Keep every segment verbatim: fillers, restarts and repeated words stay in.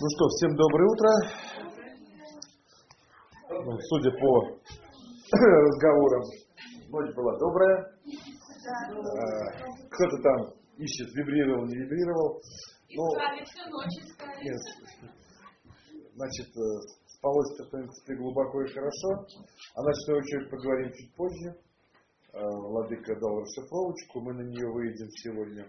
Ну что, всем доброе утро. Ну, судя по разговорам, ночь была добрая. Кто-то там ищет, вибрировал, не вибрировал. Ну, нет, значит, спалось-то, в принципе, глубоко и хорошо. О ночной учебе поговорим чуть позже. Владыка дал расшифровочку, мы на нее выйдем сегодня.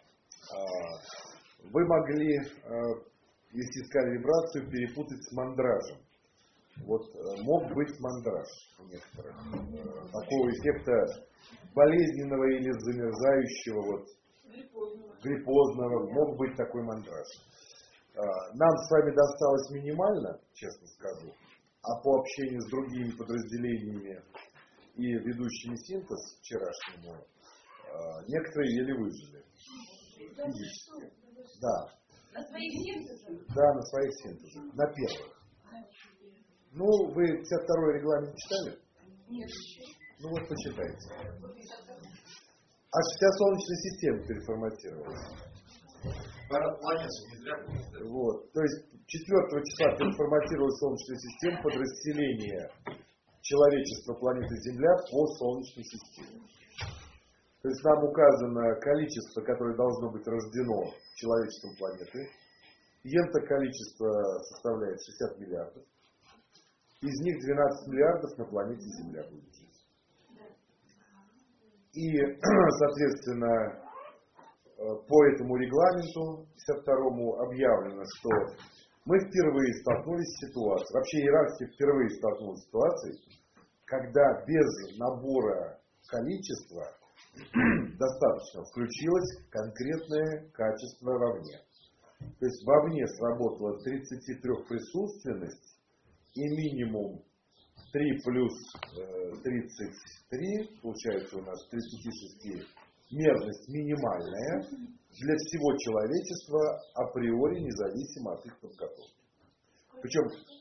Вы могли, если искали вибрацию, перепутать с мандражем. Вот мог быть мандраж у некоторых. Такого эффекта болезненного или замерзающего, вот, гриппозного, мог быть такой мандраж. Нам с вами досталось минимально, честно скажу, а по общению с другими подразделениями и ведущими синтез вчерашнему, некоторые еле выжили. Физически. Да. На своих синтезах? Да, на своих синтезах. На первых. Ну, вы пятьдесят второй регламент читали? Нет. Ну вот почитайте. Аж вся Солнечная система переформатировалась. Планета не зря будет. Вот. То есть четвёртого числа переформатировалась Солнечная система под расселение человечества планеты Земля по Солнечной системе. То есть нам указано количество, которое должно быть рождено человечеством планеты. Ента количество составляет шестьдесят миллиардов. Из них двенадцать миллиардов на планете Земля будет жить. И, соответственно, по этому регламенту пятьдесят второму объявлено, что мы впервые столкнулись с ситуацией, вообще иерархия впервые столкнулась с ситуацией, когда без набора количества достаточно включилось конкретное качество вовне. То есть вовне сработала тридцать три присутственность и минимум три плюс тридцать три, получается у нас тридцать шесть мерность минимальная для всего человечества априори независимо от их подготовки. Причем,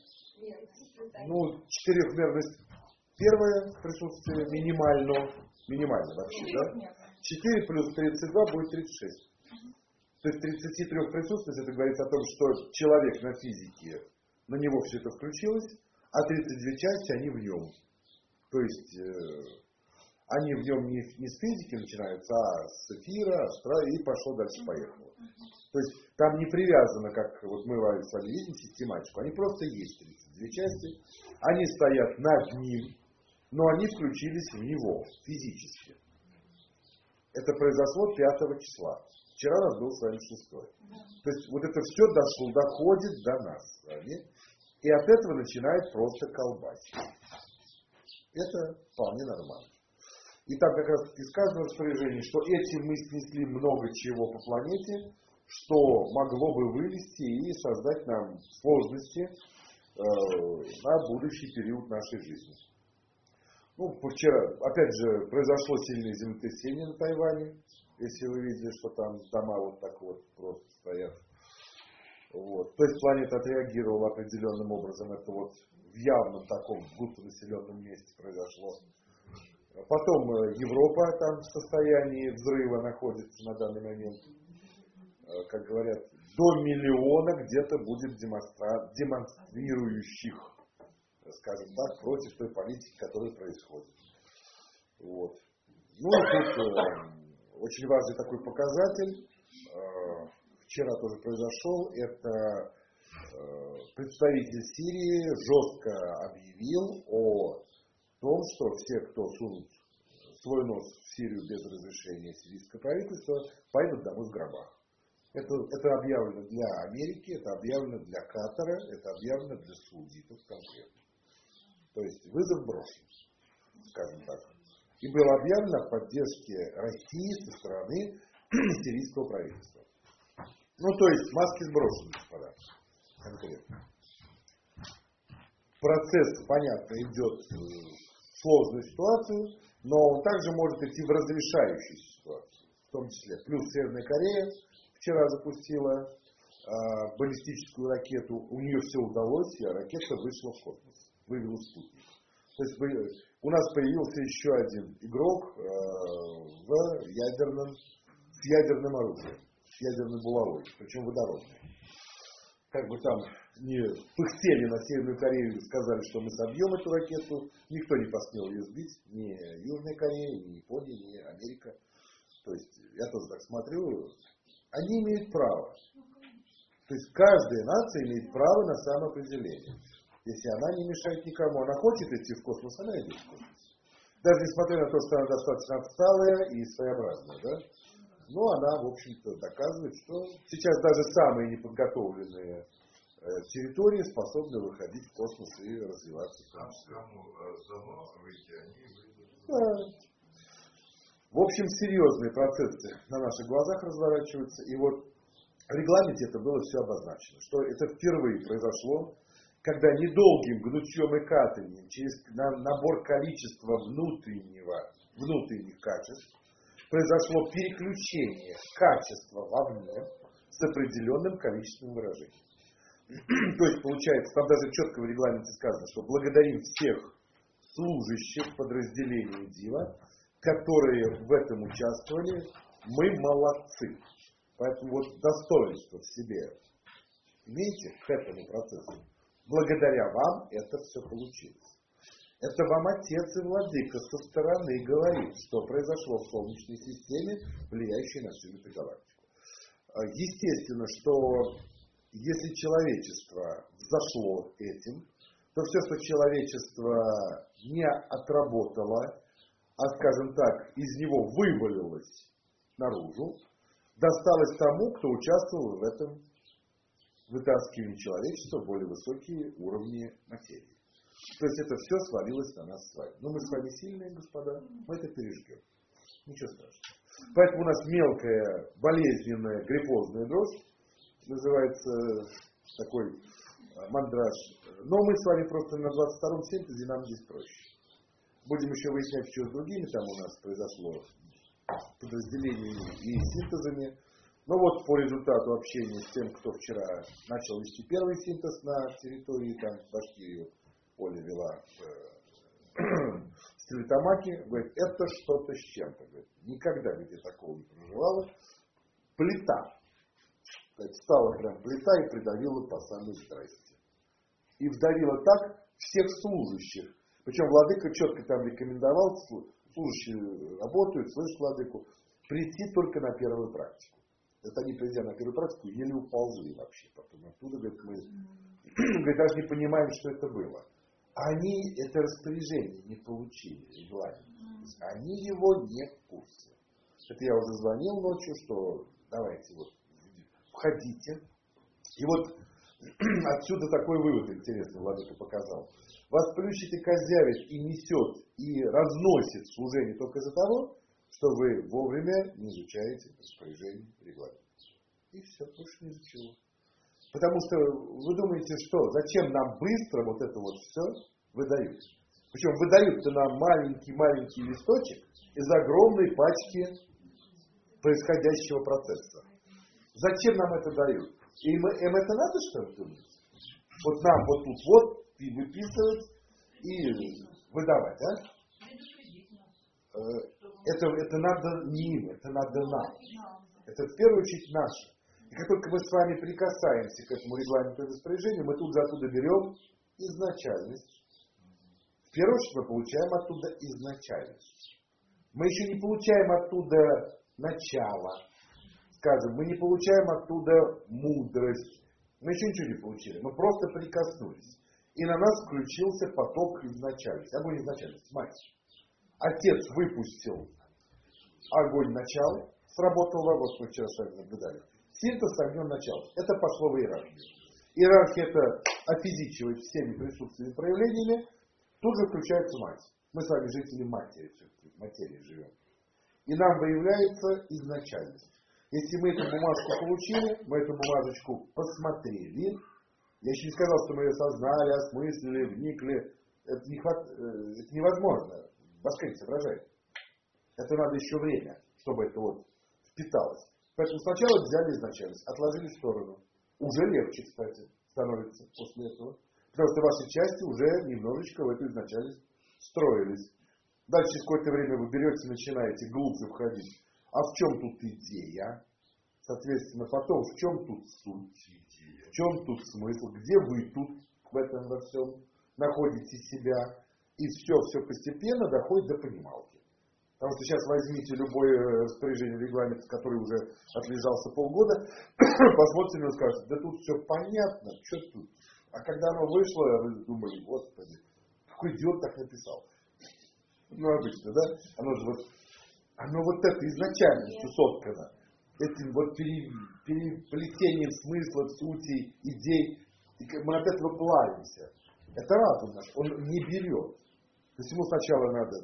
ну, четырехмерность первое присутствие минимально, минимально вообще, да? четыре плюс тридцать два будет тридцать шесть. То есть тридцать три присутствий, это говорит о том, что человек на физике, на него все это включилось, а тридцать две части, они в нем. То есть э, они в нем не, не с физики начинаются, а с эфира, астра, и пошло дальше, поехало. То есть там не привязано, как вот мы с вами видим, систематику, они просто есть тридцать две части, они стоят над ним, но они включились в него физически. Это произошло пятого числа. Вчера у нас был с вами шестой. То есть вот это все дошло, доходит до нас с вами. И от этого начинает просто колбасить. Это вполне нормально. И там как раз и сказано в распоряжении, что этим мы снесли много чего по планете, что могло бы вылезти и создать нам сложности э, на будущий период нашей жизни. Ну, вчера, опять же, произошло сильное землетрясение на Тайване. Если вы видели, что там дома вот так вот просто стоят. Вот. То есть планета отреагировала определенным образом. Это вот в явном таком густонаселенном месте произошло. Потом Европа там в состоянии взрыва находится на данный момент. Как говорят, до миллиона где-то будет демонстра... демонстрирующих, скажем так, против той политики, которая происходит. Вот. Ну и тут э, очень важный такой показатель, э, вчера тоже произошел, это э, представитель Сирии жестко объявил о том, что все, кто сунут свой нос в Сирию без разрешения сирийского правительства, пойдут домой в гробах. Это, это объявлено для Америки, это объявлено для Катара, это объявлено для саудитов конкретно. То есть вызов брошен, скажем так. И было объявлено о поддержке России со стороны сирийского правительства. Ну, то есть маски сброшены, господа, конкретно. Процесс, понятно, идет в сложную ситуацию, но он также может идти в разрешающую ситуацию, в том числе. Плюс Северная Корея вчера запустила э, баллистическую ракету, у нее все удалось, и ракета вышла в космос, вывела спутник. То есть вы, у нас появился еще один игрок э, в ядерном, с ядерным оружием, с ядерной булавой, причем водородной. как бы там не пыхтели на Северную Корею и сказали, что мы собьем эту ракету, никто не посмел ее сбить, ни Южная Корея, ни Япония, ни Америка. То есть, я тоже так смотрю, они имеют право. То есть, каждая нация имеет право на самоопределение. Если она не мешает никому, она хочет идти в космос, она идет в космос. Даже несмотря на то, что она достаточно отсталая и своеобразная, да? Но она, в общем-то, доказывает, что сейчас даже самые неподготовленные э, территории способны выходить в космос и развиваться. Там кому дано выйти, они выйдут. Да. В общем, серьезные процессы на наших глазах разворачиваются. И вот в регламенте это было все обозначено, что это впервые произошло, когда недолгим гнутьем и катанием через набор количества внутреннего, внутренних качеств произошло переключение качества вовне с определенным количеством выражений. То есть, получается, там даже четко в регламенте сказано, что благодарим всех служащих подразделений ДИВа, которые в этом участвовали, мы молодцы. Поэтому вот достоинство в себе имейте к этому процессу. Благодаря вам это все получилось. Это вам отец и владыка со стороны говорит, что произошло в Солнечной системе, влияющей на всю эту галактику. Естественно, что если человечество взошло этим, то все, что человечество не отработало, а, скажем так, из него вывалилось наружу, досталось тому, кто участвовал в этом вытаскивании человечества в более высокие уровни материи. То есть это все свалилось на нас с вами. Но мы с вами сильные, господа, мы это переживем. Ничего страшного. Поэтому у нас мелкая, болезненная, гриппозная дрожь, называется такой мандраж. Но мы с вами просто на двадцать втором синтезе, нам здесь проще. Будем еще выяснять, что с другими там у нас произошло подразделениями и синтезами. Но вот по результату общения с тем, кто вчера начал вести первый синтез на территории, там, Башкирии, Оля вела в Стерлитамаке, говорит, это что-то с чем-то. Говорит, никогда где такого не проживала. Плита. Говорит, стала прям плита и придавила по самой страсти. И вдавила так всех служащих. Причем владыка четко там рекомендовал, служащие работают, слышат владыку, прийти только на первую практику. Это они, придя на первую практику, еле уползли вообще. Потом оттуда, говорит, мы говорит, даже не понимаем, что это было. Они это распоряжение не получили, регламент. Они его не в курсе. Это я уже звонил ночью, что давайте вот входите. И вот отсюда такой вывод интересный владыка показал. Вас плющит и козявит, и несет, и разносит служение только из-за того, что вы вовремя не изучаете распоряжение регламента. И все, больше не изучил. Потому что вы думаете, что зачем нам быстро вот это вот все выдают? Причем выдают-то нам маленький-маленький листочек из огромной пачки происходящего процесса. Зачем нам это дают? И им, им это надо, что ли, думать? Вот нам вот тут вот и выписывать, и выдавать, а? Это, это надо не им, это надо нам. Это в первую очередь наше. И как только мы с вами прикасаемся к этому регламенту и распоряжению, мы тут же оттуда берем изначальность. В первую очередь мы получаем оттуда изначальность. Мы еще не получаем оттуда начало. Скажем, мы не получаем оттуда мудрость. Мы еще ничего не получили. Мы просто прикоснулись. И на нас включился поток изначальности. Огонь изначальности. Мать. Отец выпустил огонь начала. Сработало, вот мы вчера с вами наблюдали. Синтез огнем начала. Это пошло в иерархию. Иерархия это офизичивает всеми присутственными проявлениями. Тут же включается мать. Мы с вами жители матери, все-таки в материи живем. И нам выявляется изначальность. Если мы эту бумажку получили, мы эту бумажечку посмотрели. Я еще не сказал, что мы ее сознали, осмыслили, вникли. Это, не хват... это невозможно. Башка не соображает. Это надо еще время, чтобы это вот впиталось. Поэтому сначала взяли изначальность, отложили в сторону. Уже легче, кстати, становится после этого. Потому что ваши части уже немножечко в эту изначальность строились. Дальше через какое-то время вы берете, начинаете глубже входить. А в чем тут идея? Соответственно, потом в чем тут суть? В чем тут смысл, где вы тут в этом во всем находите себя. И все-все постепенно доходит до понималки. Потому что сейчас возьмите любое распоряжение регламента, который уже отлежался полгода, посмотрите на него и скажете, да тут все понятно, что тут. А когда оно вышло, вы думали, господи, какой идиот так написал. Ну, обычно, да? Оно же вот, оно вот это изначально все соткано. Этим вот пере, переплетением смыслов, сути, идей. И мы от этого плавимся. Это разум наш, он не берет. То есть ему сначала надо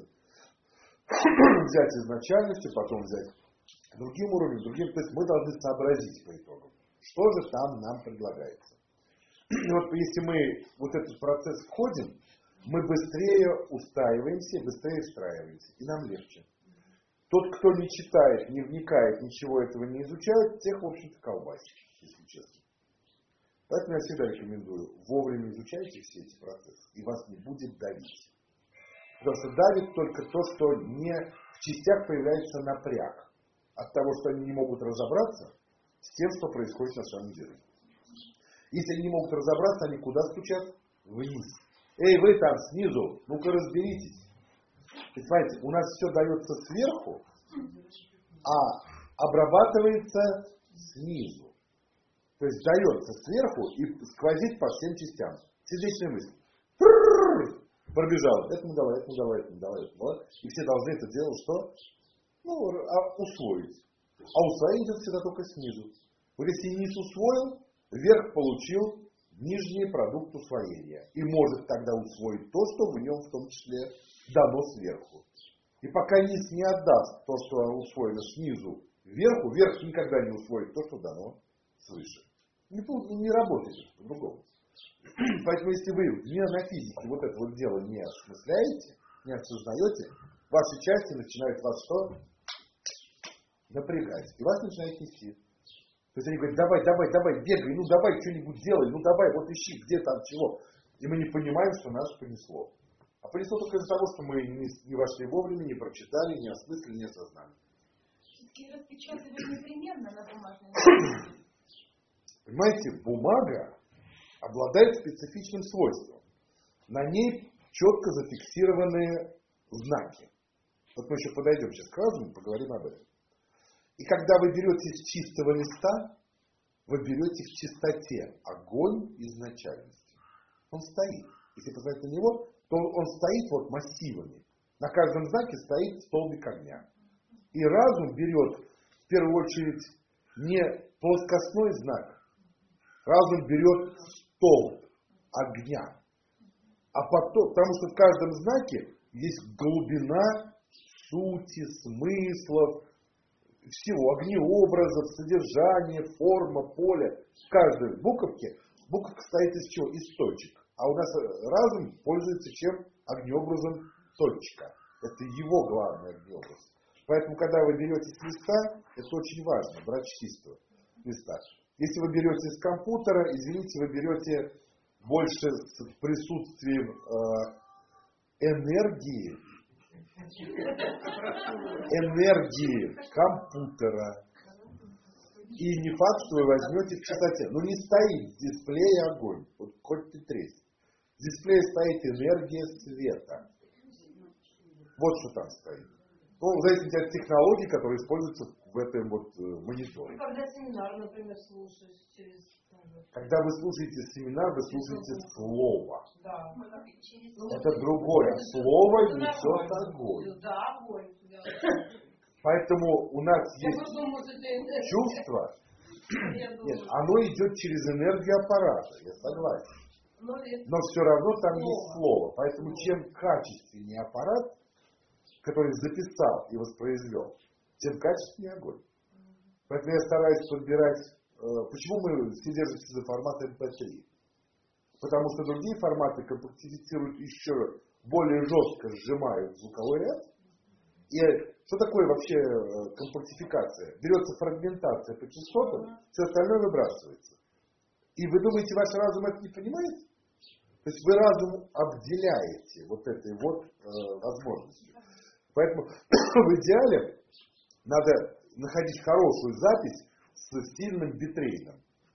взять изначальностью, потом взять другим уровнем, другим. То есть мы должны сообразить по итогам, что же там нам предлагается. И вот если мы вот этот процесс входим, мы быстрее устаиваемся, быстрее встраиваемся, и нам легче. Тот, кто не читает, не вникает, ничего этого не изучает, тех, в общем-то, колбасит, если честно. Поэтому я всегда рекомендую, вовремя изучайте все эти процессы, и вас не будет давить. Потому что давит только то, что не в частях появляется напряг от того, что они не могут разобраться с тем, что происходит на самом деле. Если они не могут разобраться, они куда стучат? Вниз. Эй, вы там снизу, ну-ка разберитесь. Понимаете, у нас все дается сверху, а обрабатывается снизу. То есть дается сверху и сквозит по всем частям. Сердечная мысль. Пробежал. Это не давай, это не давай, это не давай, это не давай. И все должны это делать что? Ну, усвоить. А усвоение идет всегда только снизу. Вот если низ усвоил, вверх получил нижний продукт усвоения. И может тогда усвоить то, что в нем в том числе дано сверху. И пока низ не отдаст то, что усвоено снизу вверху, вверх никогда не усвоит то, что дано свыше. Не, не работает это по-другому. Поэтому если вы в миофизике вот это вот дело не осмысляете, не осознаете, ваши части начинают вас что? Напрягать. И вас начинает нести. То есть они говорят, давай, давай, давай, бегай, ну давай что-нибудь делай, ну давай, вот ищи, где там чего. И мы не понимаем, что нас понесло. А понесло только из-за того, что мы не, не вошли вовремя, не прочитали, не осмыслили, не осознали. Все-таки распечатывать непременно на бумажном. Понимаете, бумага обладает специфичным свойством. На ней четко зафиксированные знаки. Вот мы еще подойдем сейчас к разуму, поговорим об этом. И когда вы берете с чистого листа, вы берете в чистоте огонь изначальности. Он стоит. Если посмотреть на него, то он стоит вот массивами. На каждом знаке стоит столбик огня. И разум берет в первую очередь не плоскостной знак. Разум берет столб огня. А потом, потому что в каждом знаке есть глубина сути, смыслов, всего, огнеобразов, содержания, форма, поле. В каждой буковке, буковка стоит из чего? Из точек. А у нас разум пользуется чем? Огнеобразом точка. Это его главный огнеобраз. Поэтому, когда вы берете с листа, это очень важно, брать чистого листа. Если вы берете с компьютера, извините, вы берете больше с присутствием э, энергии, энергии компьютера. И не факт, что вы возьмете в частоте. Ну не стоит в дисплее огонь, вот хоть ты тресь. В дисплее стоит энергия света. Вот что там стоит. Ну, в зависимости от технологий, которые используются в этом вот э, мониторе. Когда семинар, например, слушаешь через... Когда вы слушаете семинар, вы слушаете слово. Да. Это другое. Слово несет огонь. Да, огонь. Поэтому у нас есть чувство. Нет, оно идет через энергию аппарата, я согласен. Но все равно там есть слово. Поэтому чем качественнее аппарат, который записал и воспроизвел, тем качественнее огонь. Поэтому я стараюсь подбирать... Почему мы все держимся за формат эм пэ три? Потому что другие форматы компактифицируют еще более жестко, сжимают звуковой ряд. И что такое вообще компактификация? Берется фрагментация по частотам, все остальное выбрасывается. И вы думаете, ваш разум это не понимает? То есть вы разум обделяете вот этой вот э, возможностью. Поэтому в идеале надо находить хорошую запись с сильным битрейтом. То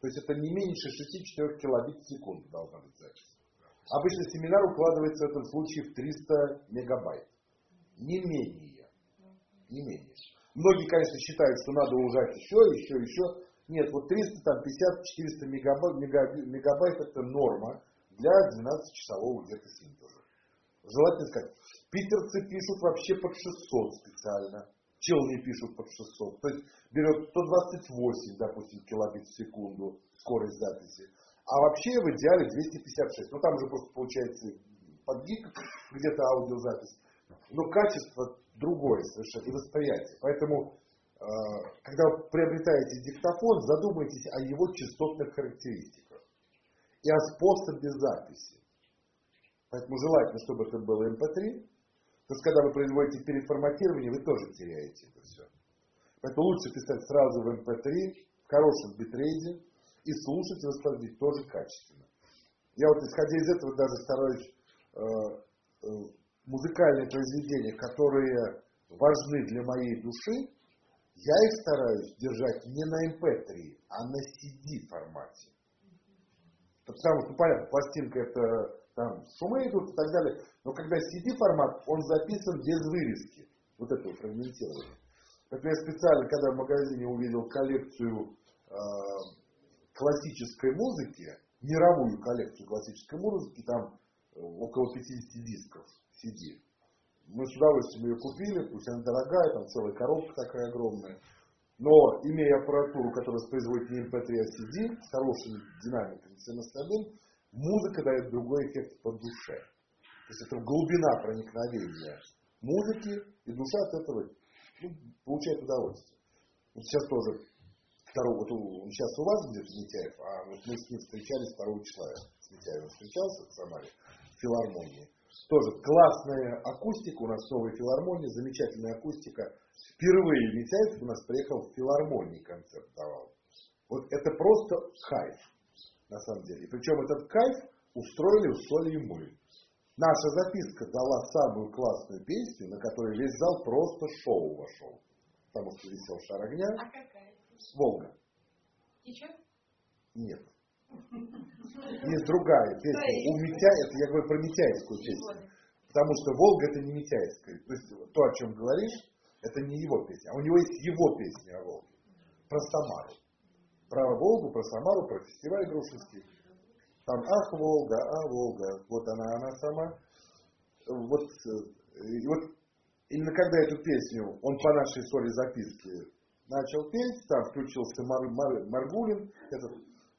То есть это не меньше шести-четырёх килобит в секунду должна быть запись. Обычно семинар укладывается в этом случае в триста мегабайт. Не менее. Не менее. Многие, конечно, считают, что надо ужать еще, еще, еще. Нет, вот триста пятьдесят - четыреста мегабайт, мегабайт это норма для двенадцатичасового где-то синтеза. Желательно сказать. Питерцы пишут вообще под шестьсот специально. Челны пишут под шестьсот. То есть берет сто двадцать восемь, допустим, килобит в секунду скорость записи. А вообще в идеале двести пятьдесят шесть. Ну там уже просто получается под гиг где-то аудиозапись. Но качество другое совершенно и восприятие. Поэтому, э, когда вы приобретаете диктофон, задумайтесь о его частотных характеристиках и о способе записи. Поэтому желательно, чтобы это было эм пэ три. То есть, когда вы производите переформатирование, вы тоже теряете это все. Поэтому лучше писать сразу в эм пэ три, в хорошем битрейте, и слушать и воспроизводить тоже качественно. Я вот, исходя из этого, даже стараюсь э, э, музыкальные произведения, которые важны для моей души, я их стараюсь держать не на эм пэ три, а на си ди формате. Потому что, ну, понятно, пластинка это там шумы идут и так далее, но когда си ди формат, он записан без вырезки, вот этого фрагментирования. Поэтому я специально, когда в магазине увидел коллекцию э, классической музыки, мировую коллекцию классической музыки, там э, около пятидесяти дисков си ди. Мы с удовольствием ее купили, пусть она дорогая, там целая коробка такая огромная. Но, имея аппаратуру, которая воспроизводит не эм пэ три, а си ди, с хорошей динамикой и всем остальным, музыка дает другой эффект по душе. То есть это глубина проникновения музыки, и душа от этого, ну, получает удовольствие. Вот сейчас тоже, второго, вот он сейчас у вас где-то Митяев, а вот мы с ним встречались второго числа. С Митяевым встречался в Самаре, в филармонии. Тоже классная акустика у нас в новой филармонии, замечательная акустика. Впервые Митяев у нас приехал в филармонии концерт давал. Вот это просто кайф, на самом деле. И причем этот кайф устроили в соли и мы. Наша записка дала самую классную песню, на которой весь зал просто шоу вошел. Потому что висел шар огня. А какая? Волга. Течет? Нет. Есть другая песня. У Митя... Это я говорю про митяевскую песню. Потому что Волга это не митяевская. То есть то, о чем говоришь, это не его песня. А у него есть его песня о Волге. Про Самару. Про Волгу, про Самару, про фестиваль Грушинский. Там ах, Волга, а, Волга. Вот она, она сама. Вот, и вот именно когда эту песню он по нашей соли записки начал петь, там включился Мар, Мар, Маргулин, этот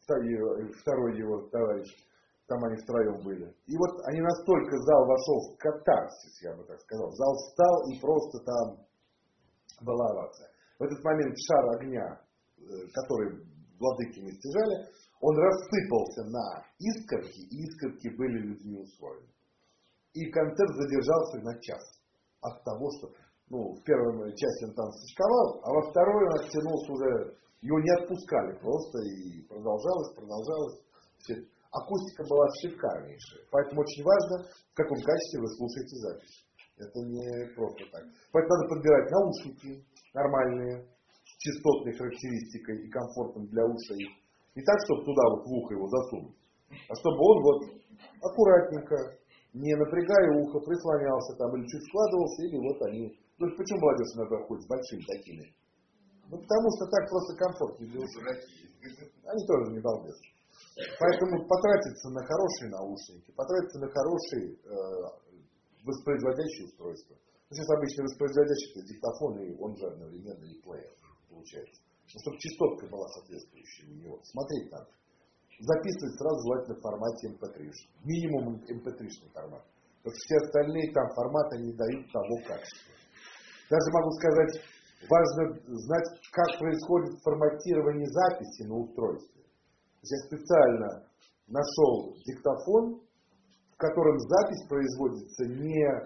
второй его товарищ, там они втроем были. И вот они настолько, зал вошел в катарсис, я бы так сказал. Зал встал и просто там была овация. В этот момент шар огня, который владыки не стяжали, он рассыпался на искорки, и искорки были людьми усвоены. И концерт задержался на час. От того, что, ну, в первой части он там сочковал, а во второй он оттянулся уже, его не отпускали просто, и продолжалось, продолжалось. Все. Акустика была шикарнейшая. Поэтому очень важно, в каком качестве вы слушаете запись. Это не просто так. Поэтому надо подбирать наушники нормальные, с частотной характеристикой и комфортом для ушей. Не так, чтобы туда вот в ухо его засунуть, а чтобы он вот аккуратненько, не напрягая ухо, прислонялся там или чуть складывался, или вот они. Ну почему молодежь иногда ходит с большими такими? Ну потому что так просто комфортнее для ушей. Они тоже не балбесы. Поэтому потратиться на хорошие наушники, потратиться на хорошие э, воспроизводящие устройства. Ну, сейчас обычно воспроизводящий это диктофон, и он же одновременно и плеер получается. Но чтобы частотка была соответствующая у него. Смотреть надо. Записывать сразу желательно в формате эм пэ три. Минимум эм пэ три формат. Потому что все остальные там форматы не дают того качества. Даже могу сказать, важно знать, как происходит форматирование записи на устройстве. Я специально нашел диктофон, в котором запись производится не э,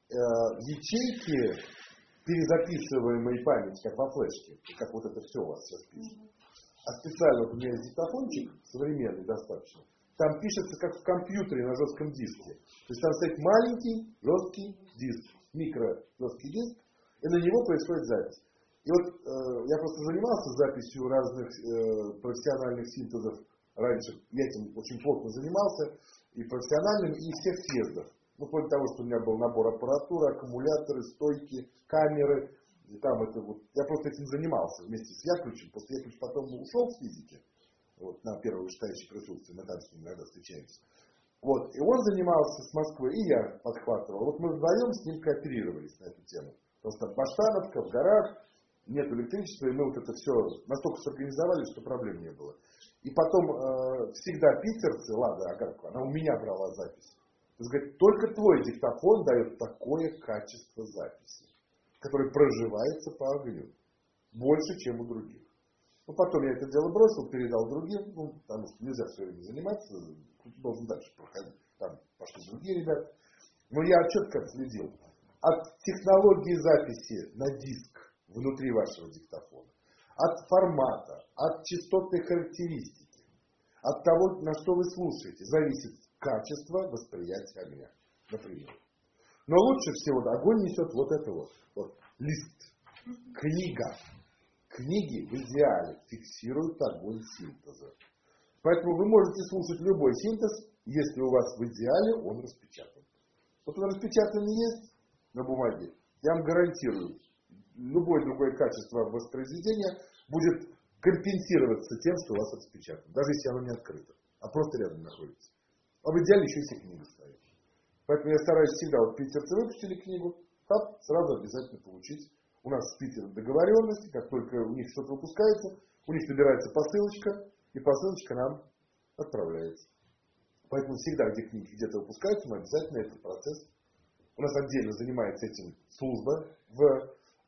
ячейки перезаписываемой памяти, как во флешке, как вот это все у вас сейчас пишет. А специально вот у меня есть диктофончик, современный достаточно, там пишется как в компьютере на жестком диске. То есть там стоит маленький жесткий диск, микро жесткий диск, и на него происходит запись. И вот э, я просто занимался записью разных э, профессиональных синтезов раньше. Я этим очень плотно занимался, и профессиональным, и всех съездов. Ну, вплоть до того, что у меня был набор аппаратуры, аккумуляторы, стойки, камеры. И там это вот, я просто этим занимался вместе с Яковлевичем. После Яковлевич потом ушел с физики, вот, на первое вышестоящее присутствие, мы там с ним иногда встречаемся. Вот, и он занимался с Москвы, и я подхватывал. Вот мы вдвоем с ним кооперировались на эту тему. Потому что Баштановка, в горах, нет электричества, и мы вот это все настолько сорганизовали, что проблем не было. И потом э, всегда питерцы, Лада Агаркова, она у меня брала запись. То есть, говорит, только твой диктофон дает такое качество записи, которое проживается по огню. Больше, чем у других. Ну, потом я это дело бросил, передал другим, ну, потому что нельзя все время заниматься, кто-то должен дальше проходить. Там пошли другие ребята. Но я четко отследил. От технологии записи на диск внутри вашего диктофона, от формата, от частотной характеристики, от того, на что вы слушаете, зависит качество восприятия огня, например. Но лучше всего огонь несет вот это вот, вот лист, книга. Книги в идеале фиксируют огонь синтеза. Поэтому вы можете слушать любой синтез, если у вас в идеале он распечатан. Вот он распечатан есть на бумаге, я вам гарантирую, любое другое качество воспроизведения будет компенсироваться тем, что у вас распечатано, даже если оно не открыто, а просто рядом находится. А в идеале еще если книга стоит. Поэтому я стараюсь всегда, вот питерцы выпустили книгу, так, сразу обязательно получить. У нас с Питером договоренности, как только у них что-то выпускается, у них собирается посылочка, и посылочка нам отправляется. Поэтому всегда, где книги где-то выпускаются, мы обязательно этот процесс. У нас отдельно занимается этим служба. В, э,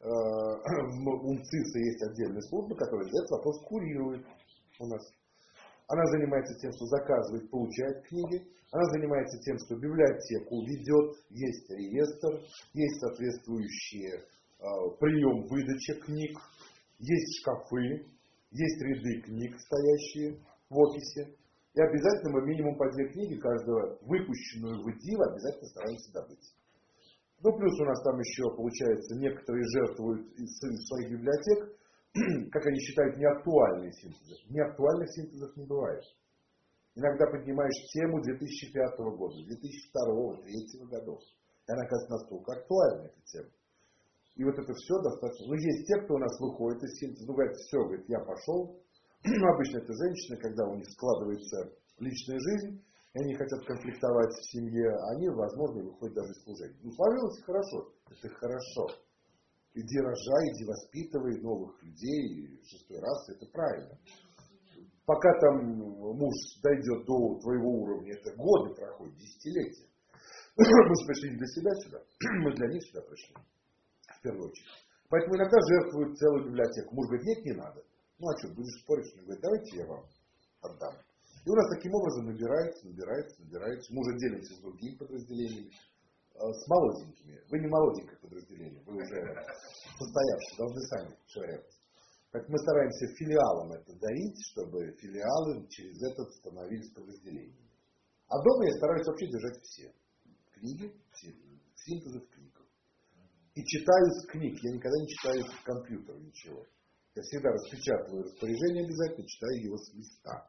в УНЦИСе есть отдельная служба, которая этот вопрос курирует у нас. Она занимается тем, что заказывает, получает книги. Она занимается тем, что библиотеку ведет, есть реестр, есть соответствующие э, прием выдачи книг, есть шкафы, есть ряды книг, стоящие в офисе. И обязательно мы минимум по две книги каждого выпущенную в ИДИВ обязательно стараемся добыть. Ну, плюс у нас там еще, получается, некоторые жертвуют из своих библиотек, как они считают, неактуальные синтезы. Неактуальных синтезов не бывает. Иногда поднимаешь тему две тысячи пятого года, две тысячи второго, две тысячи третьего годов. И она, кажется, настолько актуальна, эта тема. И вот это все достаточно. Но есть те, кто у нас выходит из синтеза, ну, говорят, все, говорит, я пошел. Обычно это женщины, когда у них складывается личная жизнь, и они хотят конфликтовать в семье, они, возможно, выходят даже из служения. Ну, сложилось хорошо. Это хорошо. Иди рожай, иди воспитывай новых людей, шестой раз, это правильно. Пока там муж дойдет до твоего уровня, это годы проходят, десятилетия. Мы же пришли не для себя сюда, мы для них сюда пришли, в первую очередь. Поэтому иногда жертвуют целую библиотеку. Муж говорит, нет, не надо. Ну а что, будешь спорить? Он говорит, давайте я вам отдам. И у нас таким образом набирается, набирается, набирается. Мы уже делимся с другими подразделениями, с молоденькими. Вы не молоденькое подразделение, вы уже состоявшие, должны сами швыряться. Так мы стараемся филиалам это дарить, чтобы филиалы через это становились подразделениями. А дома я стараюсь вообще держать все. Книги, все, синтезы в книгах. И читаю с книг. Я никогда не читаю с компьютера ничего. Я всегда распечатываю распоряжение обязательно, читаю его с листа.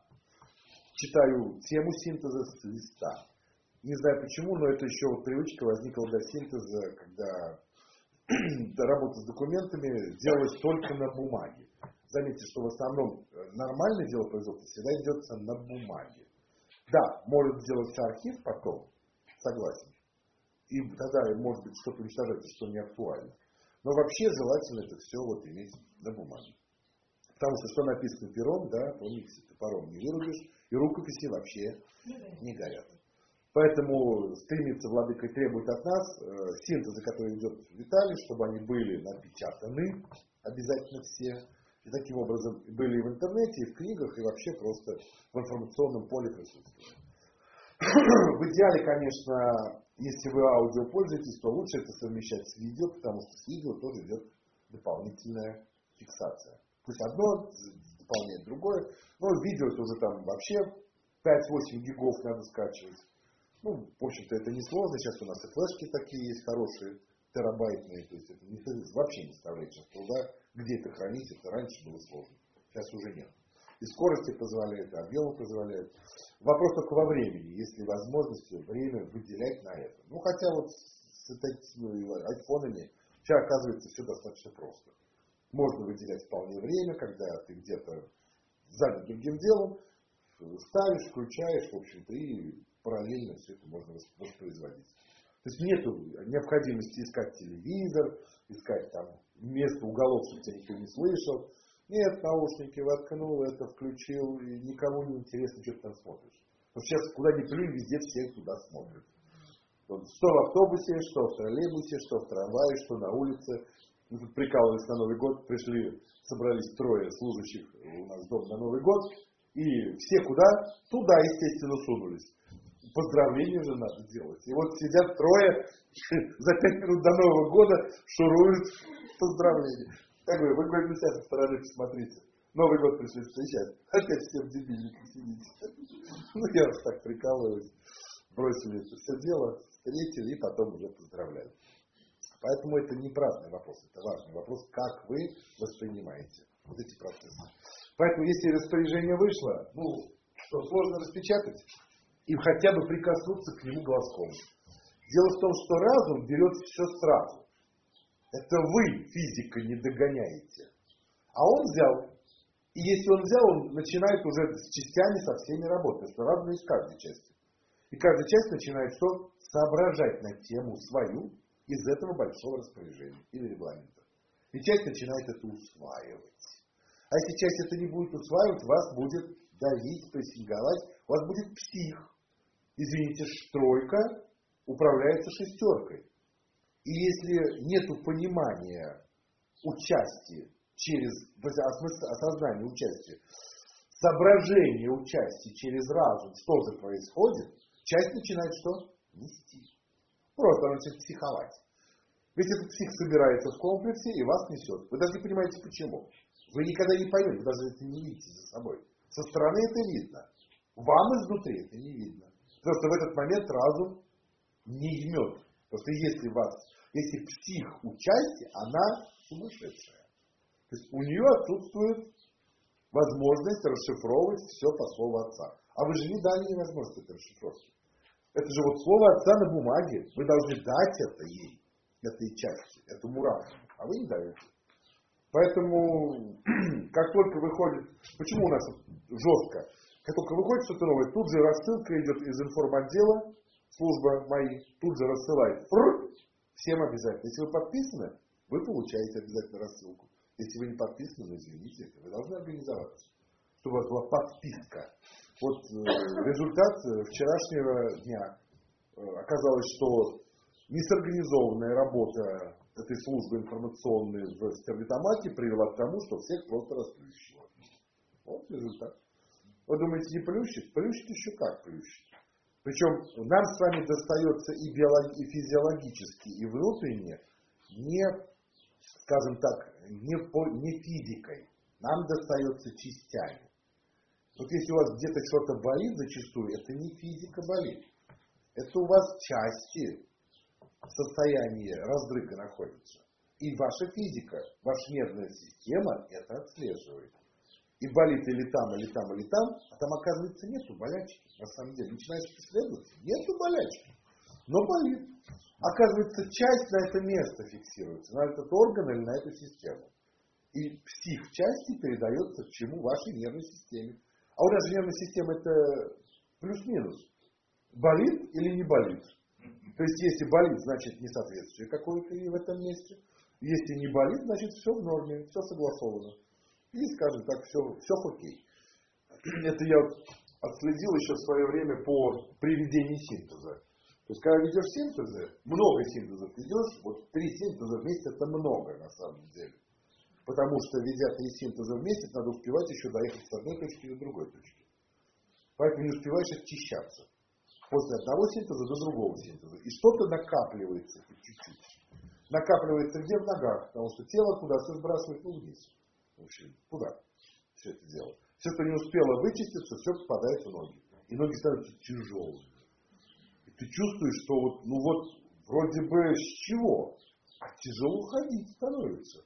Читаю тему синтеза с листа. Не знаю почему, но это еще вот привычка возникла для синтеза, когда работа с документами делалась только на бумаге. Заметьте, что в основном нормальное дело производства всегда идется на бумаге. Да, может сделаться архив потом, согласен. И тогда, может быть, что-то уничтожается, что не актуально. Но вообще желательно это все вот иметь на бумаге. Потому что что написано пером, да, помните, топором не вырубишь, и рукописи вообще не горят. Поэтому стремится владыка и требует от нас э, синтезы, которые идет Виталий, чтобы они были напечатаны, обязательно все. И таким образом были и в интернете, и в книгах, и вообще просто в информационном поле присутствуют. В идеале, конечно, если вы аудио пользуетесь, то лучше это совмещать с видео, потому что с видео тоже идет дополнительная фиксация. Пусть одно дополняет другое, но видео это уже там вообще пять-восемь гигов надо скачивать. Ну, в общем-то, это несложно. Сейчас у нас и флешки такие есть хорошие, терабайтные. То есть это не, вообще не составляет сейчас труда Где это хранить, это раньше было сложно. Сейчас уже нет. И скорости позволяет, и объемы позволяют. Вопрос только во времени. Есть ли возможность время выделять на это. Ну, хотя вот с этими айфонами сейчас оказывается все достаточно просто. Можно выделять вполне время, когда ты где-то занят другим делом, ставишь, включаешь, в общем-то, и параллельно все это можно воспроизводить. То есть нет необходимости искать телевизор, искать там место, уголок, чтобы тебя никто не слышал. Нет, наушники воткнул, это включил, и никому не интересно, что ты там смотришь. Потому что сейчас куда ни плюнь, везде все туда смотрят. Вот, что в автобусе, что в троллейбусе, что в трамвае, что на улице. Мы тут прикалывались на Новый год, пришли, собрались трое служащих у нас дома на Новый год, и все куда? Туда, естественно, сунулись. Поздравления же надо делать. И вот сидят трое, за пять минут до Нового года шуруют поздравления. Как вы, вы, говорите, на себя со стороны посмотрите. Новый год пришли встречать. Опять все в дебильнике сидите. Ну, я вас так прикалываюсь. Бросили это все дело, встретили и потом уже поздравляли. Поэтому это не праздный вопрос, это важный вопрос, как вы воспринимаете вот эти процессы. Поэтому, если распоряжение вышло, ну, что, сложно распечатать и хотя бы прикоснуться к нему глазком. Дело в том, что разум берет все сразу. Это вы, физика, не догоняете. А он взял. И если он взял, он начинает уже с частями со всеми работать. Потому что разум есть в каждой части. И каждая часть начинает что? Соображать на тему свою из этого большого распоряжения или регламента. И часть начинает это усваивать. А если часть это не будет усваивать, вас будет давить, прессинговать, у вас будет псих. Извините, тройка управляется шестеркой. И если нет понимания участия через, осознание участия, соображение участия через разум, что же происходит, часть начинает что? Нести. Просто она начинает психовать. Ведь этот псих собирается в комплексе и вас несет. Вы даже не понимаете почему. Вы никогда не поймете, вы даже это не видите за собой. Со стороны это видно. Вам изнутри это не видно. Потому что в этот момент разум не жмет. Потому что если вас, если псих участие, она сумасшедшая. То есть у нее отсутствует возможность расшифровывать все по слову отца. А вы же не дали ей возможность этой расшифровки. Это же вот слово отца на бумаге. Вы должны дать это ей, этой части, этому разуму. А вы не даете. Поэтому, как только выходит, почему у нас жестко, как только выходит что-то новое, тут же рассылка идет из информотдела, служба мои, тут же рассылает. Фрр, всем обязательно. Если вы подписаны, вы получаете обязательно рассылку. Если вы не подписаны, ну извините, вы должны организоваться, чтобы у вас была подписка. Вот э, результат вчерашнего дня. Э, оказалось, что несорганизованная работа этой службы информационной в Стерлитамаке привела к тому, что всех просто расплющило. Вот результат. Вы думаете, не плющит? Плющит еще как плющит. Причем нам с вами достается и, биологи- и физиологически, и внутренне, не, скажем так, не, по, не физикой. Нам достается частями. Вот если у вас где-то что-то болит зачастую, это не физика болит. Это у вас части состояния раздрыга находятся. И ваша физика, ваша нервная система это отслеживает. И болит или там, или там, или там, а там, оказывается, нету болячки. На самом деле, начинаешь исследовать, нету болячки, но болит. Оказывается, часть на это место фиксируется, на этот орган или на эту систему. И псих-части передается к чему? Вашей нервной системе. А у нас же нервная система это плюс-минус. Болит или не болит? То есть, если болит, значит несоответствие какое-то в этом месте. Если не болит, значит все в норме, все согласовано. И, скажем так, все, все окей. Это я отследил еще в свое время по приведению синтеза. То есть, когда ведешь синтезы, много синтезов ведешь, вот три синтеза вместе это много на самом деле. Потому что, ведя три синтеза вместе, надо успевать еще доехать с одной точки до другой точки. Поэтому не успеваешь очищаться. После одного синтеза до другого синтеза. И что-то накапливается по чуть-чуть. Накапливается где? В ногах. Потому что тело куда все сбрасывает, ну, вниз. В общем, куда все это дело. Все, что не успело вычиститься, все попадает в ноги. И ноги становятся тяжелыми. И ты чувствуешь, что вот, ну вот, вроде бы с чего? А тяжело ходить становится.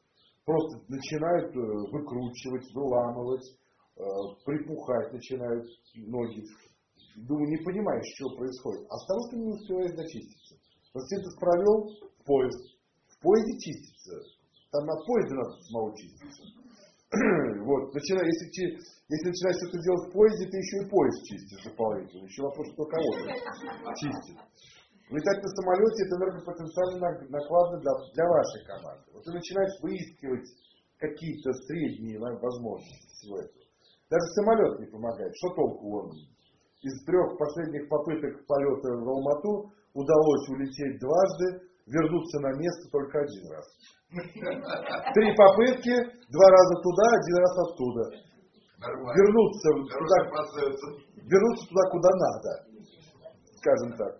просто начинают выкручивать, выламывать, припухать начинают ноги. Думаю, не понимаешь, что происходит. А старушка не успевает зачиститься. Пациент провел в поезд. В поезде чистится. Там на поезде надо самого чиститься. Вот. Начинай, если, если начинаешь что-то делать в поезде, ты еще и поезд чистишь дополнительно. Еще вопрос, кто кого чистит. Летать на самолете — это энергопотенциально накладно для, для вашей команды. Вот ты начинаешь выискивать какие-то средние возможности всего этого. Даже самолет не помогает. Что толку он? Из трех последних попыток полета в Алмату удалось улететь дважды, вернуться на место только один раз. Три попытки, два раза туда, один раз оттуда. Вернуться туда, вернуться туда, куда надо, скажем так.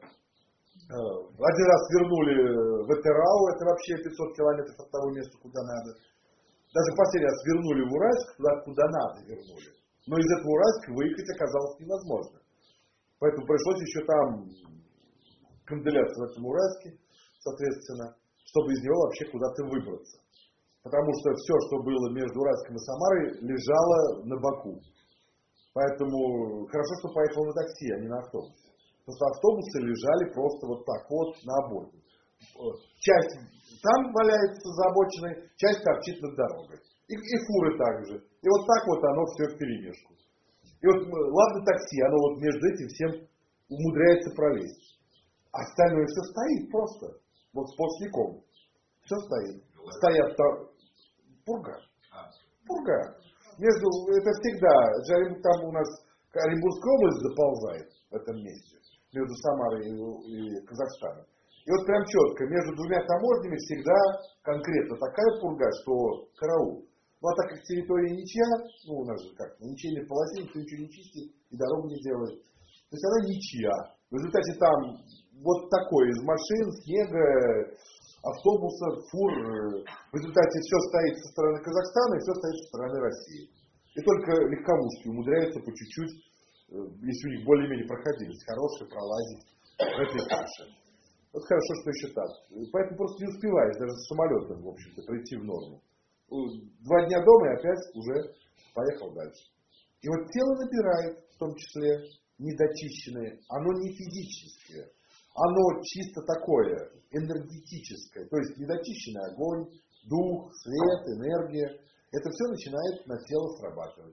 Один раз вернули в Этерау, это вообще пятьсот километров от того места, куда надо. Даже последний раз вернули в Уральск, туда, куда надо вернули. Но из этого Уральска выехать оказалось невозможно. Поэтому пришлось еще там канделяться в этом Уральске, соответственно, чтобы из него вообще куда-то выбраться. Потому что все, что было между Уральском и Самарой, лежало на боку. Поэтому хорошо, что поехал на такси, а не на автобусе. Потому что автобусы лежали просто вот так вот на обочине. Часть там валяется за обочиной, часть торчит над дорогой. И, и фуры также. И вот так вот оно все вперемешку. И вот, ладно, такси, оно вот между этим всем умудряется пролезть. Остальное все стоит просто. Вот сплошняком. Все стоит. Стоят там. Пурга. Пурга. Между, это всегда, там у нас Оренбургская область заползает в этом месте. Между Самарой и, и Казахстаном. И вот прям четко, между двумя таможнями всегда конкретно такая пурга, что караул. Ну а так как территория ничья, ну у нас же как, на ничейной полосе никто ничего не чистит и дорогу не делает. То есть она ничья. В результате там вот такое из машин, снега, автобусов, фур. В результате все стоит со стороны Казахстана и все стоит со стороны России. И только легковушки умудряются по чуть-чуть, если у них более-менее проходились, хорошие, пролазить в этой каше. Вот хорошо, что еще так. Поэтому просто не успеваешь даже с самолетом, в общем-то, прийти в норму. Два дня дома и опять уже поехал дальше. И вот тело набирает, в том числе, недочищенное. Оно не физическое. Оно чисто такое, энергетическое. То есть недочищенный огонь, дух, свет, энергия. Это все начинает на тело срабатывать.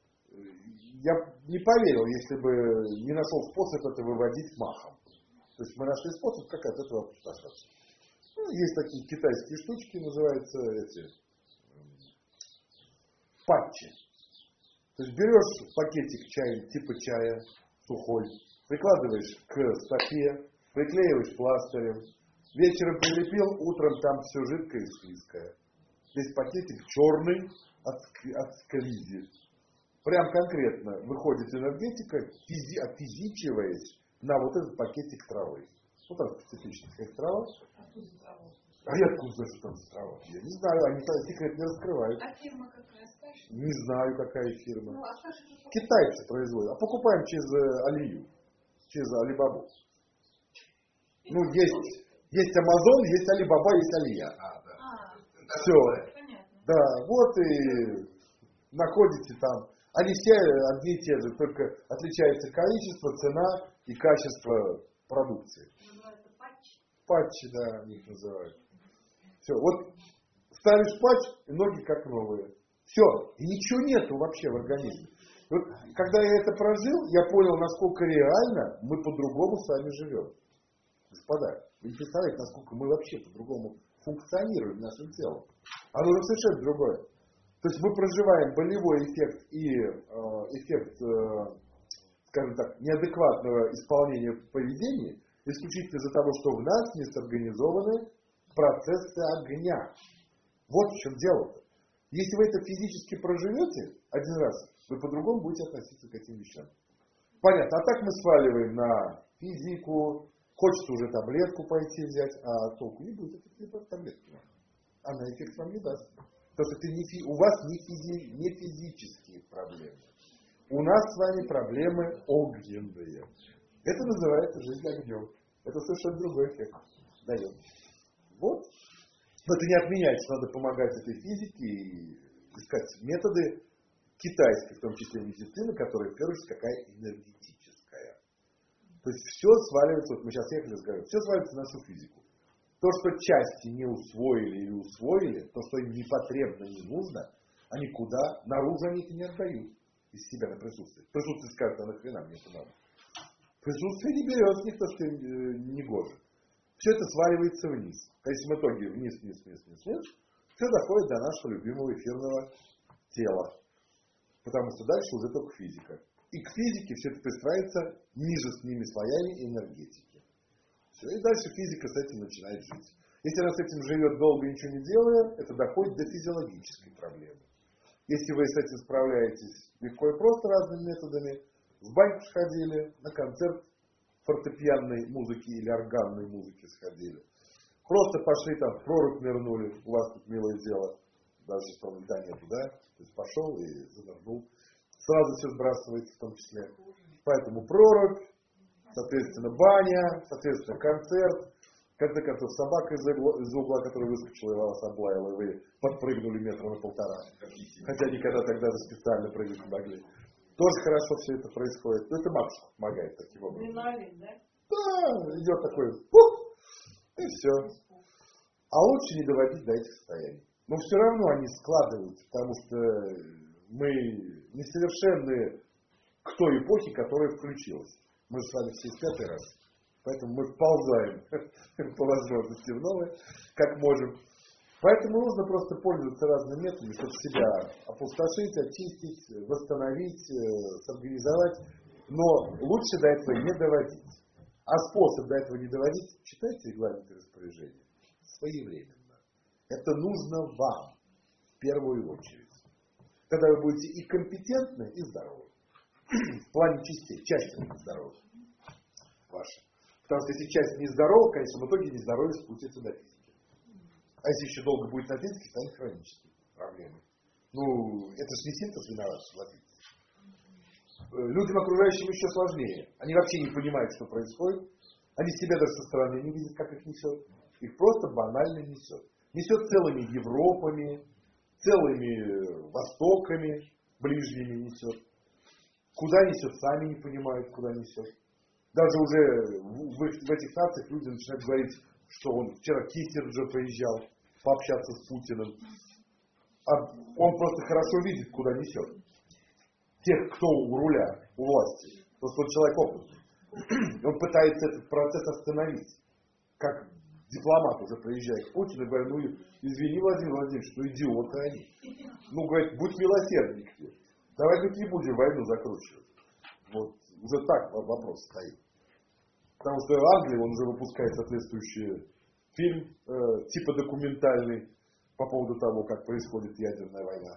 Я не поверил, если бы не нашел способ это выводить махом. То есть мы нашли способ, как от этого опустошаться. Ну, есть такие китайские штучки, называются эти патчи. То есть берешь пакетик чая, типа чая, сухой, прикладываешь к стопе, приклеиваешь пластырем, вечером прилепил, утром там все жидкое и склизкое. Весь пакетик черный от, от склизи. Прям конкретно выходит энергетика, физи, отфизичиваясь на вот этот пакетик травы. Вот там специфическая какая-то трава. А я откуда знаю, что там за трава? Я не знаю, они секрет не раскрывают. А фирма какая, Саша? Не знаю, какая фирма. Ну, а Саша, китайцы производят. А покупаем через Алию, через Алибабу. Ну, есть, есть Амазон, есть Алибаба, есть Алия. А, да. А, все. понятно. Да, вот и находите там. Они все одни и те же, только отличается количество, цена и качество продукции. Называется патчи. Патчи, да, они их называют. Все, вот ставишь патч, и ноги как новые. Все, и ничего нету вообще в организме. Вот, когда я это прожил, я понял, насколько реально мы по-другому с вами живем. Господа, вы не представляете, насколько мы вообще по-другому функционируем нашим телом. Оно же совершенно другое. То есть мы проживаем болевой эффект и э, эффект, э, скажем так, неадекватного исполнения поведения исключительно из-за того, что в нас не сорганизованы процессы огня. Вот в чем дело-то. Если вы это физически проживете один раз, вы по-другому будете относиться к этим вещам. Понятно. А так мы сваливаем на физику, хочется уже таблетку пойти взять, а толку не будет. Это не просто таблетки. Она эффект вам не даст. Потому что это не фи... у вас не, физи... не физические проблемы. У нас с вами проблемы огненные. Это называется жизнь огнем. Это совершенно другой эффект дает. Вот. Но это не отменяет, что надо помогать этой физике и искать методы китайской, в том числе медицины, которая, в первую очередь, какая энергетическая. То есть все сваливается, вот мы сейчас ехали разговаривать, все сваливается на нашу физику. То, что части не усвоили или усвоили, то, что им непотребно, не нужно, они куда? Наружу они это не отдают из себя на присутствие. Присутствие скажет, а нахрена мне это надо? Присутствие не берет с них то, что им э, не гоже. Все это сваливается вниз. В конечном итоге вниз, вниз, вниз, вниз, вниз. Все доходит до нашего любимого эфирного тела. Потому что дальше уже только физика. И к физике все это пристраивается ниже с ними слоями энергетики. Все. И дальше физика с этим начинает жить. Если она с этим живет долго, ничего не делая, это доходит до физиологической проблемы. Если вы с этим справляетесь легко и просто разными методами, в баньку сходили, на концерт фортепианной музыки или органной музыки сходили, просто пошли там, в прорубь нырнули, у вас тут милое дело, даже что льда нету, да? То есть пошел и занырнул. Сразу все сбрасывается в том числе. Поэтому прорубь, соответственно баня, соответственно концерт. В конце концов собака из угла, из угла, которая выскочила и вас облаяла, и вы подпрыгнули метра на полтора. Хотя никогда тогда за специально прыгать не могли. Тоже хорошо все это происходит. Но это матушка помогает таким образом. Да? Да, идет такой пух, и все. А лучше не доводить до этих состояний. Но все равно они складываются, потому что мы несовершенны к той эпохе, которая включилась. Мы же с вами все в пятый раз. Поэтому мы вползаем по возможности в новое, как можем. Поэтому нужно просто пользоваться разными методами, чтобы себя опустошить, очистить, восстановить, сорганизовать. Но лучше до этого не доводить. А способ до этого не доводить, читайте регламенты распоряжения. Своевременно. Это нужно вам в первую очередь. Когда вы будете и компетентны, и здоровы. В плане частей. Часть нездоровы. Ваша. Потому что если часть нездорова, конечно, в итоге нездоровье спустится до физики. А если еще долго будет на физике, станет хронической проблемой. Ну, это же не синтез виноват, согласитесь. Людям окружающим еще сложнее. Они вообще не понимают, что происходит. Они себя даже со стороны не видят, как их несет. Их просто банально несет. Несет целыми Европами, целыми Востоками, ближними несет. Куда несет, сами не понимают, куда несет. Даже уже в, в, в этих нациях люди начинают говорить, что он вчера Киссинджер приезжал пообщаться с Путиным. А он просто хорошо видит, куда несет. Тех, кто у руля, у власти. Просто он человек опытный. Он пытается этот процесс остановить. Как дипломат уже приезжает к Путину и говорит, ну извини, Владимир Владимирович, ну идиоты они. Ну, говорит, будь милосердней к ним. Давай, говорит, не будем войну закручивать. Вот уже так вопрос стоит. Потому что в Англии он уже выпускает соответствующий фильм, э, типа документальный, по поводу того, как происходит ядерная война.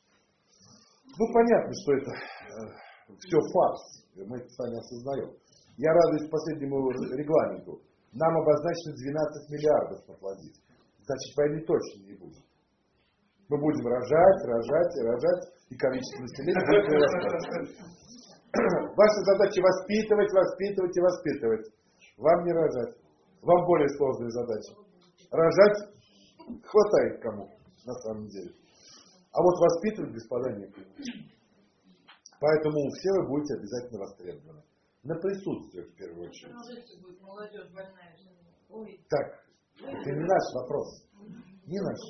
Ну, понятно, что это э, все фарс. Мы это с вами осознаем. Я радуюсь последнему регламенту. Нам обозначено двенадцать миллиардов наплодить. Значит, войны точно не будет. Мы будем рожать, рожать и рожать, и количество населения будет прирастать. Ваша задача воспитывать, воспитывать и воспитывать. Вам не рожать. Вам более сложная задача. Рожать хватает кому, на самом деле. А вот воспитывать, господа, некому. Поэтому все вы будете обязательно востребованы. На присутствие, в первую очередь. Молодежь больная. Ой. Так, это не наш вопрос. Не наш.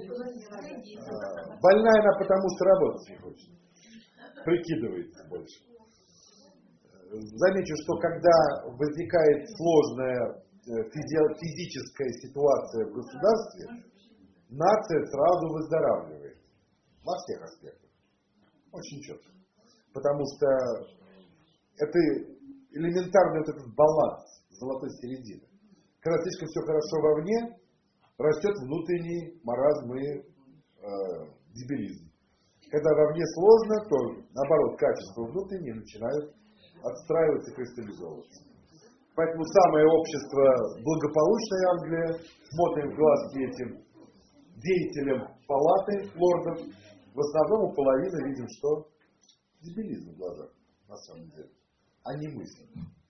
А, больная она потому, что работать не хочет. Прикидывается больше. Замечу, что когда возникает сложная физи- физическая ситуация в государстве, нация сразу выздоравливает. Во всех аспектах. Очень четко. Потому что это элементарный вот этот баланс золотой середины. Когда слишком все хорошо вовне, растет внутренний маразм и э, дебилизм. Когда вовне сложно, то наоборот качества внутренние начинают отстраиваться и кристаллизовываться. Поэтому самое общество благополучной Англии, смотрим в глазки этим деятелям палаты лордов, в основном у половины видим, что дебилизм в глазах, на самом деле, а не мысли.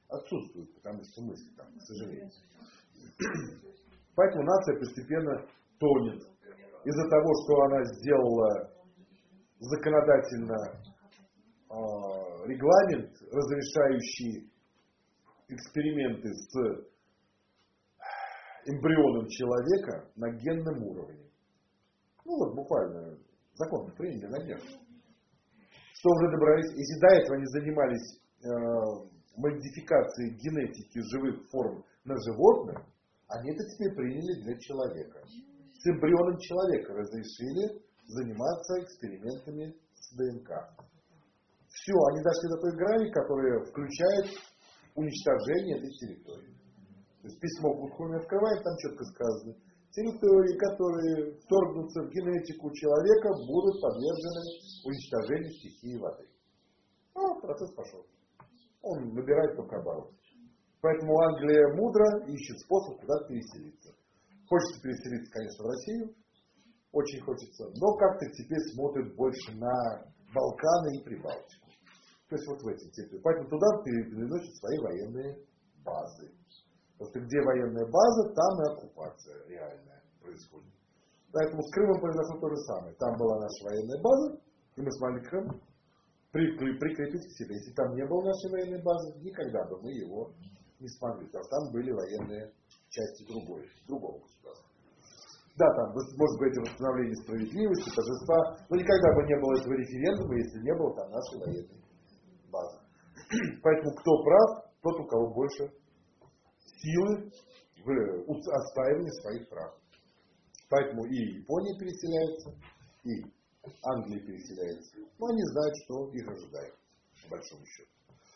Отсутствуют, потому что мысли там, к сожалению. Поэтому нация постепенно тонет из-за того, что она сделала законодательно э, регламент, разрешающий эксперименты с эмбрионом человека на генном уровне. Ну вот буквально закон приняли на днях. Что уже добрались, если до этого они занимались э, модификацией генетики живых форм на животных, они это теперь приняли для человека. С эмбрионом человека разрешили заниматься экспериментами с ДНК. Все, они дошли до той грани, которая включает уничтожение этой территории. То есть письмо Кутхуми открывает, там четко сказано, территории, которые вторгнутся в генетику человека, будут подвержены уничтожению стихии воды. Ну, процесс пошел. Он набирает только обороты. Поэтому Англия мудро ищет способ куда-то переселиться. Хочется переселиться, конечно, в Россию. Очень хочется. Но как-то теперь смотрит больше на Балканы и Прибалтику. То есть вот в эти территории. Поэтому туда переносят свои военные базы. Потому что где военная база, там и оккупация реальная происходит. Поэтому с Крымом произошло то же самое. Там была наша военная база, и мы смогли Крым прикрепить к себе. Если там не было нашей военной базы, никогда бы мы его не смогли. Потому что там были военные части другой, другого государства. Да, там, можно говорить о восстановлении справедливости, торжества, но никогда бы не было этого референдума, если не было там нашей военной базы. Поэтому кто прав, тот, у кого больше силы в отстаивании своих прав. Поэтому и Япония переселяется, и Англия переселяется. Но они знают, что их ожидает, по большому счету.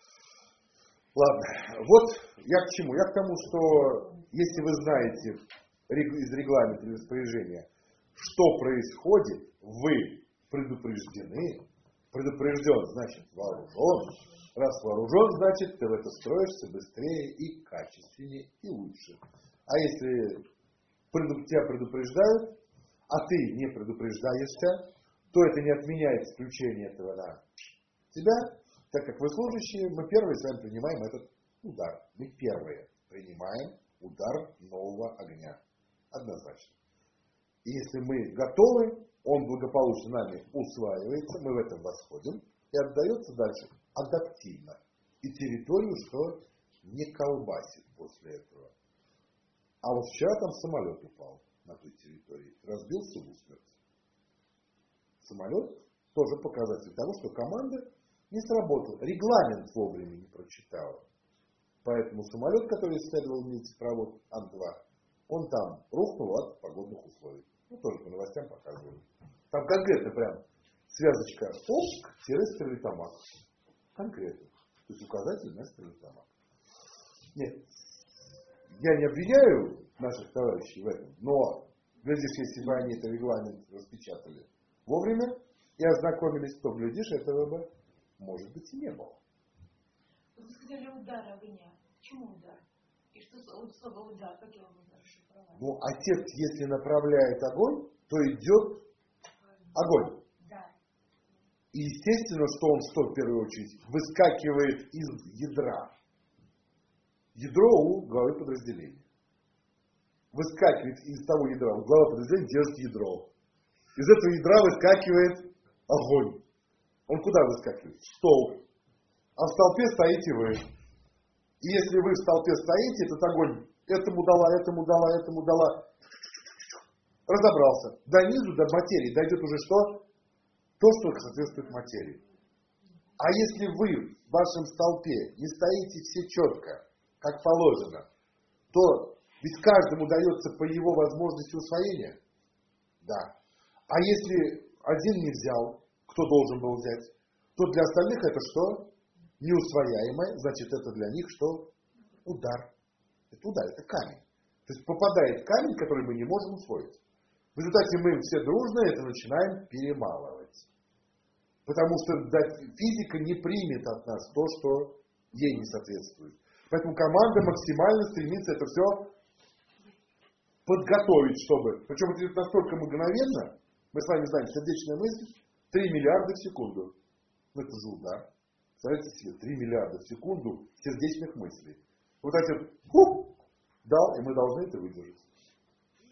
Ладно, вот я к чему? Я к тому, что если вы знаете из регламента или распоряжения, что происходит, вы предупреждены. Предупрежден, значит вооружен. Раз вооружен, значит ты в это строишься быстрее и качественнее и лучше. А если тебя предупреждают, а ты не предупреждаешься, то это не отменяет исключение этого на тебя, так как вы служащие, мы первые с вами принимаем этот удар. Мы первые принимаем удар нового огня. Однозначно. И если мы готовы, он благополучно нами усваивается, мы в этом восходим и отдается дальше адаптивно. И территорию, что не колбасит после этого. А вот вчера там самолет упал на той территории, разбился в усмерть. Самолет тоже показатель того, что команда не сработала. Регламент вовремя не прочитала. Поэтому самолет, который исследовал нефтепровод Ан два, он там рухнул от погодных условий. Ну, тоже по новостям показывали. Там конкретно прям связочка Омск-Стерлитамак. Конкретно. То есть указатель на Стерлитамак. Нет. Я не обвиняю наших товарищей в этом, но, глядишь, если бы они этот регламент распечатали вовремя и ознакомились, то, глядишь, этого бы, может быть, и не было. Вы сказали удар огня. Почему удар? И что слово удар? Как его можно расшифровать? Ну, отец, если направляет огонь, то идет огонь. Да. И естественно, что он что в первую очередь выскакивает из ядра. Ядро у главы подразделения. Выскакивает из того ядра. Вот глава подразделения держит ядро. Из этого ядра выскакивает огонь. Он куда выскакивает? В столб. А в столпе стоите вы. И если вы в столпе стоите, этот огонь этому дала, этому дала, этому дала. Разобрался. До низу, до материи дойдет уже что? То, что соответствует материи. А если вы в вашем столпе не стоите все четко, как положено, то ведь каждому дается по его возможности усвоения. Да. А если один не взял, кто должен был взять, то для остальных это что? Неусвояемое, значит это для них что? Удар. Это удар, это камень. То есть попадает камень, который мы не можем усвоить. В результате мы все дружно это начинаем перемалывать. Потому что физика не примет от нас то, что ей не соответствует. Поэтому команда максимально стремится это все подготовить, чтобы... Причем это идет настолько мгновенно, мы с вами знаем, сердечная мысль три миллиарда в секунду. Ну это же удар. Представляете себе, три миллиарда в секунду сердечных мыслей. Вот отец, хуп, дал, и мы должны это выдержать.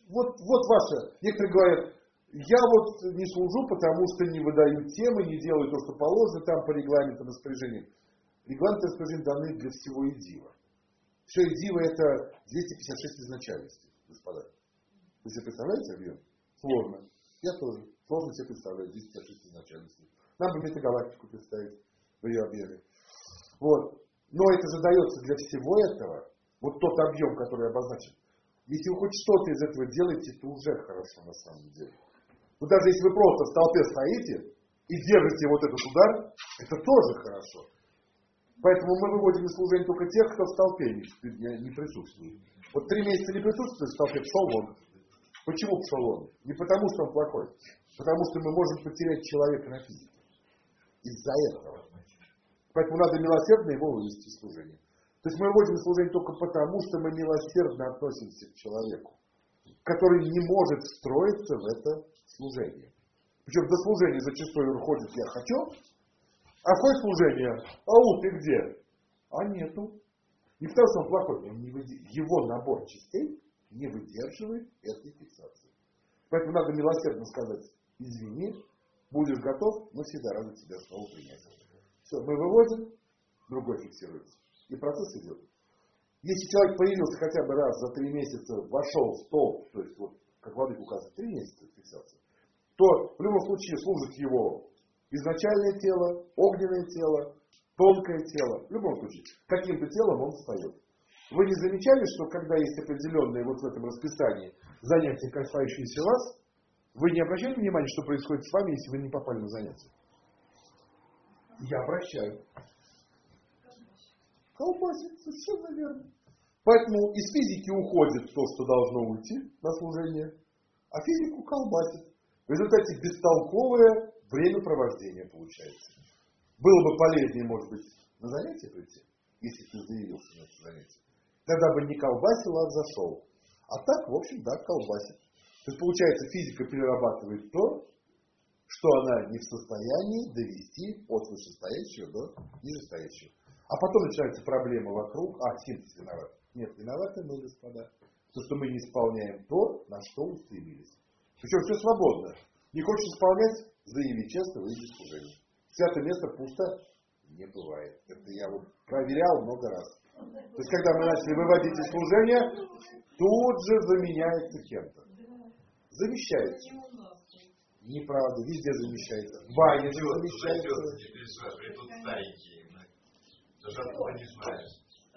вот, вот ваше. Некоторые говорят, я вот не служу, потому что не выдаю темы, не делаю то, что положено там по регламенту распоряжениям. Регламенты распоряжения даны для всего ИДИВа. Все ИДИВа это двести пятьдесят шесть изначальностей, господа. Вы себе представляете объем? Сложно. Я тоже. Сложно себе представлять двести пятьдесят шесть изначальностей. Нам бы метагалактику представить в ее объеме. Вот. Но это же дается для всего этого. Вот тот объем, который обозначен. Если вы хоть что-то из этого делаете, то уже хорошо на самом деле. Но даже если вы просто в толпе стоите и держите вот этот удар, это тоже хорошо. Поэтому мы выводим из служения только тех, кто в толпе не, не присутствует. Вот три месяца не присутствует в толпе, пшел вон. Почему пшел вон? Не потому, что он плохой. Потому что мы можем потерять человека на физике. Из-за этого. Поэтому надо милосердно его вывести из служения. То есть мы выводим из служения только потому, что мы милосердно относимся к человеку, который не может встроиться в это служение. Причем до служения зачастую уходит «я хочу», а в служение «ау, ты где?» А нету. Не потому, что он плохой, он не выдерж... его набор частей не выдерживает этой фиксации. Поэтому надо милосердно сказать «извини, будешь готов, мы всегда рады тебя снова принять». Все, мы выводим, другой фиксируется. И процесс идет. Если человек появился хотя бы раз за три месяца, вошел в столб, то есть, вот, как владыка указывает, три месяца фиксации, то в любом случае служит его изначальное тело, огненное тело, тонкое тело. В любом случае, каким-то телом он встает. Вы не замечали, что когда есть определенные вот в этом расписании занятия, касающиеся вас, вы не обращали внимания, что происходит с вами, если вы не попали на занятия? Я обращаю. Колбасит, совершенно верно. Поэтому из физики уходит то, что должно уйти на служение, а физику колбасит. В результате бестолковое времяпровождение получается. Было бы полезнее, может быть, на занятие прийти, если ты заявился на это занятие. Тогда бы не колбасил, а зашел. А так, в общем, да, колбасит. То есть, получается, физика перерабатывает то, что она не в состоянии довести от вышестоящего до нижестоящего. А потом начинаются проблемы вокруг. А, синтез виноват. Нет, виноваты мы, господа. То, что мы не исполняем то, на что устремились. Причем все свободно. Не хочешь исполнять, заяви честно, выйди из служения. Святое место пусто не бывает. Это я вот проверял много раз. То есть, когда мы начали выводить из служения, тут же заменяется кем-то. Замещается. Неправда, везде замещается. В бане замещается. Тут старенькие. Даже откуда не знаешь.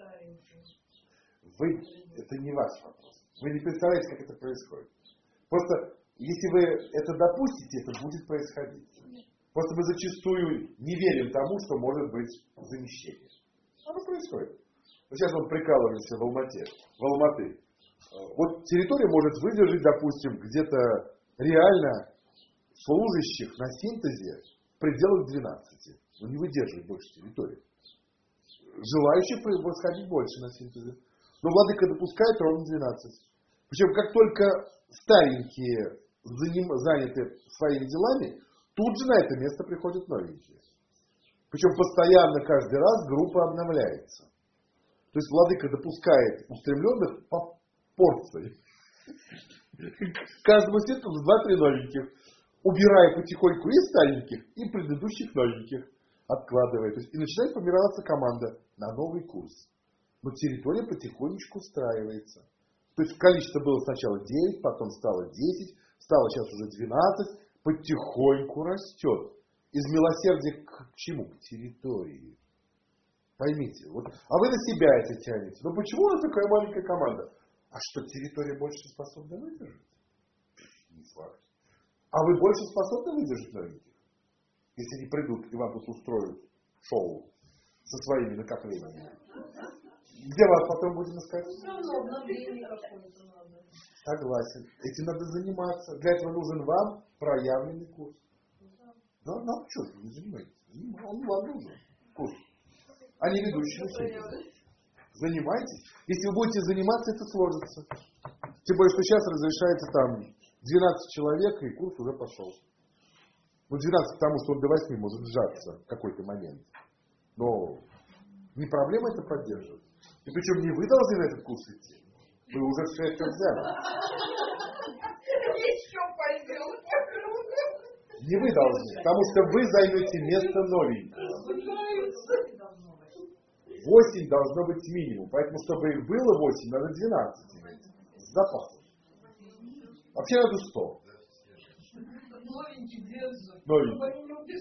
Вы, это не ваш вопрос. Вы не представляете, как это происходит. Просто, если вы это допустите, это будет происходить. Просто мы зачастую не верим тому, что может быть замещение. Оно происходит. Сейчас мы прикалываемся в Алмате. В Алматы. Вот территория может выдержать, допустим, где-то реально служащих на синтезе в пределах двенадцати. Но не выдерживает больше территории. Желающих восходить больше на синтезе. Но владыка допускает ровно двенадцать. Причем, как только старенькие заним, заняты своими делами, тут же на это место приходят новенькие. Причем постоянно, каждый раз группа обновляется. То есть владыка допускает устремленных по порции. Каждому синтезу два-три новеньких. Убирая потихоньку и стареньких, и предыдущих новеньких. Откладывая. То есть, и начинает формироваться команда на новый курс. Но территория потихонечку встраивается. То есть количество было сначала девять, потом стало десять, стало сейчас уже двенадцать, потихоньку растет. Из милосердия к чему? К территории. Поймите. Вот, а вы на себя это тянете. Но почему у нас такая маленькая команда? А что, территория больше способна выдержать? Не факт. А вы больше способны выдержать новеньких? Если они придут и вам тут устроят шоу со своими накоплениями. Где вас потом будем искать? Согласен. Этим надо заниматься. Для этого нужен вам проявленный курс. Да, ну а что вы не занимаетесь? Он вам нужен. Курс. А не ведущий учитель. Занимайтесь. Если вы будете заниматься, это сложится. Тем более, что сейчас разрешается там двенадцать человек, и курс уже пошел. Ну, двенадцать, потому что он до восьми может сжаться в какой-то момент. Но не проблема это поддерживать. И причем не вы должны на этот курс идти. Вы уже все это взяли. Не вы должны, потому что вы займете место новенького. восемь должно быть минимум. Поэтому, чтобы их было восемь, надо двенадцать иметь. С запасом. Вообще надо сто. Новенький.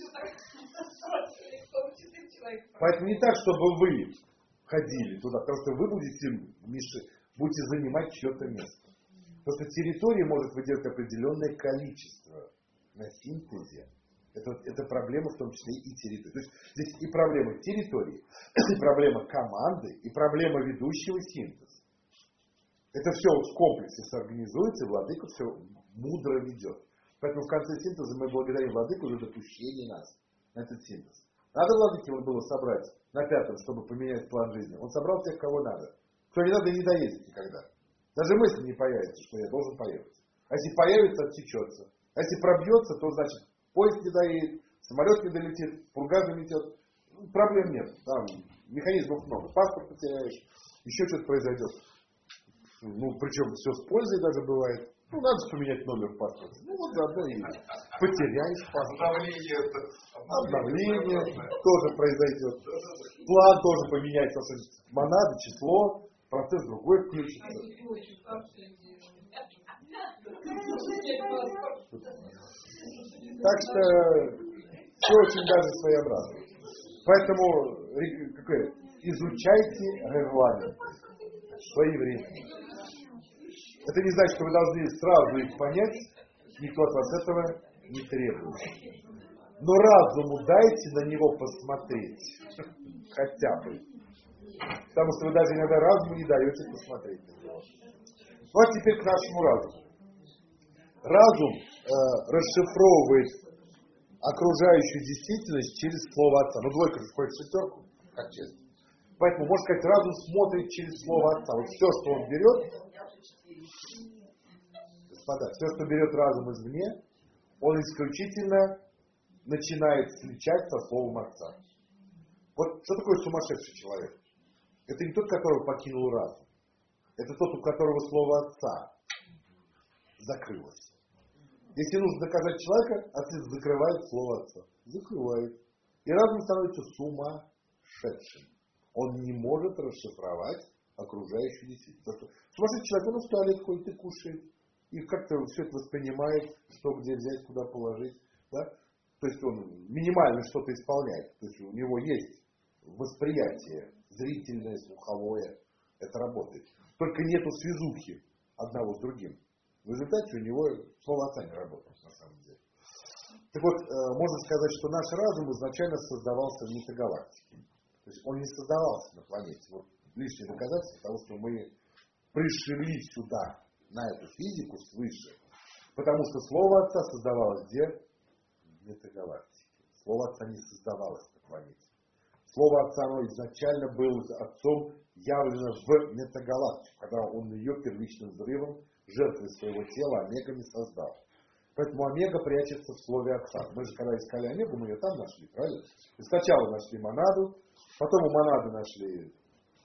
Поэтому не так, чтобы вы ходили туда, потому что вы будете, будете занимать чье-то место. Просто территория может выделять определенное количество на синтезе. Это, это проблема в том числе и территории. То есть здесь и проблема территории, и проблема команды, и проблема ведущего синтеза. Это все в комплексе соорганизуется, и владыка все мудро ведет. Поэтому в конце синтеза мы благодарим владыку за допущение нас на этот синтез. Надо владыке было собрать на пятом, чтобы поменять план жизни. Он собрал тех, кого надо. Кто не надо, не доедет никогда. Даже мысль не появится, что я должен поехать. А если появится, отсечется. А если пробьется, то значит поезд не доедет, самолет не долетит, пурга залетет. Ну, проблем нет. Там механизмов много. Паспорт потеряешь, еще что-то произойдет. Ну, причем все с пользой даже бывает. Ну, надо поменять номер паспорта. Ну, вот заодно и потеряешь паспорт. Обновление. Обновление тоже произойдет. План тоже поменяется. Монада, число, процесс другой включится. Так что все очень даже своеобразно. Поэтому какое, изучайте регламент своевременно. Это не значит, что вы должны сразу их понять, никто от вас этого не требует. Но разуму дайте на него посмотреть. Хотя бы. Потому что вы даже иногда разуму не даете посмотреть на него. Вот теперь к нашему разуму. Разум э, расшифровывает окружающую действительность через слово Отца. Ну, двойка же входит в шестерку, как честно. Поэтому, можно сказать, разум смотрит через слово Отца. Вот все, что он берет, господа, все, что берет разум извне, он исключительно начинает сличать со словом Отца. Вот что такое сумасшедший человек? Это не тот, которого покинул разум. Это тот, у которого слово Отца закрылось. Если нужно доказать человека, отец закрывает слово Отца. Закрывает. И разум становится сумасшедшим. Он не может расшифровать окружающую действительность. Потому что сумасшедший человек, он в туалет ходит и кушает. И как-то все это воспринимает, что где взять, куда положить. Да? То есть он минимально что-то исполняет. То есть у него есть восприятие зрительное, слуховое. Это работает. Только нету связухи одного с другим. В результате у него слово Отца не работает, на самом деле. Так вот, э, можно сказать, что наш разум изначально создавался в метагалактике. То есть он не создавался на планете. Вот лишнее доказательство того, что мы пришли сюда, на эту физику свыше. Потому что слово Отца создавалось где? В метагалактике. Слово Отца не создавалось на планете. Слово Отца, оно изначально было Отцом явлено в метагалактику, когда он ее первичным взрывом жертвой своего тела омегами создал. Поэтому омега прячется в слове Отца. Мы же когда искали омегу, мы ее там нашли, правильно? И сначала нашли монаду, потом у монады нашли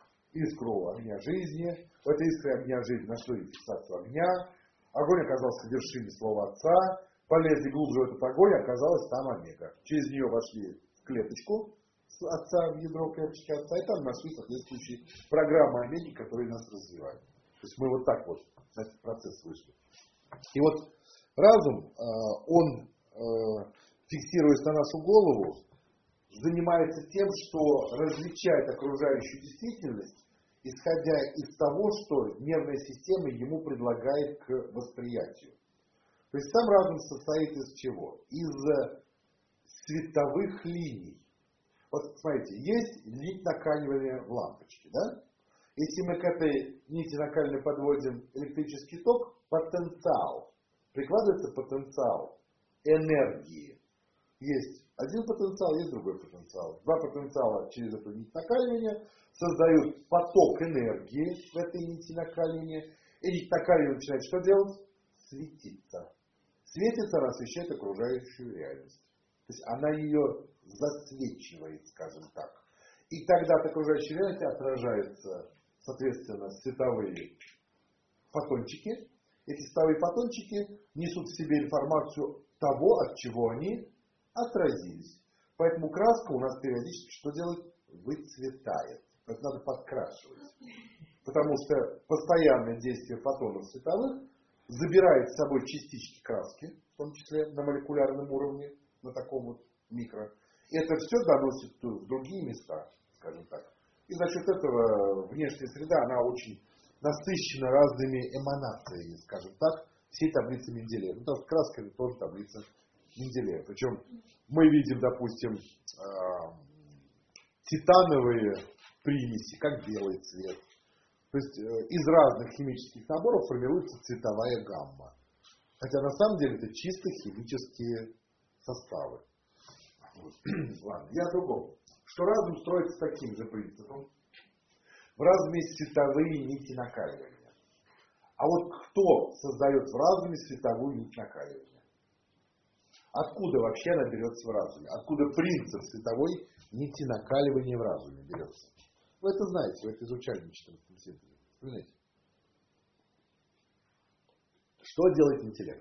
искру огня жизни, в этой искре огня жизни нашли фиксацию огня, огонь оказался в вершине слова Отца, полезли глубже в этот огонь, оказалась там омега. Через нее вошли в клеточку с Отца, в ядро клеточки Отца, и там нашли соответствующие программы омеги, которые нас развивают. То есть мы вот так вот на этот процесс вышли. И вот разум, он, фиксируясь на нашу голову, занимается тем, что различает окружающую действительность, исходя из того, что нервная система ему предлагает к восприятию. То есть сам разум состоит из чего? Из световых линий. Вот смотрите, есть нить накаливания в лампочке, да? Если мы к этой нити накаливания подводим электрический ток, потенциал, прикладывается потенциал энергии. Есть один потенциал, есть другой потенциал. Два потенциала через эту нить накаливания создают поток энергии в этой нити накаливания. И нить накаливания начинает что делать? Светиться. Светится, она освещает окружающую реальность. То есть она ее засвечивает, скажем так. И тогда от окружающей реальности отражаются, соответственно, световые фотончики. Эти световые фотончики несут в себе информацию того, от чего они отразились. Поэтому краска у нас периодически что делает? Выцветает. Это надо подкрашивать. Потому что постоянное действие фотонов световых забирает с собой частички краски, в том числе на молекулярном уровне, на таком вот микро. И это все доносит в другие места, скажем так. И за счет этого внешняя среда, она очень насыщена разными эманациями, скажем так, всей таблицы Менделеева. Потому что краска это тоже таблица Менделеева. Причем мы видим, допустим, титановые примеси, как белый цвет. То есть из разных химических наборов формируется цветовая гамма. Хотя на самом деле это чисто химические составы. Ладно, я о другом. Что разум строится таким же принципом. В разуме есть световые нити накаливания. А вот кто создает в разуме световую нить накаливания? Откуда вообще она берется в разуме? Откуда принцип световой нити накаливания в разуме берется? Вы это знаете, вы это изучали в четырнадцатом синтезе. Вспоминайте. Что делает интеллект?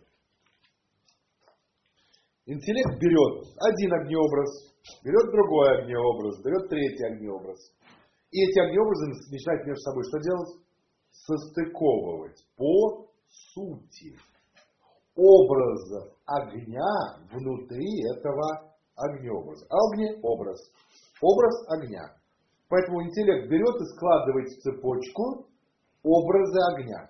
Интеллект берет один огнеобраз, берет другой огнеобраз, берет третий огнеобраз. И эти огнеобразы начинают между собой что делать? Состыковывать по сути образов огня внутри этого огнеобраза. Огнеобраз. Образ огня. Поэтому интеллект берет и складывает в цепочку образы огня.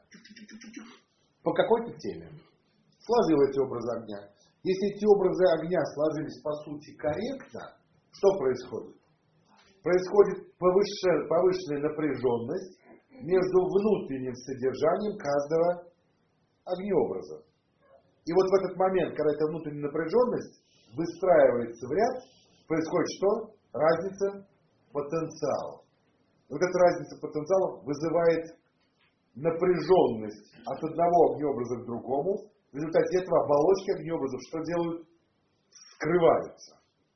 По какой-то теме. Сложил эти образы огня. Если эти образы огня сложились по сути корректно, что происходит? Происходит повышенная, повышенная напряженность между внутренним содержанием каждого огнеобраза. И вот в этот момент, когда эта внутренняя напряженность выстраивается в ряд, происходит что? Разница потенциалов. Вот эта разница потенциалов вызывает напряженность от одного огнеобраза к другому. В результате этого оболочки огнеобразов что делают? Скрываются.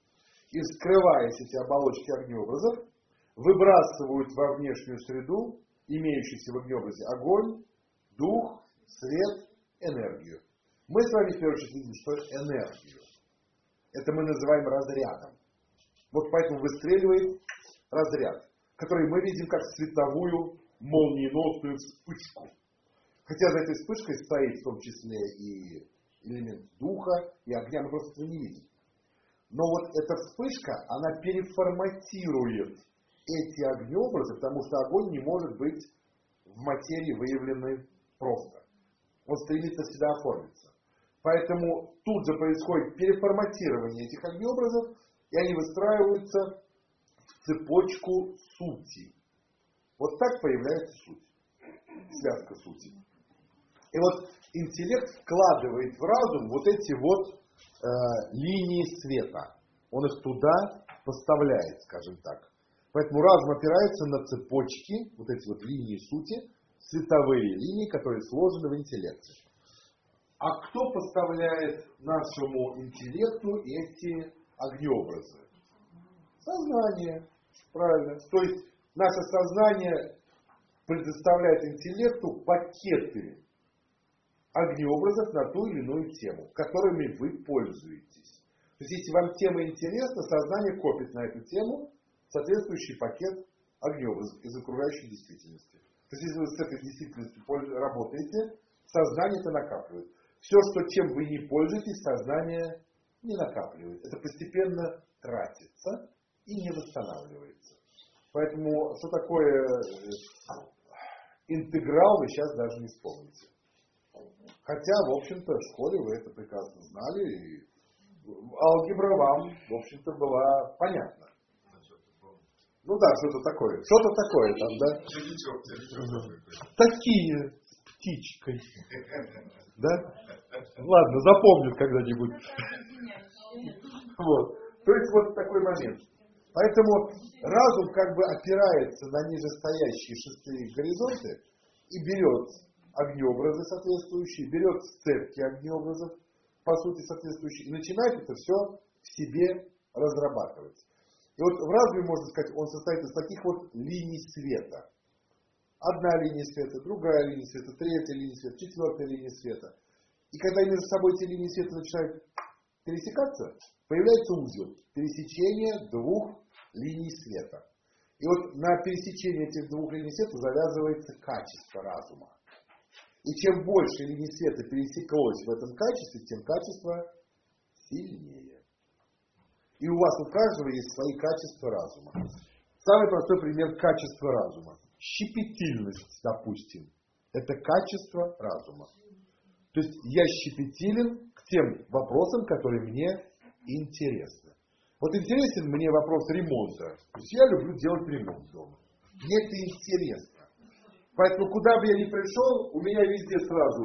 И скрываясь эти оболочки огнеобразов, выбрасывают во внешнюю среду имеющийся в огнеобразе огонь, дух, свет, энергию. Мы с вами в первую очередь видим, что энергию. Это мы называем разрядом. Вот поэтому выстреливает разряд, который мы видим как световую молниеносную вспышку. Хотя за этой вспышкой стоит в том числе и элемент духа, и огня, мы просто этого не видим. Но вот эта вспышка, она переформатирует эти огнеобразы, потому что огонь не может быть в материи выявленной просто. Он стремится всегда оформиться. Поэтому тут же происходит переформатирование этих огнеобразов, и они выстраиваются в цепочку сути. Вот так появляется суть. Связка сути. И вот интеллект вкладывает в разум вот эти вот э, линии света. Он их туда поставляет, скажем так. Поэтому разум опирается на цепочки, вот эти вот линии сути, световые линии, которые сложены в интеллекте. А кто поставляет нашему интеллекту эти огнеобразы? Сознание. Правильно. То есть наше сознание предоставляет интеллекту пакеты огнеобразов на ту или иную тему, которыми вы пользуетесь. То есть если вам тема интересна, сознание копит на эту тему соответствующий пакет огнеобразов из окружающей действительности. То есть если вы с этой действительностью работаете, сознание это накапливает. Все, что, чем вы не пользуетесь, сознание не накапливает. Это постепенно тратится и не восстанавливается. Поэтому, что такое интеграл, вы сейчас даже не вспомните. Хотя, в общем-то, в школе вы это прекрасно знали, и алгебра вам, в общем-то, была понятна. Ну да, что-то такое. Что-то такое там, да? Такие с птичкой. Да? Ладно, запомнят когда-нибудь. Вот. То есть вот такой момент. Поэтому разум как бы опирается на нижестоящие шестые горизонты и берет огнеобразы соответствующие, берет сцепки огнеобразов, по сути соответствующие, и начинает это все в себе разрабатывать. И вот в разуме, можно сказать, он состоит из таких вот линий света. Одна линия света, другая линия света, третья линия света, четвертая линия света. И когда между собой эти линии света начинают пересекаться, появляется узел. Пересечение двух линий света. И вот на пересечении этих двух линий света завязывается качество разума. И чем больше линий света пересеклось в этом качестве, тем качество сильнее. И у вас у каждого есть свои качества разума. Самый простой пример качества разума. Щепетильность, допустим. Это качество разума. То есть я щепетилен к тем вопросам, которые мне интересны. Вот интересен мне вопрос ремонта. То есть я люблю делать ремонт дома. Мне это интересно. Поэтому куда бы я ни пришел, у меня везде сразу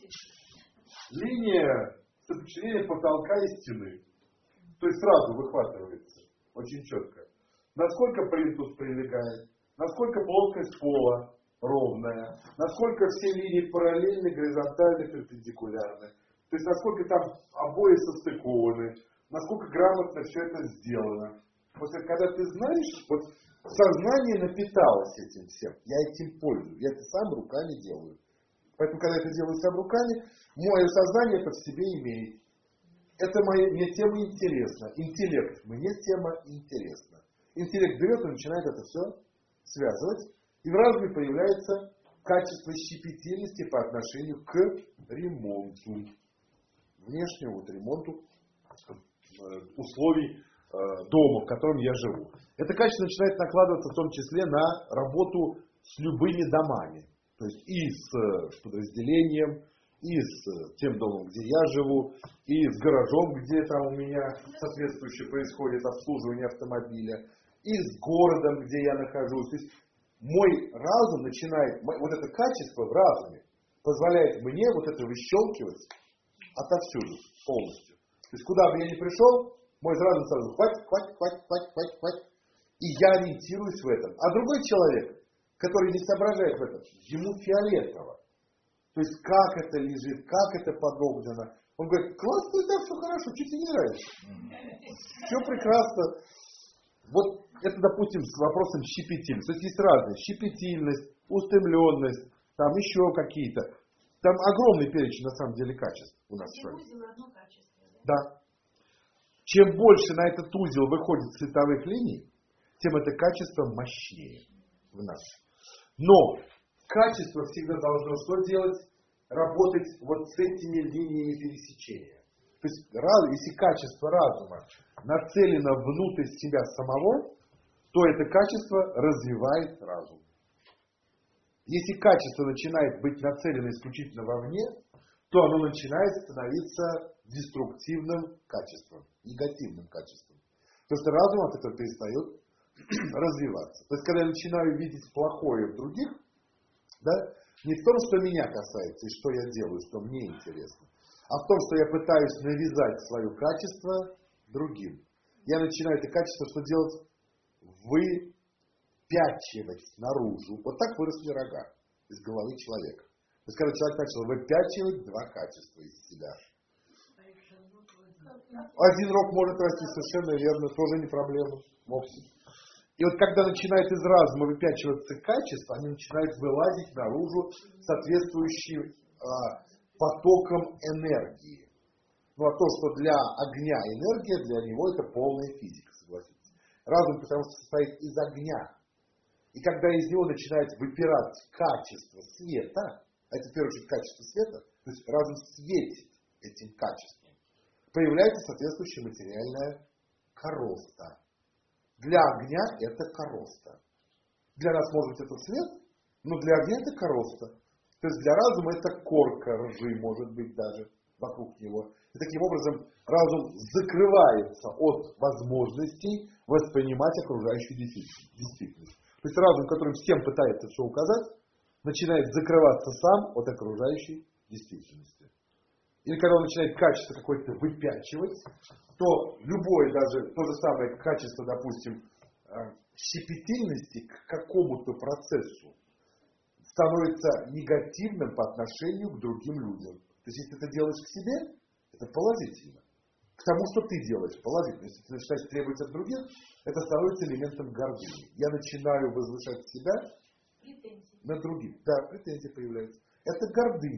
линия соприкосновения потолка и стены. То есть сразу выхватывается. Очень четко. Насколько плинтус прилегает, насколько плоскость пола ровная, насколько все линии параллельны, горизонтальны, перпендикулярны. То есть насколько там обои состыкованы, насколько грамотно все это сделано. Вот когда ты знаешь, вот сознание напиталось этим всем. Я этим пользуюсь. Я это сам руками делаю. Поэтому, когда я это делаю сам руками, мое сознание это в себе имеет. Это моя, мне тема интересна. Интеллект. Мне тема интересна. Интеллект берет и начинает это все связывать. И в разуме появляется качество щепетильности по отношению к ремонту. Внешнему вот ремонту условий э, дома, в котором я живу. Это качество начинает накладываться в том числе на работу с любыми домами. То есть и с подразделением, и с тем домом, где я живу, и с гаражом, где там у меня соответствующее происходит обслуживание автомобиля, и с городом, где я нахожусь. То есть мой разум начинает, вот это качество в разуме позволяет мне вот это выщелкивать отовсюду полностью. То есть куда бы я ни пришел, мой разум сразу хватит, хватит, хватит, хватит, хватит, хватит. И я ориентируюсь в этом. А другой человек, который не соображает в этом, ему фиолетово. То есть как это лежит, как это подогнано. Он говорит, классно, так все хорошо, что тебе не нравится? Все прекрасно. Вот это, допустим, с вопросом щепетильности. То есть есть разные. Щепетильность, устремленность, там еще какие-то. Там огромный перечень, на самом деле, качеств у нас с вами. Да. Чем больше на этот узел выходит световых линий, тем это качество мощнее в нас. Но качество всегда должно что делать? Работать вот с этими линиями пересечения. То есть, если качество разума нацелено внутрь себя самого, то это качество развивает разум. Если качество начинает быть нацелено исключительно вовне, то оно начинает становиться деструктивным качеством, негативным качеством. То есть разум от этого перестает развиваться. То есть, когда я начинаю видеть плохое в других, да, не в том, что меня касается и что я делаю, что мне интересно, а в том, что я пытаюсь навязать свое качество другим. Я начинаю это качество что делать? Выпячивать наружу. Вот так выросли рога из головы человека. То есть, когда человек начал выпячивать два качества из себя. Один рог может расти совершенно верно, тоже не проблема. Вовсе. И вот когда начинает из разума выпячиваться качество, они начинают вылазить наружу соответствующим а, потоком энергии. Ну а то, что для огня энергия, для него это полная физика, согласитесь. Разум потому что состоит из огня. И когда из него начинает выпирать качество света, а это в первую очередь качество света, то есть разум светит этим качеством, появляется соответствующая материальная короста. Для огня это короста. Для нас может быть это свет, но для огня это короста. То есть для разума это корка ржи, может быть даже вокруг него. И таким образом разум закрывается от возможностей воспринимать окружающую действительность. То есть разум, который всем пытается все указать, начинает закрываться сам от окружающей действительности. Или когда он начинает качество какое-то выпячивать, то любое даже, то же самое качество, допустим, щепетильности к какому-то процессу становится негативным по отношению к другим людям. То есть, если ты это делаешь к себе, это положительно. К тому, что ты делаешь, положительно. Если ты начинаешь требовать от других, это становится элементом гордыни. Я начинаю возвышать себя Претензии. на других. Да, претензии появляются. Это гордыня.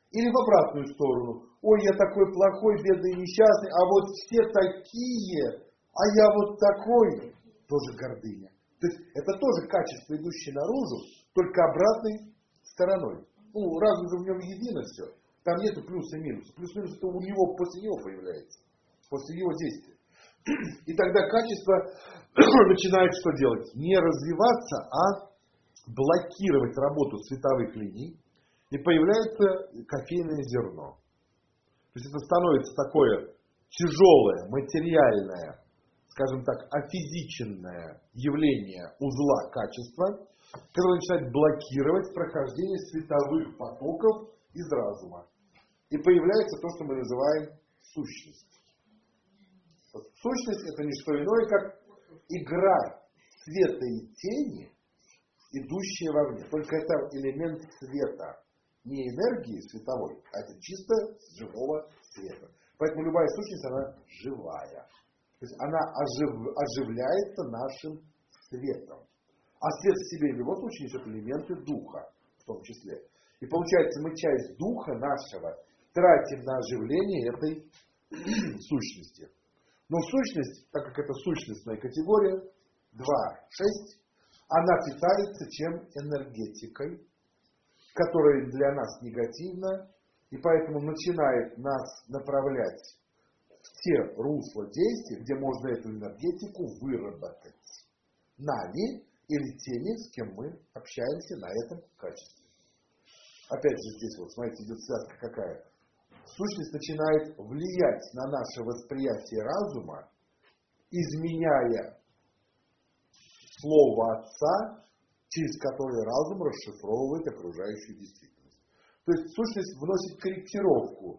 Или в обратную сторону. Ой, я такой плохой, бедный, несчастный, а вот все такие, а я вот такой. Тоже гордыня. То есть это тоже качество, идущее наружу, только обратной стороной. Ну, разум же в нем едино все. Там нету плюса и минуса. Плюс-минус это у него, после него появляется. После его действия. И тогда качество начинает что делать? Не развиваться, а блокировать работу световых линий. И появляется кофейное зерно. То есть это становится такое тяжелое, материальное, скажем так, афизиченное явление узла качества, которое начинает блокировать прохождение световых потоков из разума. И появляется то, что мы называем сущность. Вот сущность это не что иное, как игра света и тени, идущая вовне. Только это элемент света. Не энергии световой, а это чисто живого света. Поэтому любая сущность, она живая. То есть она ожив, оживляется нашим светом. А свет в себе в любом случае несет элементы духа в том числе. И получается, мы часть духа нашего тратим на оживление этой сущности. Но сущность, так как это сущностная категория, два шесть, она питается чем? Энергетикой, которая для нас негативна, и поэтому начинает нас направлять в те русла действий, где можно эту энергетику выработать нами или теми, с кем мы общаемся на этом качестве. Опять же здесь, вот смотрите, идет связка какая. Сущность начинает влиять на наше восприятие разума, изменяя слово Отца, через которое разум расшифровывает окружающую действительность. То есть сущность вносит корректировку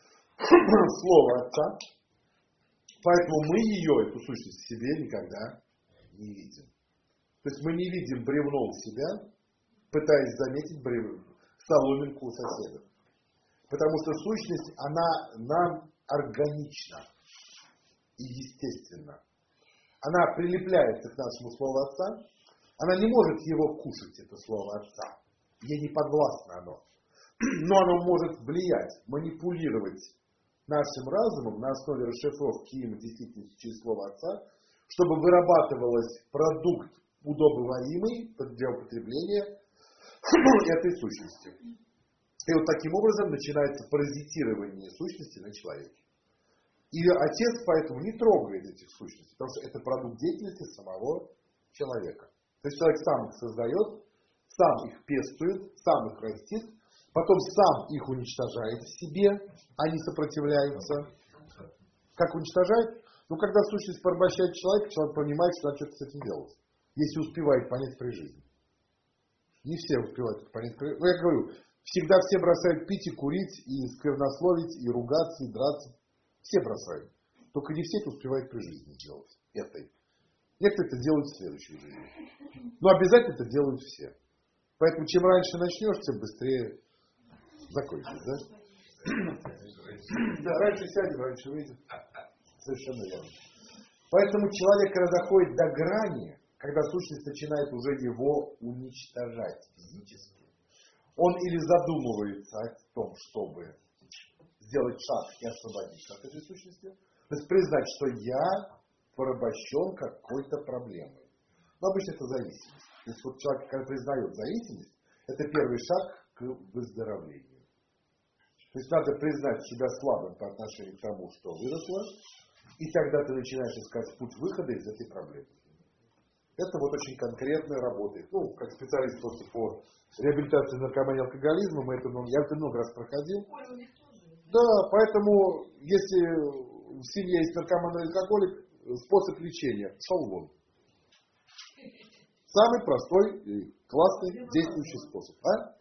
слова Отца, поэтому мы ее, эту сущность, в себе никогда не видим. То есть мы не видим бревно у себя, пытаясь заметить бревно, соломинку у соседа. Потому что сущность, она нам органична и естественна. Она прилепляется к нашему слову Отца. Она не может его кушать, это слово Отца. Ей не подвластно оно. Но оно может влиять, манипулировать нашим разумом на основе расшифровки им действительности через слово Отца, чтобы вырабатывалось продукт удобоваримый для употребления этой сущности. И вот таким образом начинается паразитирование сущности на человеке. И Отец поэтому не трогает этих сущностей, потому что это продукт деятельности самого человека. То есть человек сам их создает, сам их пестует, сам их растит, потом сам их уничтожает в себе, а не сопротивляется. Как уничтожает? Ну, когда сущность порабощает человека, человек понимает, что надо что-то с этим делать. Если успевает понять при жизни. Не все успевают это понять при жизни. Ну, я говорю, всегда все бросают пить и курить, и сквернословить, и ругаться, и драться. Все бросают. Только не все это успевают при жизни сделать. Этой. Некоторые это делают в следующей жизни. Но обязательно это делают все. Поэтому чем раньше начнешь, тем быстрее закончишь, да? Да, раньше сядем, раньше выйдем. Совершенно верно. Поэтому человек, когда доходит до грани, когда сущность начинает уже его уничтожать физически, он или задумывается о том, чтобы сделать шаг и освободиться от этой сущности, то есть признать, что я порабощен какой-то проблемой. Но обычно это зависимость. То есть вот человек, когда признает зависимость, это первый шаг к выздоровлению. То есть надо признать себя слабым по отношению к тому, что выросло, и тогда ты начинаешь искать путь выхода из этой проблемы. Это вот очень конкретно работает. Ну, как специалист просто по реабилитации наркомании и алкоголизма, мы это, ну, я это много раз проходил. Да, поэтому, если в семье есть наркоман или алкоголик, способ лечения шел вон. Самый простой и классный действующий способ. А?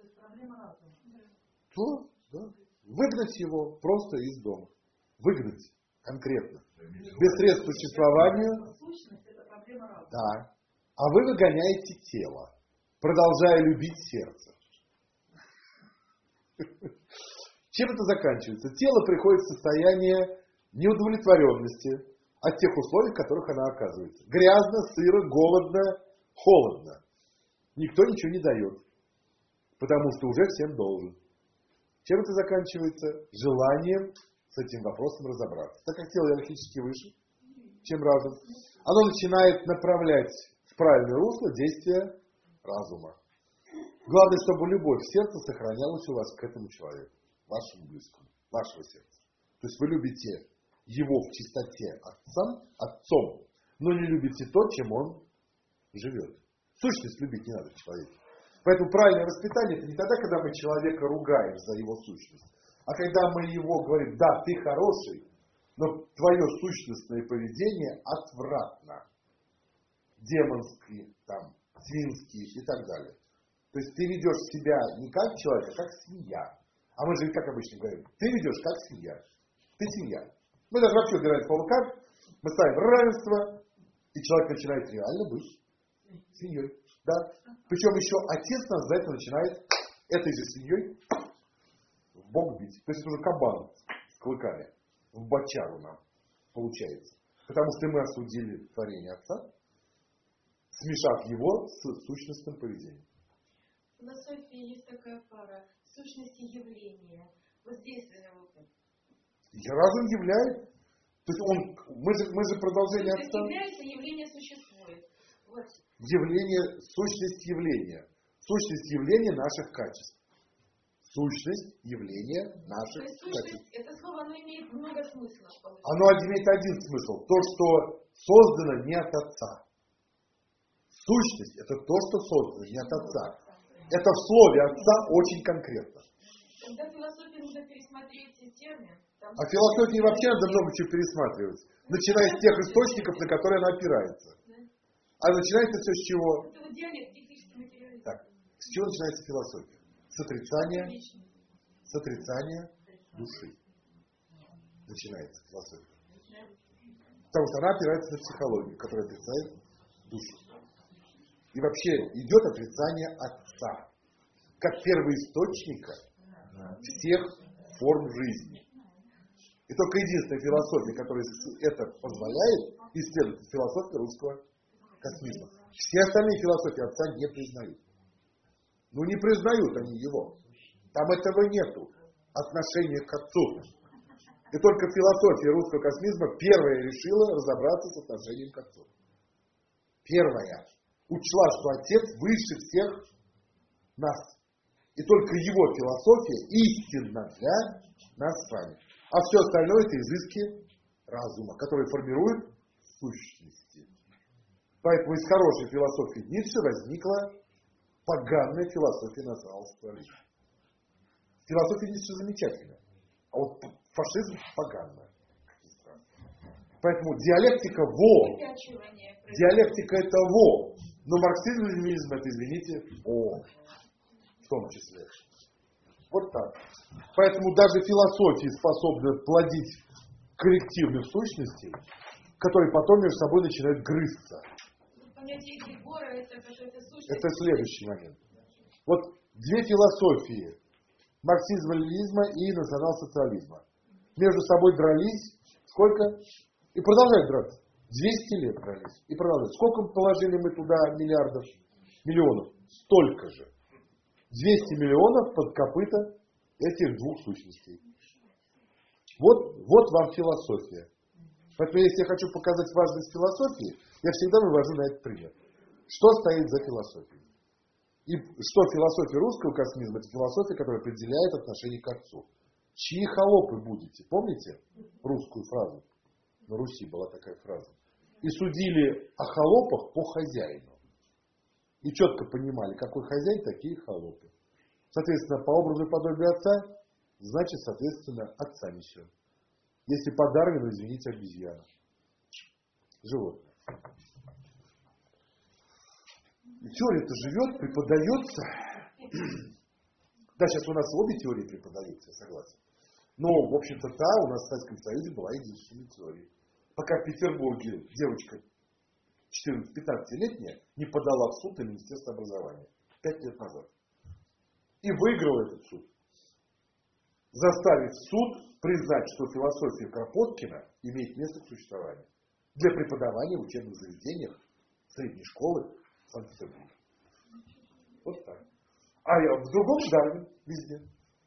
То, да. Выгнать его просто из дома. Выгнать конкретно. Без средств к существованию. Да. А вы выгоняете тело, продолжая любить сердце. Чем это заканчивается? Тело приходит в состояние неудовлетворенности от тех условий, в которых оно оказывается. Грязно, сыро, голодно, холодно. Никто ничего не дает, потому что уже всем должен. Чем это заканчивается? Желанием с этим вопросом разобраться. Так как тело иерархически выше, чем разум, оно начинает направлять в правильное русло действия разума. Главное, чтобы любовь в сердце сохранялась у вас к этому человеку, вашему близкому, вашего сердца. То есть вы любите его в чистоте отцом, отцом, но не любите то, чем он живет. Сущность любить не надо в человеке. Поэтому правильное воспитание это не тогда, когда мы человека ругаем за его сущность, а когда мы его говорим, да, ты хороший, но твое сущностное поведение отвратно. Демонские, там, свинские и так далее. То есть ты ведешь себя не как человек, а как свинья. А мы же, как обычно говорим, ты ведешь как свинья. Ты свинья. Мы даже вообще убираем слово как, мы ставим равенство, и человек начинает реально быть свиньей. Да? Причем еще отец нас за это начинает этой же свиньей в бок бить. То есть это уже кабан с клыками. В бочару нам получается. Потому что мы осудили творение отца, смешав его с сущностным поведением. В философии есть такая пара сущности явления. Вот здесь разум являет. То есть он, мы же, мы же продолжение отца. Является, явление существует. Вот. Явление, сущность явления. Сущность явления наших качеств. Сущность явления наших То есть качеств. сущность, это слово, оно имеет много смыслов. Оно имеет один смысл. То, что создано не от отца. Сущность это то, что создано не от отца. Это в слове отца очень конкретно. Когда философии нужно пересмотреть термин. Там... А философии вообще надо много чего пересматривать. Начиная с тех источников, на которые она опирается. А начинается все с чего? Это вот диалект, технический материализм. Так, с чего начинается философия? С отрицания, с отрицания души. Начинается философия. Потому что она опирается на психологию, которая отрицает душу. И вообще идет отрицание отца, как первоисточника всех форм жизни. И только единственная философия, которая это позволяет, исследовать, философия русского космизма. Все остальные философии отца не признают. Ну не признают они его. Там этого нету. Отношения к отцу. И только философия русского космизма первая решила разобраться с отношением к отцу. Первая. Учла, что отец выше всех нас. И только его философия истинна для нас с вами. А все остальное это изыски разума, которые формируют сущности. Поэтому из хорошей философии Ницше возникла поганая философия национального личности. Философия Ницше замечательная, а вот фашизм поганая. Поэтому диалектика во. Диалектика это во. Но марксизм и ленинизм это, извините, о. В том числе. Вот так. Поэтому даже философии способны плодить коллективных сущностей, которые потом между собой начинают грызться. Понятие Григора это какая-то сущность. Это следующий момент. Вот две философии марксизма, ленинизма и национал-социализма между собой дрались сколько? И продолжают драться. двести лет дрались. И продолжают. Сколько положили мы туда миллиардов, миллионов? Столько же. двести миллионов под копыта этих двух сущностей. Вот, вот вам философия. Поэтому, если я хочу показать важность философии, я всегда вывожу на этот пример. Что стоит за философией? И что философия русского космизма? Это философия, которая определяет отношение к отцу. Чьи холопы будете? Помните русскую фразу? На Руси была такая фраза. И судили о холопах по хозяину. И четко понимали, какой хозяин, такие холопы. Соответственно, по образу и подобию отца, значит, соответственно, отца несет. Если по Дарвину, извините, обезьяна. Животное. И теория-то живет, преподается. Да, сейчас у нас обе теории преподаются, я согласен. Но, в общем-то, та у нас в Советском Союзе была единственной теорией. Пока в Петербурге девочка четырнадцати-пятнадцатилетняя не подала в суд на Министерство образования. Пять лет назад. И выиграла этот суд. Заставив суд признать, что философия Кропоткина имеет место к существованию. Для преподавания в учебных заведениях средней школы в Санкт-Петербурге. Вот так. А в другом Дарвин везде.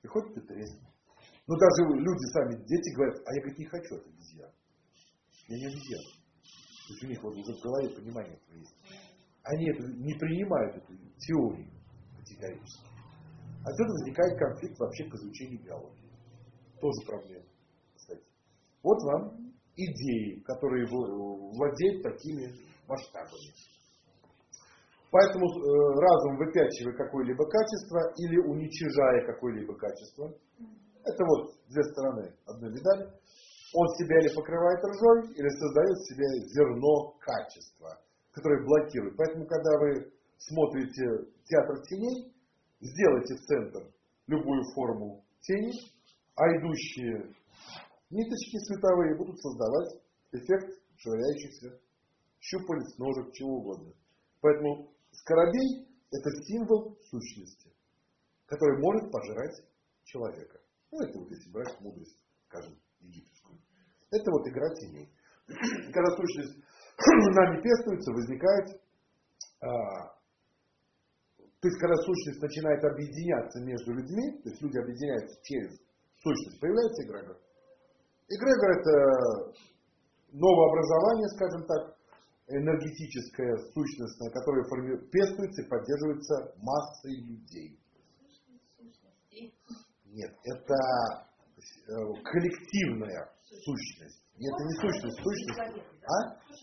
И хоть ты тресни. Но даже люди сами, дети говорят, а я, говорит, не хочу от обезьян. Я не обезьян. То есть у них вот уже в голове понимание этого есть. Они это, не принимают эту теорию категорически. Отсюда возникает конфликт вообще к изучению биологии. Тоже проблема, кстати. Вот вам идеи, которые владеют такими масштабами. Поэтому э, разум, выпячивая какое-либо качество или уничижая какое-либо качество, это вот две стороны одной медали, он себя или покрывает ржой, или создает в себе зерно качества, которое блокирует. Поэтому, когда вы смотрите театр теней, сделайте в центр любую форму тени, а идущие ниточки световые будут создавать эффект швыряющихся щупалец, ножек, чего угодно. Поэтому скоробей – это символ сущности, который может пожрать человека. Ну, это вот если брать мудрость, скажем, египетскую. Это вот игра теней. Когда сущность нами пестуется, возникает... А, то есть, когда сущность начинает объединяться между людьми, то есть люди объединяются через сущность, появляется эгрегор. Эгрегор – это новообразование, скажем так, энергетическое, сущностное, которое форми... пестуется и поддерживается массой людей. Нет, это коллективная сущность. Нет, это не сущность, сущность. А?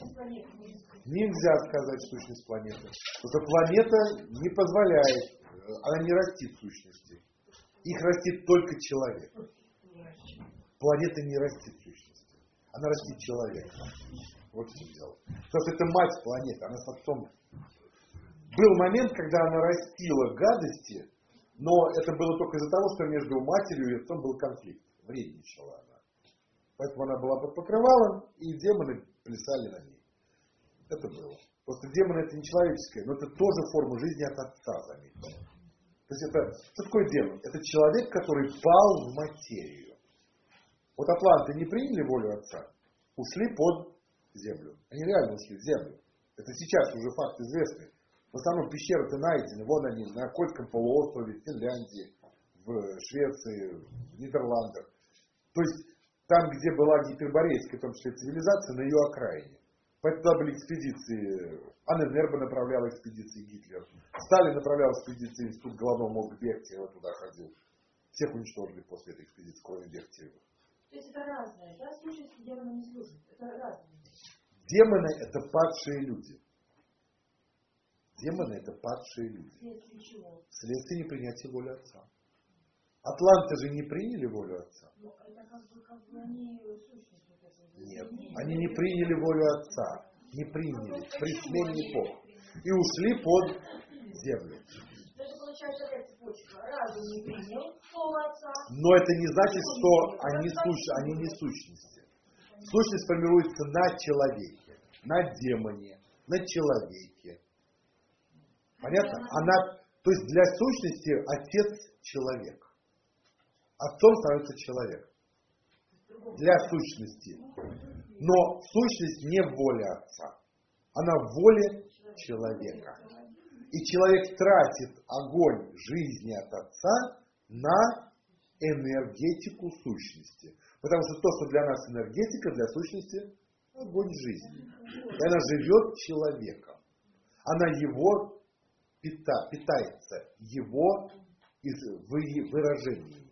Нельзя сказать сущность планеты. Потому что планета не позволяет, она не растит сущности. Их растит только человек. Планета не растит сущности. Она растит человека. Вот в чем дело. Потому что это мать планеты, она с отцом. Был момент, когда она растила гадости, но это было только из-за того, что между матерью и отцом был конфликт. Вредничала она. Поэтому она была под покрывалом, и демоны плясали на ней. Это было. Просто демоны это не человеческое, но это тоже форма жизни от отца, заметьте. То есть это, что такое демон? Это человек, который пал в материю. Вот атланты не приняли волю отца, ушли под землю. Они реально ушли в землю. Это сейчас уже факт известный. В основном пещеры-то найдены. Вон они, на Кольском полуострове, в Финляндии, в Швеции, в Нидерландах. То есть там, где была гиперборейская, в том числе цивилизация, на ее окраине. Поэтому туда были экспедиции. Анненербе направлял экспедиции Гитлер. Сталин направлял экспедиции, институт головного мозга Бехтерева туда ходил. Всех уничтожили после этой экспедиции, кроме Бехтерева. То есть это разное, да? Слушать демонам не служит. Это разное. Демоны – это падшие люди. Демоны – это падшие люди. Вследствие чего? Вследствие непринятия воли Отца. Атланты же не приняли волю Отца. Ну, это как бы, как бы они сущность вот этой. Нет, они не приняли волю Отца. Не приняли. При смене эпох. И ушли под землю. Это получается такая цепочка. Разум не принял слово Отца. Но это не значит, что они, сущ... они не сущности. Сущность формируется на человеке, на демоне, на человеке. Понятно? Она, то есть для сущности отец человек. Отцом становится человек. Для сущности. Но сущность не в воле отца. Она в воле человека. И человек тратит огонь жизни от отца на энергетику сущности. Потому что то, что для нас энергетика, для сущности огонь жизни. И она живет человеком. Она его пита, питается, его выражениями.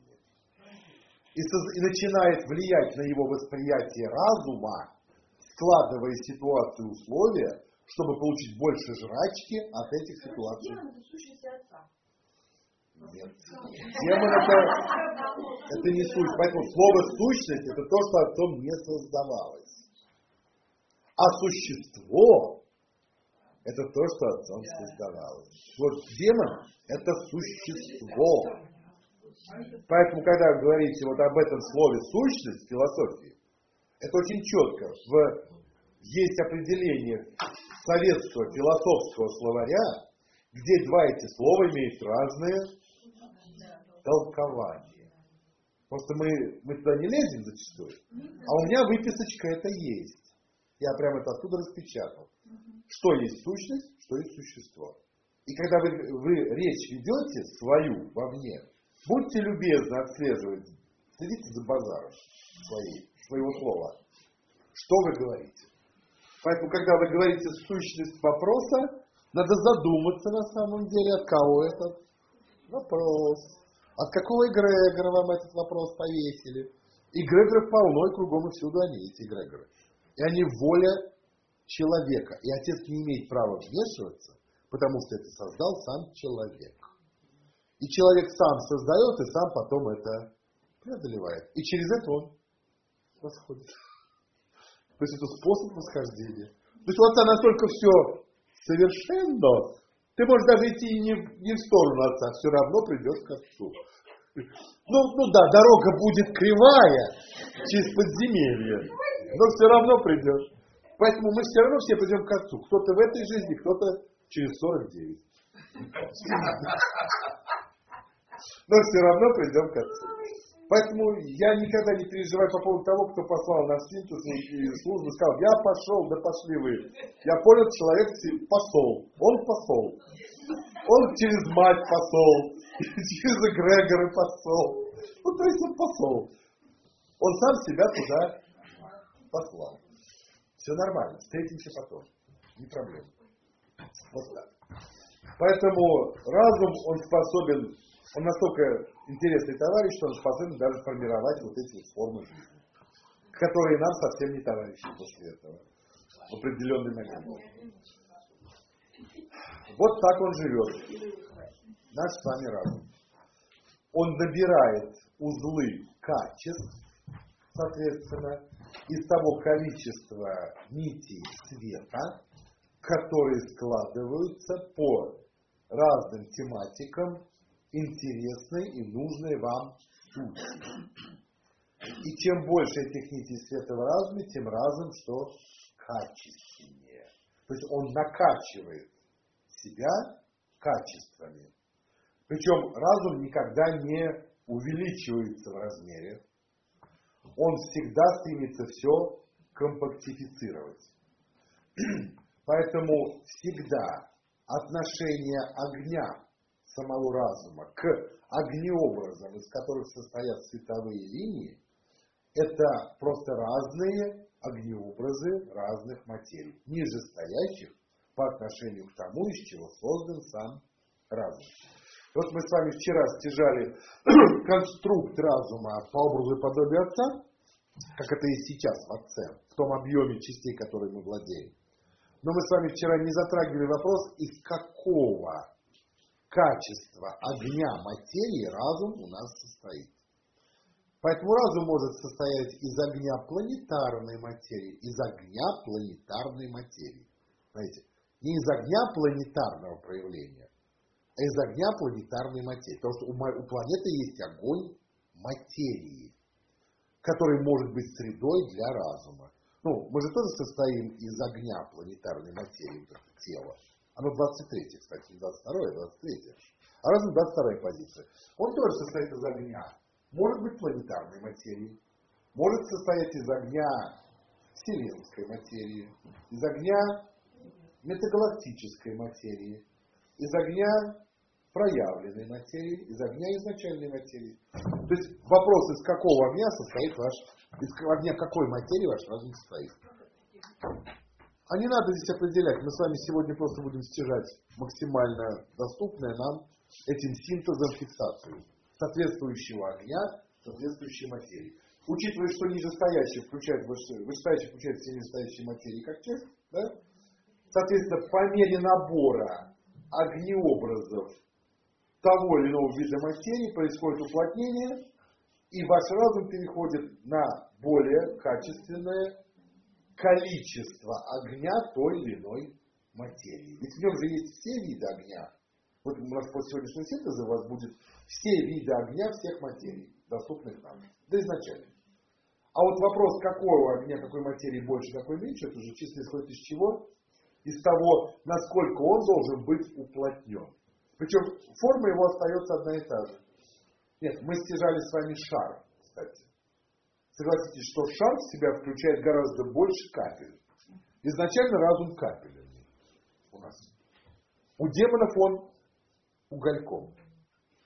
И, и начинает влиять на его восприятие разума, складывая ситуацию и условия, чтобы получить больше жрачки от этих ситуаций. Демон – это сущность отца. Нет. Демон это, это не сущность. Поэтому слово сущность это то, что отцом не создавалось. А существо это то, что отцом создавалось. Вот демон это существо. Поэтому, когда вы говорите вот об этом слове сущность в философии, это очень четко. В, есть определение советского философского словаря, где два эти слова имеют разные толкования. Просто мы, мы туда не лезем зачастую. А у меня выписочка это есть. Я прямо это оттуда распечатал. Что есть сущность, что есть существо. И когда вы, вы речь ведете свою вовне, Будьте любезны отслеживать, следите за базаром своей, своего слова. Что вы говорите? Поэтому, когда вы говорите сущность вопроса, надо задуматься на самом деле, от кого этот вопрос. От какого эгрегора вам этот вопрос повесили? Эгрегоры полно, и кругом и всюду они, эти эгрегоры. И они воля человека. И Отец не имеет права вмешиваться, потому что это создал сам человек. И человек сам создает, и сам потом это преодолевает. И через это он восходит. То есть это способ восхождения. То есть вот настолько все совершенно, ты можешь даже идти не, не в сторону Отца, все равно придешь к Отцу. Ну, ну да, дорога будет кривая через подземелье, но все равно придешь. Поэтому мы все равно все придем к Отцу. Кто-то в этой жизни, кто-то через сорок девять. Но все равно придем к Отцу. Поэтому я никогда не переживаю по поводу того, кто послал нас в синтез и службу, сказал, я пошел, да пошли вы. Я понял, человек посол, он посол. Он через мать посол, через эгрегоры посол. Ну, то есть он посол. Он сам себя туда послал. Все нормально, встретимся потом. Не проблема. Вот так. Поэтому разум, он способен... Он настолько интересный товарищ, что он способен даже формировать вот эти вот формы жизни, которые нам совсем не товарищи после этого. В определенный момент. Вот так он живет. Наш с вами разум. Он набирает узлы качеств, соответственно, из того количества нитей света, которые складываются по разным тематикам, интересной и нужной вам сути. И чем больше этих нитей света в разуме, тем разум, что качественнее. То есть он накачивает себя качествами. Причем разум никогда не увеличивается в размере. Он всегда стремится все компактифицировать. Поэтому всегда отношение огня самого разума к огнеобразам, из которых состоят световые линии, это просто разные огнеобразы разных материй, нижестоящих по отношению к тому, из чего создан сам разум. Вот мы с вами вчера стяжали конструкт разума по образу и подобию Отца, как это и сейчас в Отце, в том объеме частей, которые мы владеем. Но мы с вами вчера не затрагивали вопрос, из какого качества огня материи разум у нас состоит. Поэтому разум может состоять из огня планетарной материи, из огня планетарной материи. Знаете, не из огня планетарного проявления, а из огня планетарной материи. Потому что у, у планеты есть огонь материи, который может быть средой для разума. Ну, мы же тоже состоим из огня планетарной материи, вот это тело. Оно двадцать третье, кстати, не двадцать второе, а двадцать третье. А разум двадцать вторая позиция. Он тоже состоит из огня. Может быть планетарной материи, может состоять из огня вселенской материи, из огня метагалактической материи, из огня проявленной материи, из огня изначальной материи. То есть вопрос, из какого огня состоит ваш, из огня какой материи ваш разум состоит. А не надо здесь определять. Мы с вами сегодня просто будем стяжать максимально доступное нам этим синтезом фиксацию соответствующего огня, соответствующей материи. Учитывая, что нижестоящий включает высший, вышестоящий включает все нижестоящие материи как часть, да? Соответственно, по мере набора огнеобразов того или иного вида материи происходит уплотнение, и ваш разум переходит на более качественное количество огня той или иной материи. Ведь в нем же есть все виды огня. Вот у нас после сегодняшнего синтеза у вас будет все виды огня всех материй, доступных нам. Да изначально. А вот вопрос, какого огня, какой материи больше, какой меньше, это уже чисто исходит из чего? Из того, насколько он должен быть уплотнен. Причем форма его остается одна и та же. Нет, мы стяжали с вами шар, кстати. Согласитесь, что шар в себя включает гораздо больше капель. Изначально разум капельный у нас. У демонов он угольком.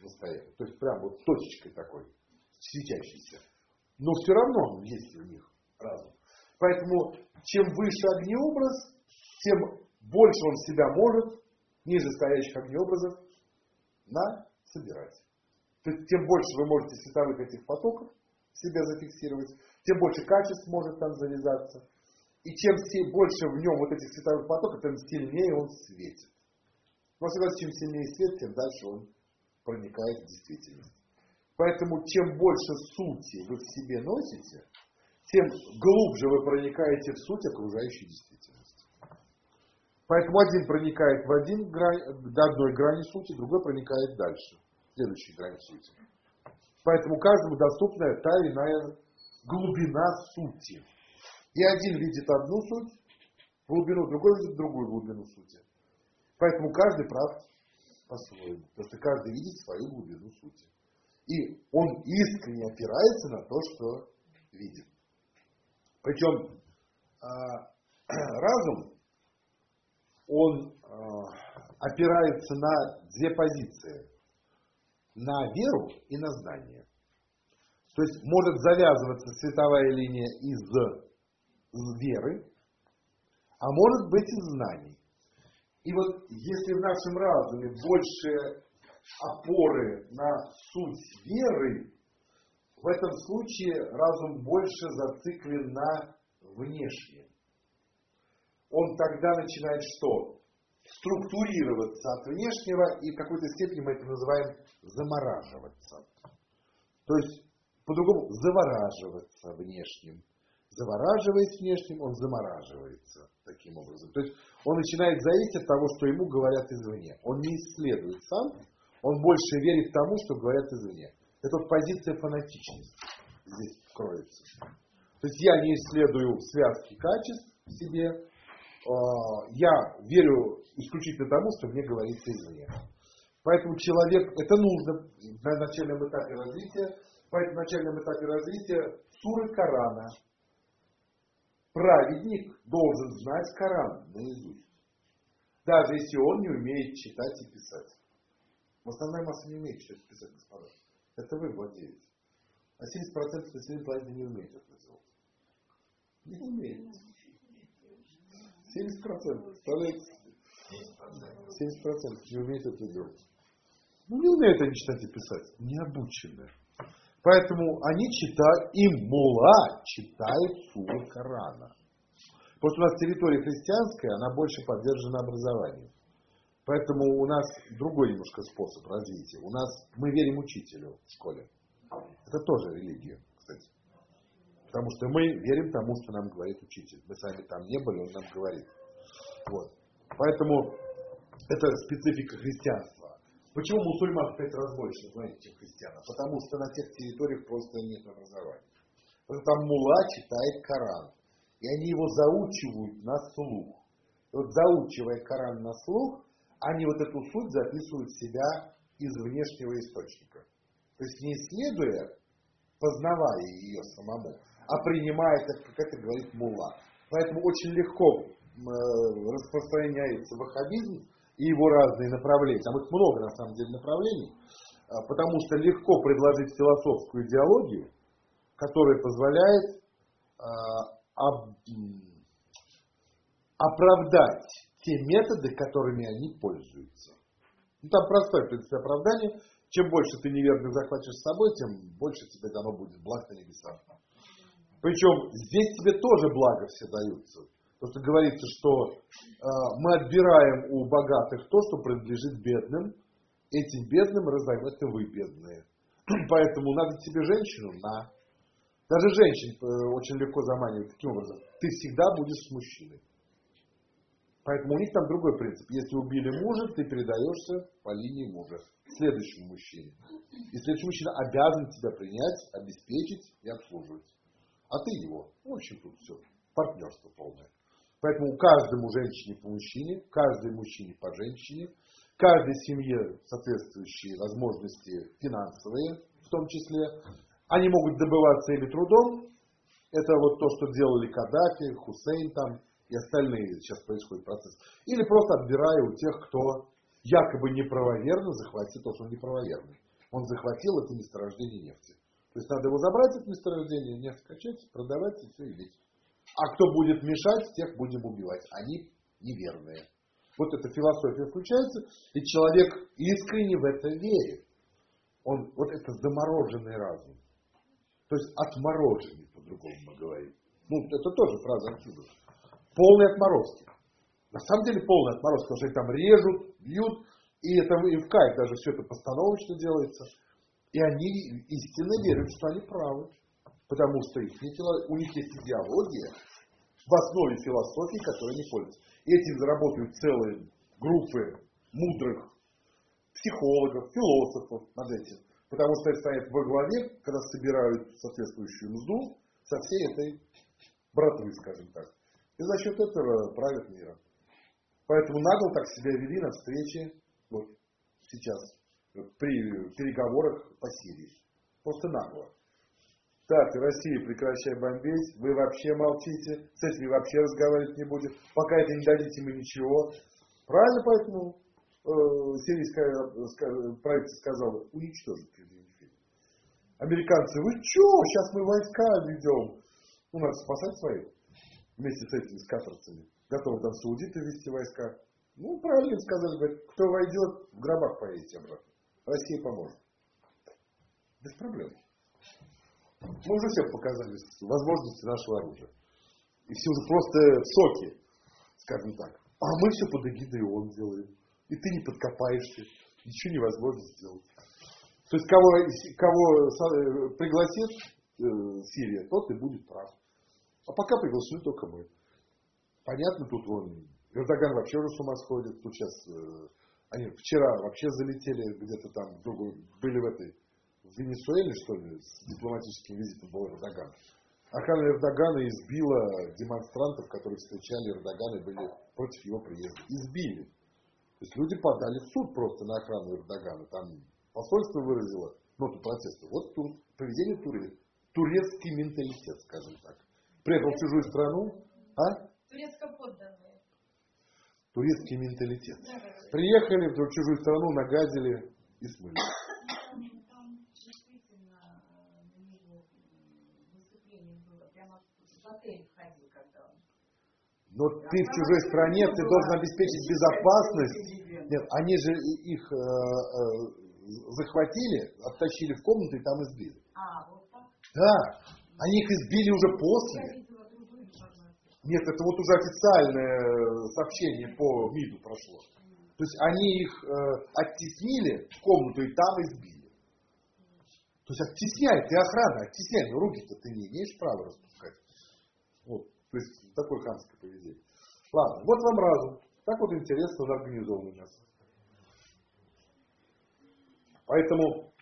настоящий. То есть прям вот точечкой такой, светящийся. Но все равно есть у них разум. Поэтому чем выше огнеобраз, тем больше он себя может ниже стоящих огнеобразов на собирать. То есть тем больше вы можете световых этих потоков себя зафиксировать, тем больше качеств может там завязаться. И чем больше в нем вот этих световых потоков, тем сильнее он светит. Но согласен, чем сильнее свет, тем дальше он проникает в действительность. Поэтому чем больше сути вы в себе носите, тем глубже вы проникаете в суть окружающей действительности. Поэтому один проникает в один грань, до одной грани сути, другой проникает дальше, в следующей грани сути. Поэтому каждому доступна та или иная глубина сути. И один видит одну суть, глубину, другой видит другую глубину сути. Поэтому каждый прав по-своему. Потому что каждый видит свою глубину сути. И он искренне опирается на то, что видит. Причем э, разум, он э, опирается на две позиции. На веру и на знание. То есть может завязываться световая линия из, из веры, а может быть из знаний. И вот если в нашем разуме больше опоры на суть веры, в этом случае разум больше зациклен на внешнем. Он тогда начинает что? Структурироваться от внешнего, и в какой-то степени мы это называем замораживаться. То есть, по-другому, завораживаться внешним. Завораживаясь внешним, он замораживается таким образом. То есть, он начинает зависеть от того, что ему говорят извне. Он не исследует сам, он больше верит тому, что говорят извне. Это вот позиция фанатичности здесь кроется. То есть, я не исследую связки качеств в себе, я верю исключительно тому, что мне говорится извне. Поэтому человек, это нужно на начальном этапе развития, поэтому на начальном этапе развития суры Корана. Праведник должен знать Коран наизусть. Даже если он не умеет читать и писать. В основная масса не умеет читать и писать, господа. Это вы владеете. А семьдесят процентов населения планеты не умеет это делать. Не умеет. семьдесят процентов. Представляете? семьдесят процентов не умеет это делать. Ну, не умеют они читать и писать. Не обучены. Поэтому они читают, им мулла читает суры Корана. Просто у нас территория христианская, она больше подвержена образованию. Поэтому у нас другой немножко способ развития. У нас мы верим учителю в школе. Это тоже религия, кстати. Потому что мы верим тому, что нам говорит учитель. Мы сами там не были, он нам говорит. Вот. Поэтому это специфика христианства. Почему мусульман в пять раз больше, знаете, чем христиан? Потому что на тех территориях просто нет образования. Потому что там мулла читает Коран. И они его заучивают на слух. И вот заучивая Коран на слух, они вот эту суть записывают в себя из внешнего источника. То есть не исследуя, познавая ее самому, а принимая, как это говорит мулла. Поэтому очень легко распространяется ваххабизм и его разные направления. Там их много, на самом деле, направлений. Потому что легко предложить философскую идеологию, которая позволяет об, оправдать те методы, которыми они пользуются. Ну, там простое, в принципе, оправдание. Чем больше ты неверных захватишь с собой, тем больше тебе дано будет благ на небесах. Причем здесь тебе тоже благо все даются. Потому что говорится, что э, мы отбираем у богатых то, что принадлежит бедным. Этим бедным раздаем, это вы бедные. Поэтому надо тебе женщину, на. Даже женщин э, очень легко заманивать таким образом. Ты всегда будешь с мужчиной. Поэтому у них там другой принцип. Если убили мужа, ты передаешься по линии мужа следующему мужчине. И следующий мужчина обязан тебя принять, обеспечить и обслуживать. А ты его. В общем, тут все. Партнерство полное. Поэтому каждому женщине по мужчине, каждой мужчине по женщине, каждой семье соответствующие возможности финансовые, в том числе. Они могут добываться или трудом. Это вот то, что делали Каддафи, Хусейн там и остальные. Сейчас происходит процесс. Или просто отбирая у тех, кто якобы неправоверно захватит то, что он неправоверный. Он захватил это месторождение нефти. То есть надо его забрать, это месторождение, нефть качать, продавать и все, и лить. А кто будет мешать, тех будем убивать. Они неверные. Вот эта философия включается, и человек искренне в это верит. Он, вот это замороженный разум. То есть отмороженный, по-другому мы говорим. Ну, это тоже фраза отсюда. Полный отморозки. На самом деле полный отморозки, потому что их там режут, бьют, и это им в кайф даже все это постановочно делается. И они истинно верят, что они правы. Потому что их, у них есть идеология в основе философии, которой они пользуются. И этим заработают целые группы мудрых психологов, философов над этим. Потому что они стоят во главе, когда собирают соответствующую мзду со всей этой братвы, скажем так. И за счет этого правят миром. Поэтому нагло так себя вели на встрече вот сейчас при переговорах по Сирии. Просто нагло. Так, Россия, прекращай бомбить, вы вообще молчите, с этими вообще разговаривать не будем, пока это не дадите мы ничего. Правильно, поэтому э, сирийское э, правительство сказало, уничтожить Кремль. Американцы, вы что, сейчас мы войска ведем. Ну, надо спасать своих вместе с этими, с катарцами. Готовы там саудиты вести войска. Ну, правильно сказали, говорят, кто войдет, в гробах поедете обратно. Россия поможет. Без проблем. Мы уже всем показали возможности нашего оружия. И все уже просто в соке, скажем так. А мы все под эгидой ООН делаем. И ты не подкопаешься. Ничего невозможно сделать. То есть, кого, кого пригласит э, Сирия, тот и будет прав. А пока приглашены только мы. Понятно, тут вон Эрдоган вообще уже с ума сходит. Тут сейчас э, они вчера вообще залетели где-то там, в другой, были в этой, в Венесуэле, что ли, с дипломатическим визитом был Эрдоган. Охрана Эрдогана избила демонстрантов, которые встречали Эрдогана и были против его приезда. Избили. То есть люди подали в суд просто на охрану Эрдогана. Там посольство выразило ноту протеста. Вот тур, поведение туре, турецкий менталитет, скажем так. Приехал в чужую страну, а? Турецко-подданные. Турецкий менталитет. Да, да, да. Приехали в чужую страну, нагадили и смыли. Там действительно на него выступление было. Прямо в отель входил, когда он. Но да, ты в чужой стране, ты должен обеспечить безопасность. Нет, они же их э, э, захватили, оттащили в комнату и там избили. А, вот так? Да. Они их избили уже после. Нет, это вот уже официальное сообщение по МИДу прошло. То есть они их э, оттеснили в комнату и там избили. То есть оттесняй, ты охрана, оттесняй, но руки-то ты не имеешь права распускать. Вот, то есть такое хамское поведение. Ладно, вот вам разум. Так вот интересно уже организован у нас. Поэтому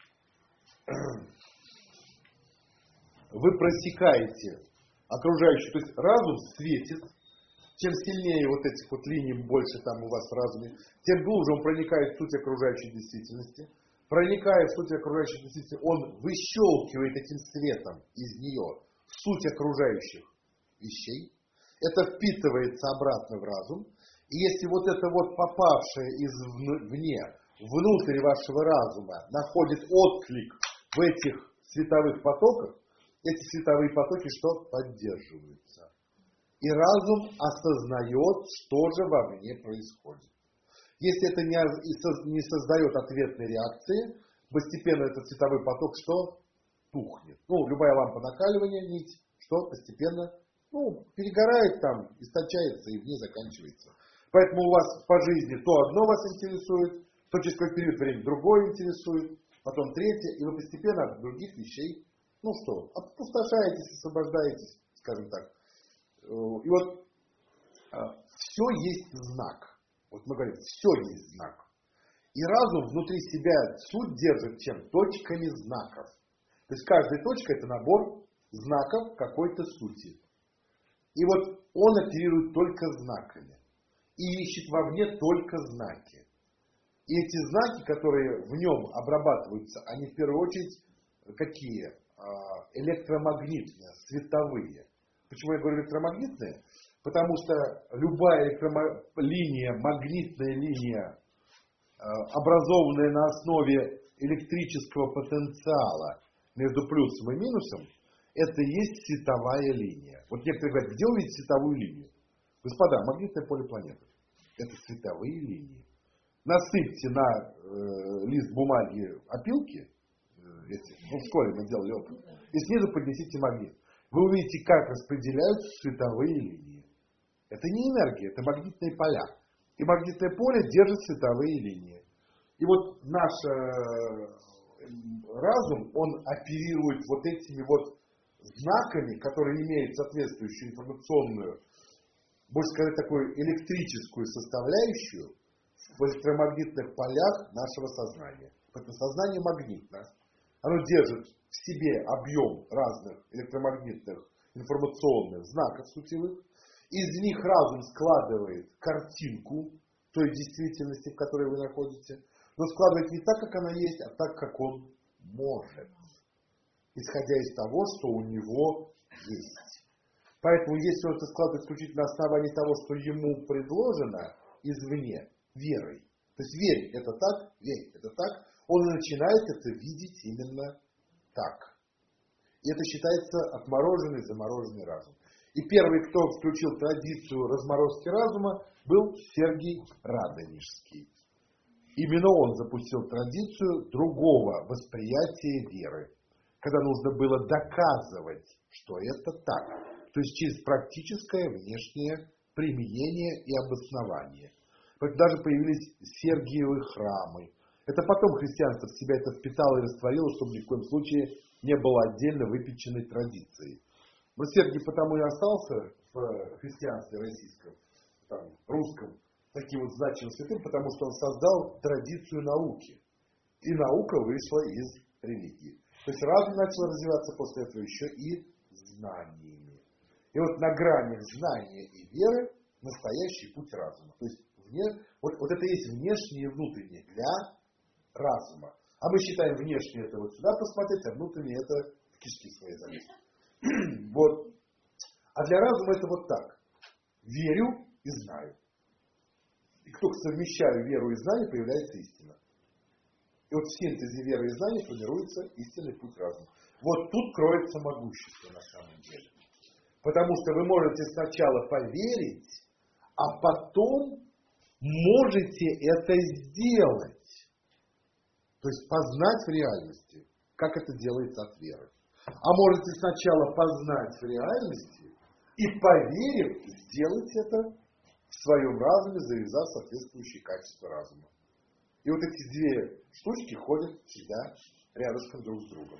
вы просекаете окружающий, то есть разум светит, чем сильнее вот этих вот линий больше там у вас в разуме, тем глубже он проникает в суть окружающей действительности. Проникая в суть окружающей действительности, он выщелкивает этим светом из нее суть окружающих вещей. Это впитывается обратно в разум. И если вот это вот попавшее извне, внутрь вашего разума, находит отклик в этих световых потоках, эти световые потоки что? Поддерживаются. И разум осознает, что же вовне происходит. Если это не создает ответной реакции, постепенно этот световой поток что? Тухнет. Ну, любая лампа накаливания, нить, что постепенно ну, перегорает там, истончается и в ней заканчивается. Поэтому у вас по жизни то одно вас интересует, то через какой период времени другое интересует, потом третье, и вы постепенно от других вещей ну что, опустошаетесь, освобождаетесь, скажем так. И вот все есть знак. Вот мы говорим, все есть знак. И разум внутри себя суть держит чем? Точками знаков. То есть каждая точка это набор знаков какой-то сути. И вот он оперирует только знаками. И ищет вовне только знаки. И эти знаки, которые в нем обрабатываются, они в первую очередь какие? Электромагнитные, световые. Почему я говорю электромагнитные? Потому что любая электромо... линия, магнитная линия, образованная на основе электрического потенциала между плюсом и минусом, это есть световая линия. Вот некоторые говорят, где увидеть световую линию? Господа, магнитное поле планеты. Это световые линии. Насыпьте на э, лист бумаги опилки, э, эти, ну в школе мы делали опыт, и снизу поднесите магнит. Вы увидите, как распределяются световые линии. Это не энергия, это магнитные поля. И магнитное поле держит световые линии. И вот наш э, разум, он оперирует вот этими вот знаками, которые имеют соответствующую информационную, можно сказать, такую электрическую составляющую в электромагнитных полях нашего сознания. Поэтому сознание магнитно. Оно держит в себе объем разных электромагнитных информационных знаков сутевых. Из них разум складывает картинку той действительности, в которой вы находитесь. Но складывает не так, как она есть, а так, как он может. Исходя из того, что у него есть. Поэтому, если он это складывает исключительно на основании того, что ему предложено извне, верой. То есть верь, это так, верь, это так, он и начинает это видеть именно так. И это считается отмороженный, замороженный разум. И первый, кто включил традицию разморозки разума, был Сергий Радонежский. Именно он запустил традицию другого восприятия веры, когда нужно было доказывать, что это так. То есть через практическое внешнее применение и обоснование. Поэтому даже появились Сергиевы храмы. Это потом христианство в себя это впитало и растворило, чтобы ни в коем случае не было отдельно выпеченной традицией. Но Сергий потому и остался в христианстве российском, там, русском, таким вот значимым святым, потому что он создал традицию науки. И наука вышла из религии. То есть разум начал развиваться после этого еще и знаниями. И вот на гранях знания и веры настоящий путь разума. То есть вне, вот, вот это есть внешнее и внутреннее для разума. А мы считаем внешнее это вот сюда посмотреть, а внутреннее это в кишки свои залезть. Вот. А для разума это вот так. Верю и знаю. И только совмещаю веру и знание, появляется истина. И вот в синтезе веры и знания формируется истинный путь разума. Вот тут кроется могущество на самом деле. Потому что вы можете сначала поверить, а потом можете это сделать. То есть познать в реальности, как это делается от веры. А можете сначала познать в реальности и, поверив, сделать это в своем разуме, завязав соответствующие качества разума. И вот эти две штучки ходят всегда рядышком друг с другом.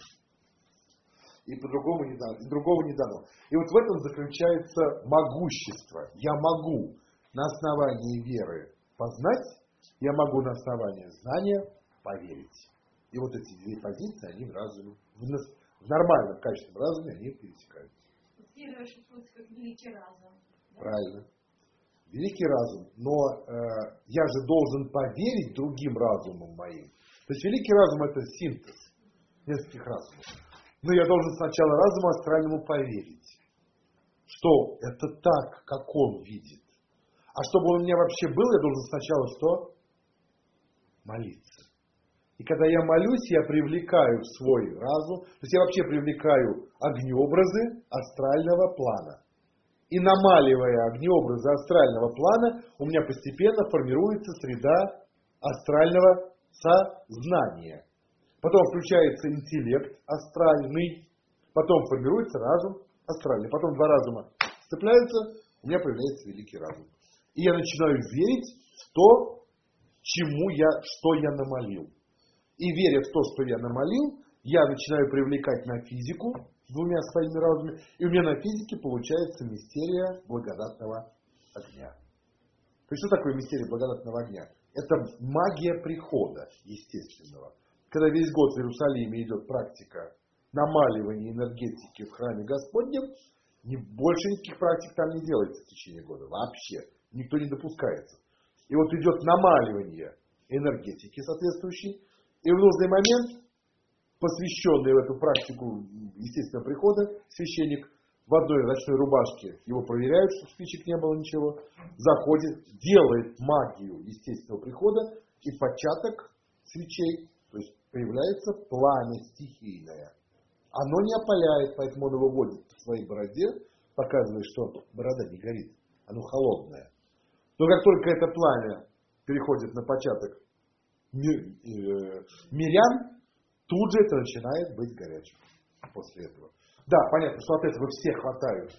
И по-другому не дано, и другого не дано. И вот в этом заключается могущество. Я могу на основании веры познать, я могу на основании знания поверить. И вот эти две позиции, они в разуме, в, в нормальном качественном разуме, они пересекаются. Вера шифруется как великий разум. Да? Правильно. Великий разум, но э, я же должен поверить другим разумам моим. То есть великий разум это синтез нескольких разумов. Но я должен сначала разуму астральному поверить, что это так, как он видит. А чтобы он у меня вообще был, я должен сначала что? Молиться. И когда я молюсь, я привлекаю в свой разум, то есть я вообще привлекаю огнеобразы астрального плана. И намаливая огнеобразы астрального плана, у меня постепенно формируется среда астрального сознания. Потом включается интеллект астральный, потом формируется разум астральный. Потом два разума сцепляются, у меня появляется великий разум. И я начинаю верить в то, чему я, что я намолил. И веря в то, что я намолил, я начинаю привлекать на физику двумя своими разумами, и у меня на физике получается мистерия благодатного огня. То есть что такое мистерия благодатного огня? Это магия прихода естественного. Когда весь год в Иерусалиме идет практика намаливания энергетики в храме Господнем, ни, больше никаких практик там не делается в течение года. Вообще. Никто не допускается. И вот идет намаливание энергетики соответствующей, и в нужный момент, посвященный в эту практику естественного прихода, священник в одной ночной рубашке, его проверяют, чтобы спичек не было ничего, заходит, делает магию естественного прихода, и початок свечей, то есть появляется пламя стихийное. Оно не опаляет, поэтому он его водит по своей бороде, показывая, что борода не горит, оно холодное. Но как только это пламя переходит на початок мирян, тут же это начинает быть горячим после этого. Да, понятно, что от этого все хватают,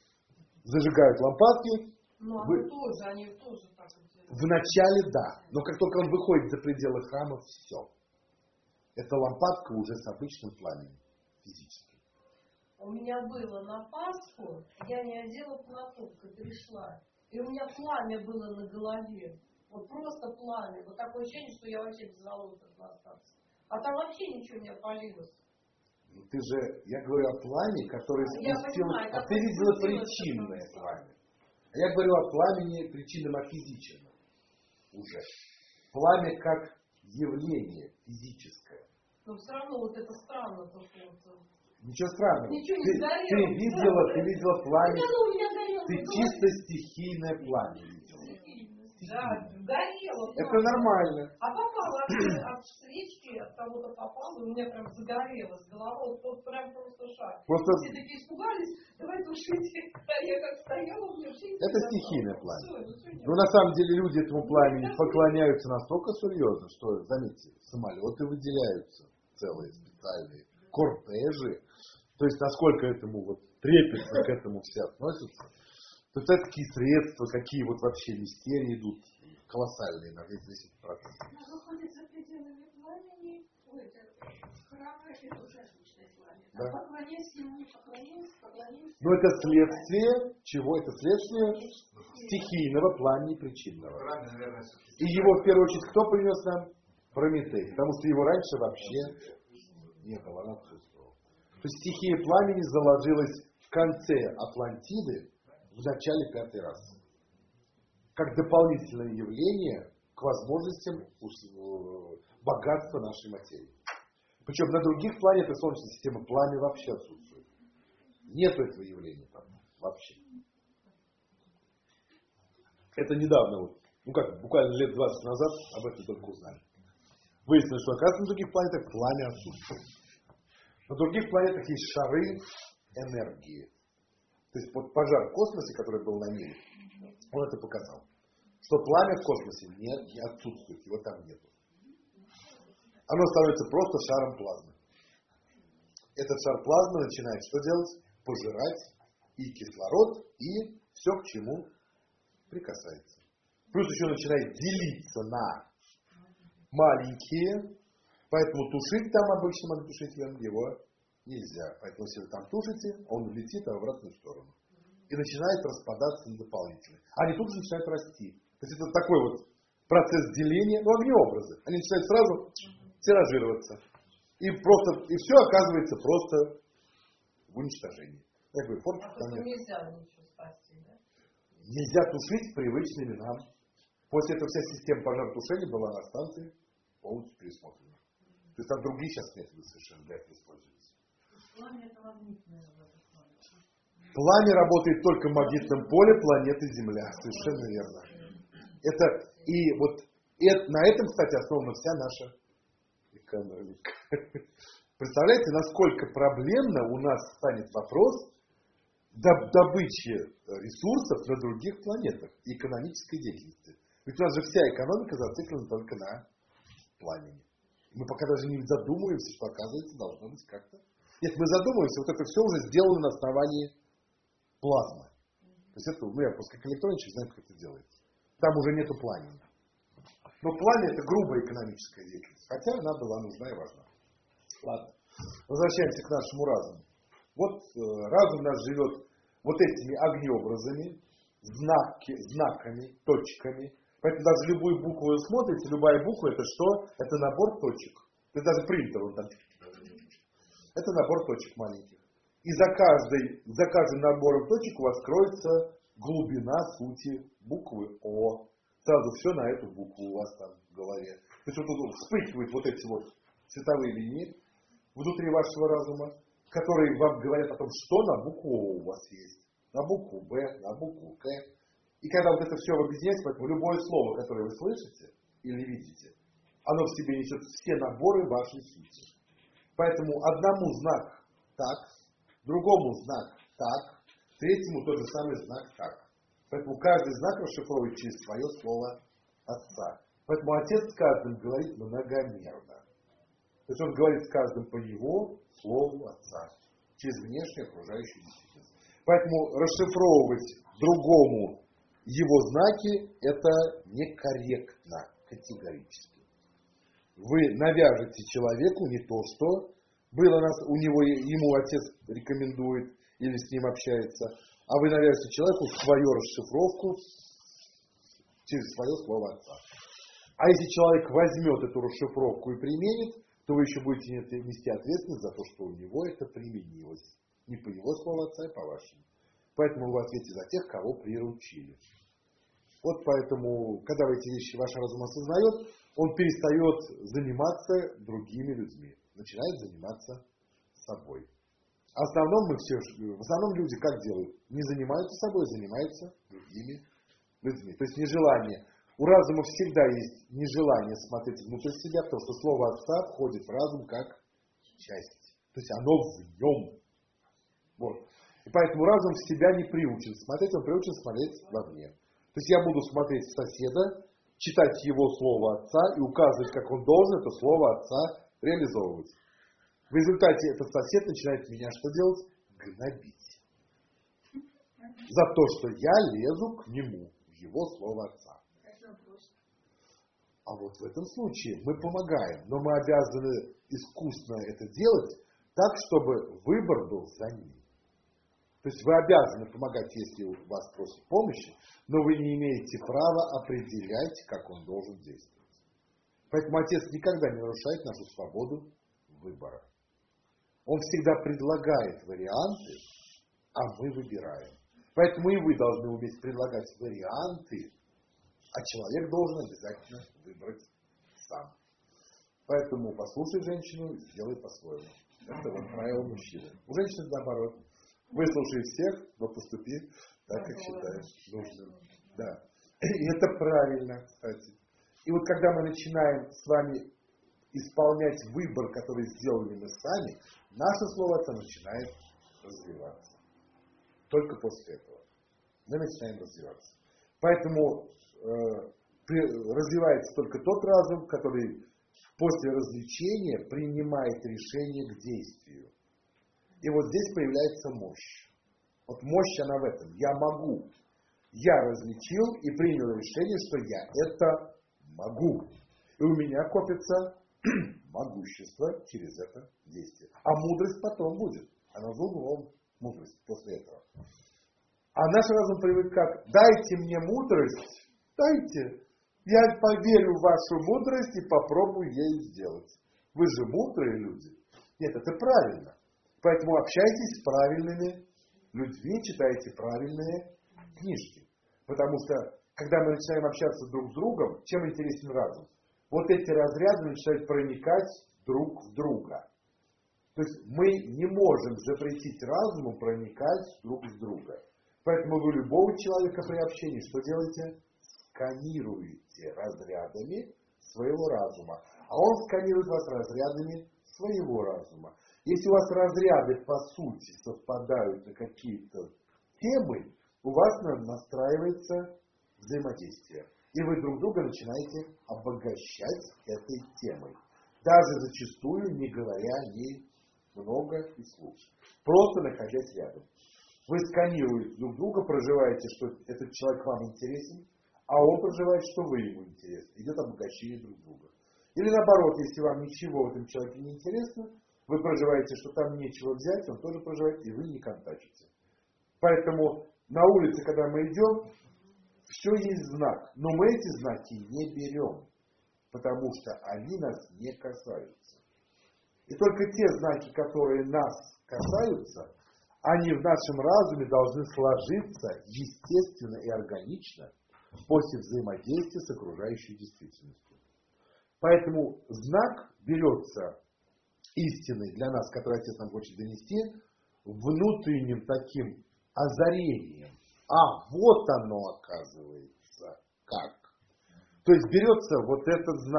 зажигают лампадки. Ну, а Вы... тоже, они тоже так делают. Вначале да, но как только он выходит за пределы храма, все. Эта лампадка уже с обычным пламенем, физически. У меня было на Пасху, я не одела платок, и пришла. И у меня пламя было на голове. Вот просто пламя. Вот такое ощущение, что я вообще без волос должна остаться. А там вообще ничего не опалилось. Ну, ты же, я говорю о пламени, которое Я спустилось, понимаю, а ты какое видела спустилось, причинное какое пламя. А я говорю о пламени причинном, о физическом уже. Пламя как явление физическое. Но все равно вот это странно. То, что вот... Ничего странного. Ничего не ты, сгорело. ты видела, ты видела пламя. Да, ну, у меня горело. Ты чисто стихийное пламя видела. Да, горело. Это пламя. нормально. А попало от, от свечки, от кого-то попало, и у меня прям загорелось голова, вот, вот прям просто шаг. Просто... Все такие испугались, давай тушите. А я как стояла, у меня все Это стихийное пламя. Все, Но на самом деле люди этому пламени поклоняются настолько серьезно, что, заметьте, самолеты выделяются целые специальные, кортежи. То есть насколько этому вот трепетно к этому все относятся. То есть это такие средства, какие вот вообще мистерии идут, колоссальные на весь десять процентов. Но выходит за пределами пламени, ой, это храм, это уже обычное пламя. Да. А поклоняйся ему, поклоняйся, поклоняйся. Но это следствие, чего? Это следствие стихийного пламени причинного. Храме, наверное, все-таки... И его в первую очередь кто принес нам? Прометей. Потому что его раньше вообще не было, он отсутствовал. То есть стихия пламени заложилась в конце Атлантиды, в начале пятой расы. Как дополнительное явление к возможностям богатства нашей материи. Причем на других планетах Солнечной системы пламя вообще отсутствует. Нет этого явления там вообще. Это недавно, вот, ну как, буквально лет двадцать назад об этом только узнали. Выяснилось, что оказывается на других планетах пламя отсутствует. На других планетах есть шары энергии. То есть вот пожар в космосе, который был на мире, он это показал. Что пламя в космосе нет, не отсутствует, его там нет. Оно становится просто шаром плазмы. Этот шар плазмы начинает что делать? Пожирать и кислород, и все, к чему прикасается. Плюс еще начинает делиться на маленькие, поэтому тушить там обычным огнетушителем его нельзя. Поэтому если вы там тушите, он улетит в обратную сторону. И начинает распадаться на дополнительные. Они тут же начинают расти. То есть это такой вот процесс деления, ну огнеобразы. Они начинают сразу тиражироваться. И, просто, и все оказывается просто в уничтожении. Я говорю, форточек А там нет. нельзя ничего спасти, да? Нельзя тушить привычными нам. После этого вся система пожаротушения была на станции полностью пересмотрена. То есть там другие сейчас методы совершенно для этого используются. Пламя это магнитное. Пламя работает только в магнитном поле планеты Земля. Совершенно верно. Это, и вот это, на этом, кстати, основана вся наша экономика. Представляете, насколько проблемно у нас станет вопрос добычи ресурсов на других планетах и экономической деятельности. Ведь у нас же вся экономика зациклена только на пламени. Мы пока даже не задумываемся, что, оказывается, должно быть как-то. Нет, мы задумываемся, вот это все уже сделано на основании плазмы. То есть это, ну я просто как электронщик знаю, как это делается. Там уже нету пламени. Но пламя это грубая экономическая деятельность. Хотя она была нужна и важна. Ладно. Возвращаемся к нашему разуму. Вот э, разум наш живет вот этими огнеобразами, знаки, знаками, точками. Поэтому даже любую букву вы смотрите, любая буква это что? Это набор точек. Это даже принтер вот там. Это набор точек маленьких. И за, каждой, за каждым набором точек у вас кроется глубина сути буквы О. Сразу все на эту букву у вас там в голове. То есть вот тут вспыхивают вот эти вот цветовые линии внутри вашего разума, которые вам говорят о том, что на букву О у вас есть. На букву Б, на букву К. И когда вот это все объединяется, поэтому любое слово, которое вы слышите или видите, Оно в себе несет все наборы вашей сути. Поэтому одному знак так, другому знак так, третьему тот же самый знак так. Поэтому каждый знак расшифровывает через свое слово Отца. Поэтому Отец с каждым говорит многомерно. То есть он говорит с каждым по его слову Отца, через внешнюю окружающую действительность. Поэтому расшифровывать другому его знаки – это некорректно, категорически. Вы навяжете человеку не то, что было нас, у него, ему отец рекомендует или с ним общается, а вы навяжете человеку свою расшифровку через свое слово Отца. А если человек возьмет эту расшифровку и применит, то вы еще будете нести ответственность за то, что у него это применилось. Не по его слову Отца, а по вашему. Поэтому вы ответите за тех, кого приручили. Вот поэтому, когда вы эти вещи ваш разум осознает, он перестает заниматься другими людьми. Начинает заниматься собой. А в основном мы все, в основном люди как делают? Не занимаются собой, занимаются другими людьми. То есть нежелание. У разума всегда есть нежелание смотреть внутрь себя, потому что слово Отца входит в разум как часть. То есть оно в нем. Вот. И поэтому разум в себя не приучен смотреть, он приучен смотреть вовне. То есть я буду смотреть в соседа, читать его слово Отца и указывать, как он должен это слово Отца реализовывать. В результате этот сосед начинает меня что делать? Гнобить. За то, что я лезу к нему, в его слово Отца. А вот в этом случае мы помогаем, но мы обязаны искусно это делать так, чтобы выбор был за ним. То есть вы обязаны помогать, если у вас просят помощи, но вы не имеете права определять, как он должен действовать. Поэтому Отец никогда не нарушает нашу свободу выбора. Он всегда предлагает варианты, а мы выбираем. Поэтому и вы должны уметь предлагать варианты, а человек должен обязательно выбрать сам. Поэтому послушай женщину и сделай по-своему. Это вот правило мужчины. У женщины наоборот. Выслушай всех, но поступи так, как считаешь нужным. Да. И это правильно, кстати. И вот когда мы начинаем с вами исполнять выбор, который сделали мы сами, наше слово Отца начинает развиваться. Только после этого мы начинаем развиваться. Поэтому э, развивается только тот разум, который после развлечения принимает решение к действию. И вот здесь появляется мощь. Вот мощь она в этом. Я могу. Я различил и принял решение, что я это могу. И у меня копится могущество через это действие. А мудрость потом будет. Она за углом, мудрость после этого. А наш разум привык как: дайте мне мудрость, дайте. Я поверю в вашу мудрость и попробую ею сделать. Вы же мудрые люди. Нет, это правильно. Поэтому общайтесь с правильными людьми, читайте правильные книжки. Потому что, когда мы начинаем общаться друг с другом, чем интересен разум? Вот эти разряды начинают проникать друг в друга. То есть мы не можем запретить разуму проникать друг в друга. Поэтому вы любого человека при общении что делаете? Сканируете разрядами своего разума. А он сканирует вас разрядами своего разума. Если у вас разряды по сути совпадают на какие-то темы, у вас настраивается взаимодействие. И вы друг друга начинаете обогащать этой темой. Даже зачастую не говоря о ней много и вслух. Просто находясь рядом. Вы сканируете друг друга, проживаете, что этот человек вам интересен, а он проживает, что вы ему интересны. Идет обогащение друг друга. Или наоборот, если вам ничего в этом человеке не интересно, вы проживаете, что там нечего взять, он тоже проживает, и вы не контачите. Поэтому на улице, когда мы идем, все есть знак. Но мы эти знаки не берем, потому что они нас не касаются. И только те знаки, которые нас касаются, они в нашем разуме должны сложиться естественно и органично после взаимодействия с окружающей действительностью. Поэтому знак берется истиной для нас, который Отец нам хочет донести, внутренним таким озарением. А, вот оно оказывается как. То есть берется вот этот знак,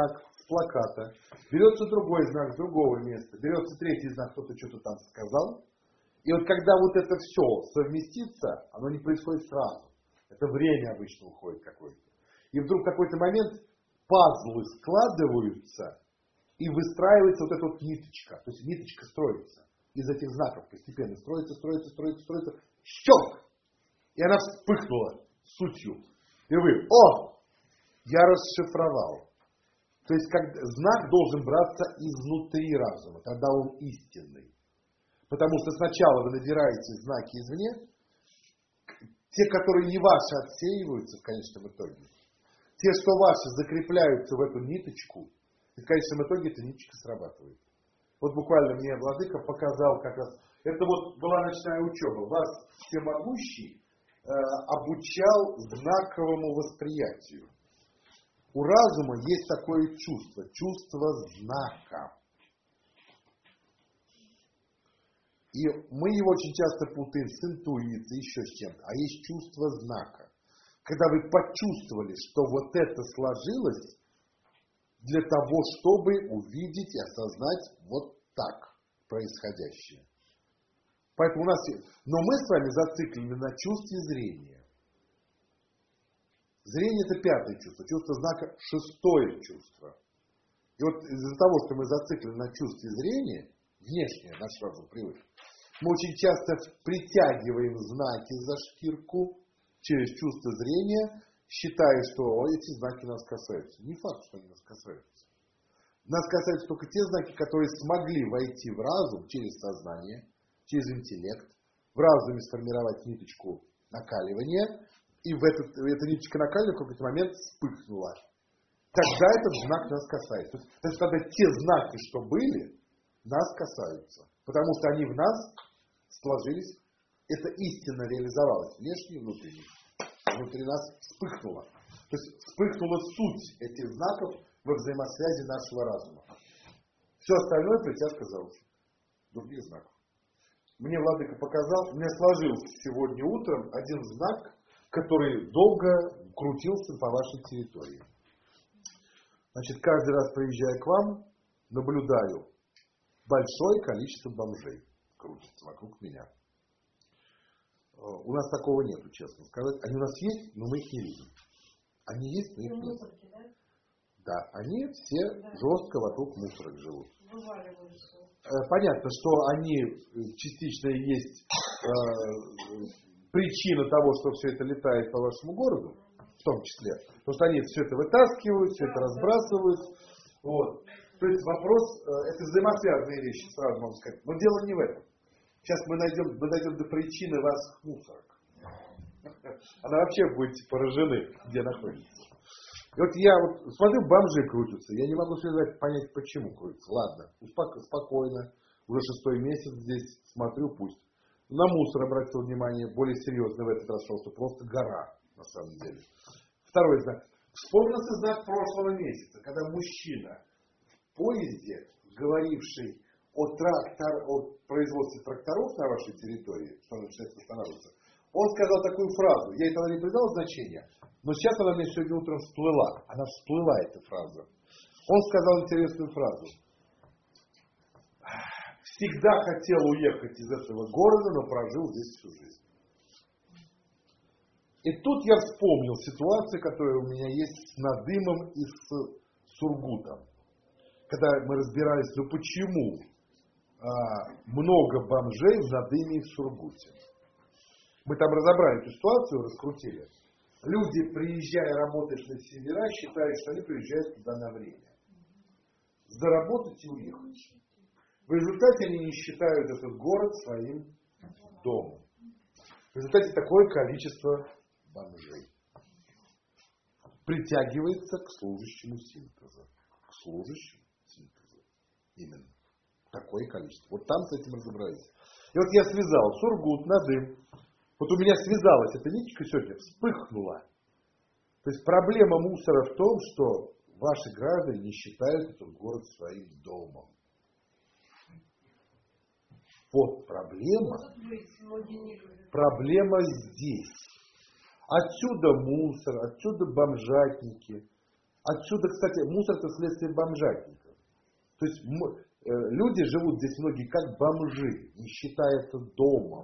плаката, берется другой знак с другого места, берется третий знак, кто-то что-то там сказал. И вот когда вот это все совместится, оно не происходит сразу. Это время обычно уходит какое-то. И вдруг в какой-то момент пазлы складываются, и выстраивается вот эта вот ниточка. То есть ниточка строится. Из этих знаков постепенно строится, строится, строится, строится. Щелк! И она вспыхнула сутью. И вы, о! Я расшифровал. То есть как, знак должен браться изнутри разума. Тогда он истинный. Потому что сначала вы набираете знаки извне, те, которые не ваши, отсеиваются в конечном итоге. Те, что ваши, закрепляются в эту ниточку, и в конечном итоге эта ниточка срабатывает. Вот буквально мне Владыка показал как раз. Это вот была ночная учеба. Вас всемогущий э, обучал знаковому восприятию. У разума есть такое чувство. Чувство знака. И мы его очень часто путаем с интуицией, еще с чем-то. А есть чувство знака. Когда вы почувствовали, что вот это сложилось для того, чтобы увидеть и осознать вот так происходящее. Поэтому у нас... Но мы с вами зациклены на чувстве зрения. Зрение – это пятое чувство. Чувство знака – шестое чувство. И вот из-за того, что мы зациклены на чувстве зрения, внешнее наш разум привык, мы очень часто притягиваем знаки за шкирку через чувство зрения, считая, что эти знаки нас касаются. Не факт, что они нас касаются. Нас касаются только те знаки, которые смогли войти в разум через сознание, через интеллект, в разуме сформировать ниточку накаливания, и в этот, эта ниточка накаливания в какой-то момент вспыхнула. Тогда этот знак нас касается. То есть, то есть тогда те знаки, что были, нас касаются. Потому что они в нас сложились, это истинно реализовалось, внешне и внутренне. Внутри нас вспыхнуло. То есть вспыхнула суть этих знаков во взаимосвязи нашего разума. Все остальное притяжка за уши. Других знаков. Мне Владыка показал, у меня сложился сегодня утром один знак, который долго крутился по вашей территории. Значит, каждый раз, приезжая к вам, наблюдаю большое количество бомжей крутится вокруг меня. У нас такого нету, честно сказать. Они у нас есть, но мы их не видим. Они есть, но их нет. Мусорки, да? Да, они все да. жестко вокруг мусорок живут. Вываливаются. Понятно, что они частично есть э, причина того, что все это летает по вашему городу, в том числе. Потому что они все это вытаскивают, все это разбрасывают. Вот. То есть вопрос, э, это взаимосвязанные вещи, сразу могу сказать. Но дело не в этом. Сейчас мы найдем, мы дойдем до причины ваших мусорок. Она вообще будете поражены, где находится. И вот я вот смотрю, бомжи крутятся. Я не могу связать, понять, почему крутятся. Ладно, успоко, спокойно. Уже шестой месяц здесь смотрю, пусть. На мусор обратил внимание, более серьезно в этот раз, что просто гора, на самом деле. Второй знак. Вспомнился знак прошлого месяца, когда мужчина в поезде, говоривший о, трактор, о производстве тракторов на вашей территории, что он начинает останавливаться, он сказал такую фразу. Я этого не придал значения, но сейчас она мне сегодня утром всплыла. Она всплыла, эта фраза. Он сказал интересную фразу. Всегда хотел уехать из этого города, но прожил здесь всю жизнь. И тут я вспомнил ситуацию, которая у меня есть с Надымом и с Сургутом. Когда мы разбирались, ну почему а, много бомжей в Надыме и в Сургуте. Мы там разобрали эту ситуацию, раскрутили. Люди, приезжая работать на севера, считают, что они приезжают туда на время. Заработать и уехать. В результате они не считают этот город своим домом. В результате такое количество бомжей притягивается к служащему синтеза. К служащему синтеза. Именно. Такое количество. Вот там с этим разобрались. И вот я связал Сургут, Надым. Вот у меня связалась эта ниточка сегодня, вспыхнула. То есть проблема мусора в том, что ваши граждане не считают этот город своим домом. Вот проблема. Проблема здесь. Отсюда мусор, отсюда бомжатники, Отсюда, кстати, мусор это следствие бомжатников. То есть м- э, люди живут здесь многие как бомжи, нищета это домом,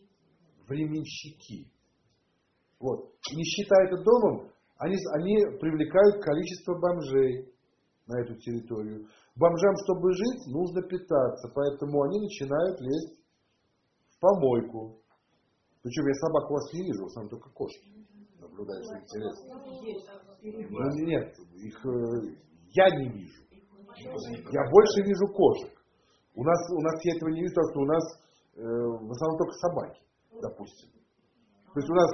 временщики. Вот. Нищета это домом, они, они привлекают количество бомжей на эту территорию. Бомжам, чтобы жить, нужно питаться, поэтому они начинают лезть в помойку. Причем я собак у вас не вижу, в основном только кошки. Наблюдаю, что интересно. Ну, нет, их э, я не вижу. Я больше вижу кошек. У нас, у нас я этого не вижу, потому что у нас э, в основном только собаки, допустим. То есть у нас,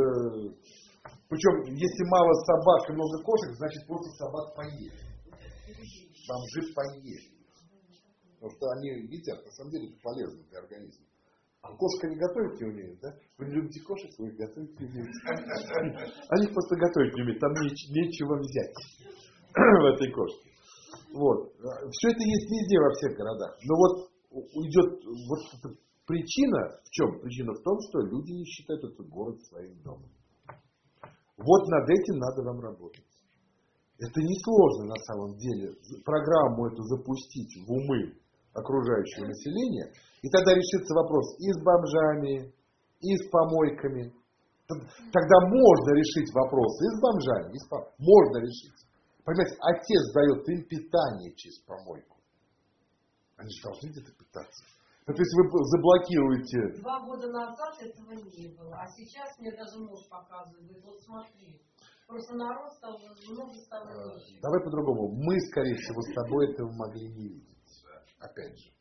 э, причем если мало собак и много кошек, значит просто собак поели. Бомжи поели. Потому что они едят, на самом деле это полезно для организма. А кошка не готовить не умеет, да? Вы не любите кошек, вы их готовить не умеете. Они просто готовить не умеют, там нечего взять в этой кошке. Вот. Все это есть везде, во всех городах. Но вот идет вот эта причина, в чем? Причина в том, что люди не считают этот город своим домом. Вот над этим надо вам работать. Это несложно на самом деле. Программу эту запустить в умы окружающего населения, и тогда решится вопрос и с бомжами, и с помойками. Тогда можно решить вопрос и с бомжами, и с помойками. Можно решить. Понимаете, отец дает им питание через помойку. Они же должны где-то питаться. Ну, то есть вы заблокируете... Два года назад этого не было. А сейчас мне даже муж показывает. Говорит, вот смотри. Просто народ стал много стало меньше. Давай по-другому. Мы, скорее всего, с тобой этого могли не видеть. Опять же.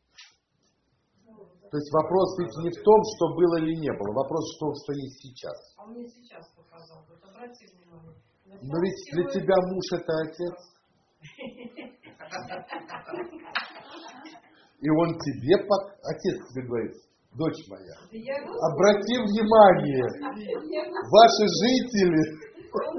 То есть вопрос ведь не в том, что было или не было. Вопрос в том, что есть сейчас. А мне сейчас показал. Вот обрати внимание. Но ведь для тебя муж это отец. И он тебе, отец тебе говорит, дочь моя, обрати внимание, ваши жители...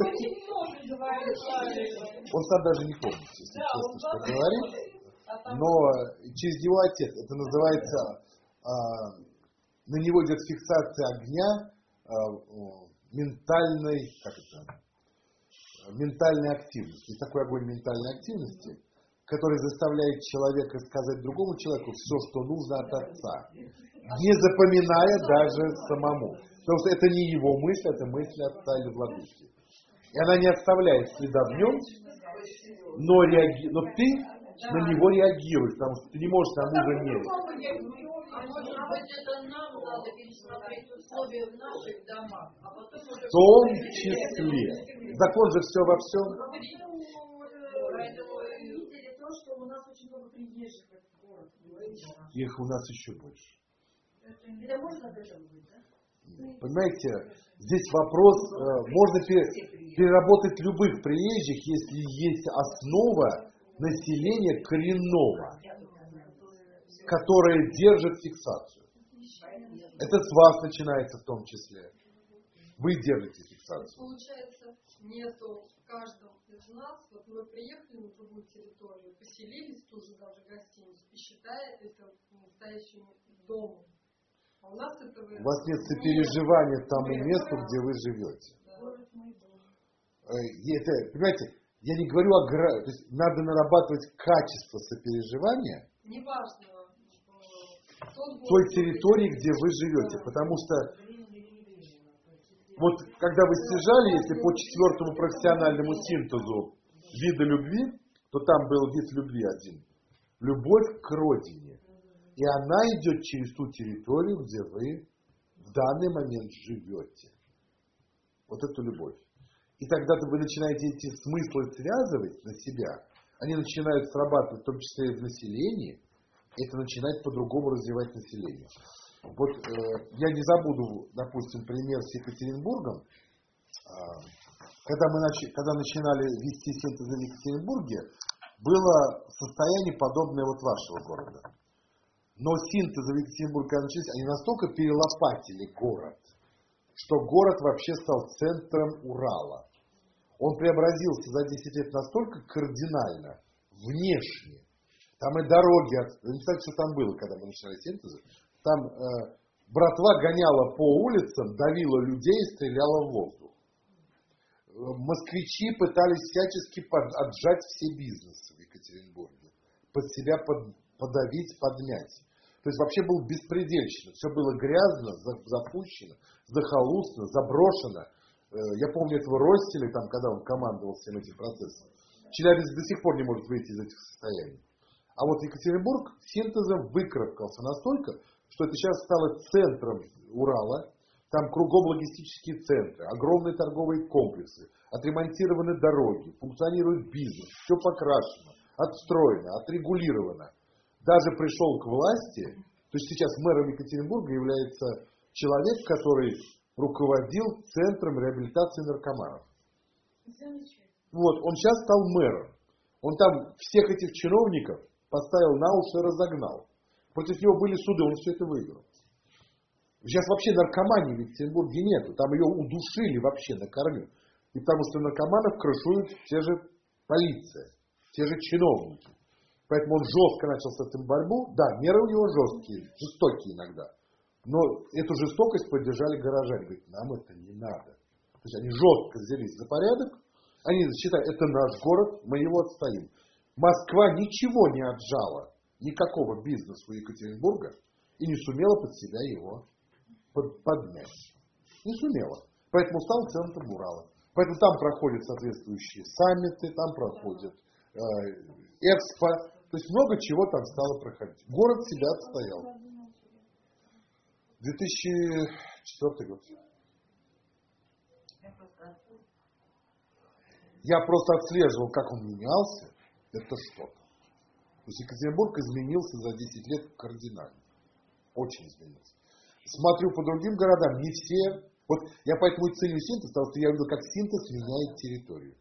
Он сам даже не помнит, если честно, что говорит. Но через его отец, это называется, а, на него идет фиксация огня а, ментальной, как это, ментальной активности. Есть такой огонь ментальной активности, который заставляет человека сказать другому человеку все, что нужно от отца, не запоминая даже самому. Потому что это не его мысль, это мысль отца или владыки. И она не оставляет следа в нем, но, реаги... но ты на него реагируешь, потому что ты не можешь на мужа мерить. Может быть, это нам надо пересмотреть условия в наших домах, а потом уже... В том числе. Закон же все во всем. Поэтому видели то, что у нас очень много приезжих в этот город. Их у нас еще больше. Это можно об этом говорить, да? Понимаете, здесь вопрос, э, можно переработать любых приезжих, если есть основа населения коренного, которое держит фиксацию. Это с вас начинается в том числе. Вы держите фиксацию. Получается, нету в каждом из нас, вот мы приехали на другую территорию, поселились, ту же даже гостиницу, и считая это настоящим домом. А у нас этого... У вас нет сопереживания тому месту, где вы живете. И это, понимаете, я не говорю о... То есть надо нарабатывать качество сопереживания Неважно, той территории, где вы живете. Потому что вот когда вы стяжали, если по четвертому профессиональному синтезу вида любви, то там был вид любви один. Любовь к родине. И она идет через ту территорию, где вы в данный момент живете. Вот эту любовь. И тогда вы начинаете эти смыслы связывать на себя. Они начинают срабатывать, в том числе и в населении. И это начинает по-другому развивать население. Вот э, я не забуду, допустим, пример с Екатеринбургом. Э, когда мы начи, когда начинали вести синтез в Екатеринбурге, было состояние подобное вот вашего города. Но синтезы в Екатеринбурге, когда начались, они настолько перелопатили город, что город вообще стал центром Урала. Он преобразился за десять лет настолько кардинально, внешне. Там и дороги, не знаю, что там было, когда мы начинали синтезы. Там э, братва гоняла по улицам, давила людей и стреляла в воздух. москвичи пытались всячески под, отжать все бизнесы в Екатеринбурге, под себя под, подавить, подмять. То есть вообще было беспредельщина, все было грязно, запущено, захолустно, заброшено. Я помню этого Ростеля, там, когда он командовал всем этим процессом. Челябинск до сих пор не может выйти из этих состояний. А вот Екатеринбург синтезом выкарабкался настолько, что это сейчас стало центром Урала. Там кругом логистические центры, огромные торговые комплексы, отремонтированы дороги, функционирует бизнес, все покрашено, отстроено, отрегулировано. Даже пришел к власти, то есть сейчас мэром Екатеринбурга является человек, который руководил центром реабилитации наркоманов. Вот, он сейчас стал мэром. Он там всех этих чиновников поставил на уши и разогнал. Против него были суды, он все это выиграл. Сейчас вообще наркомании в Екатеринбурге нету. Там ее удушили вообще на корню. И потому что наркоманов крышуют те же полиция, те же чиновники. Поэтому он жестко начал с этим борьбу. Да, меры у него жесткие, жестокие иногда. Но эту жестокость поддержали горожане. Говорят, нам это не надо. То есть они жестко взялись за порядок. Они считают, это наш город, мы его отстоим. Москва ничего не отжала, никакого бизнеса у Екатеринбурга и не сумела под себя его поднять. Не сумела. Поэтому стал центром Урала. Поэтому там проходят соответствующие саммиты, там проходят э, экспо. То есть много чего там стало проходить. Город себя отстоял. две тысячи четвёртый год. Я просто отслеживал, как он менялся. Это что-то. То есть Екатеринбург изменился за десять лет кардинально. Очень изменился. Смотрю по другим городам, не все. Вот я поэтому и ценю синтез, потому что я видел, как синтез меняет территорию.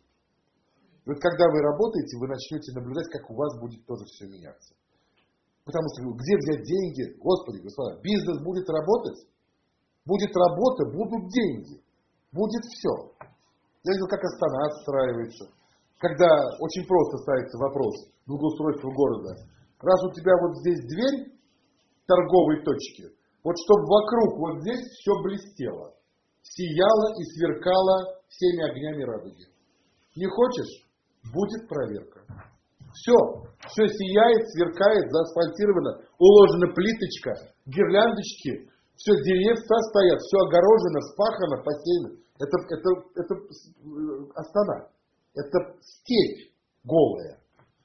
И вот когда вы работаете, вы начнете наблюдать, как у вас будет тоже все меняться. Потому что где взять деньги? Господи, господа, бизнес будет работать? Будет работа, будут деньги. Будет все. Я видел, как Астана отстраивается. Когда очень просто ставится вопрос благоустройства города. Раз у тебя вот здесь дверь торговой точки, вот чтобы вокруг вот здесь все блестело, сияло и сверкало всеми огнями радуги. Не хочешь? Будет проверка. Все, все сияет, сверкает, заасфальтировано, уложена плиточка, гирляндочки, все деревца стоят, все огорожено, спахано, посеяно. Это, это, это Астана. Это степь голая.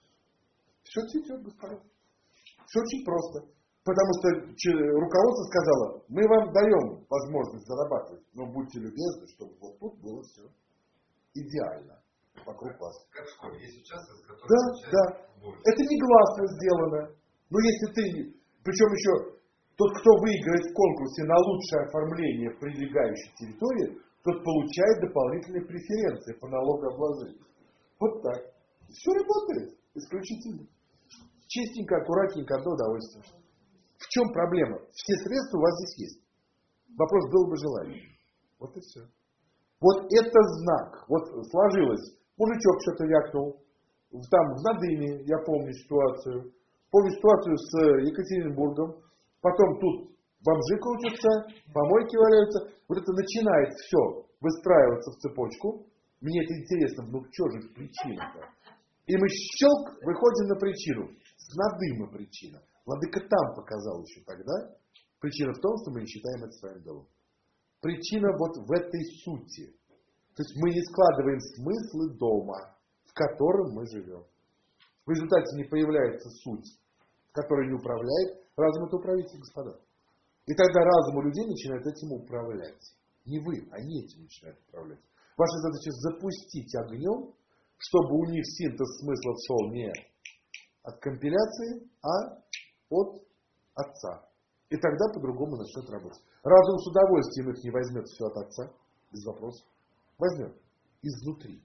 Все цветет, господа. Все очень просто. Потому что руководство сказало, мы вам даем возможность зарабатывать, но будьте любезны, чтобы вот тут было все идеально вокруг вас. Как в школе есть участок, который... Да, да. Это негласно сделано. Но если ты... Причем еще тот, кто выиграет в конкурсе на лучшее оформление прилегающей территории, тот получает дополнительные преференции по налогообложению. Вот так. Все работает исключительно. Чистенько, аккуратненько, одно удовольствие. В чем проблема? Все средства у вас здесь есть. Вопрос, было бы желание. Вот и все. Вот это знак. Вот сложилось. Мужичок что-то вякнул. Там в Надыме, я помню ситуацию. Помню ситуацию с Екатеринбургом. Потом тут бомжи крутятся, помойки валяются. Вот это начинает все выстраиваться в цепочку. Мне это интересно, ну что же причина-то? И мы щелк, выходим на причину. С Надыма причина. Владыка там показал еще тогда. Причина в том, что мы не считаем это своим делом. Причина вот в этой сути. То есть мы не складываем смыслы дома, в котором мы живем. В результате не появляется суть, которая не управляет. Разум это управитель, господа. И тогда разум у людей начинает этим управлять. Не вы, они этим начинают управлять. Ваша задача запустить огнем, чтобы у них синтез смыслов шел не от компиляции, а от отца. И тогда по-другому начнет работать. Разум с удовольствием их не возьмет все от отца, без вопросов. Возьмет изнутри.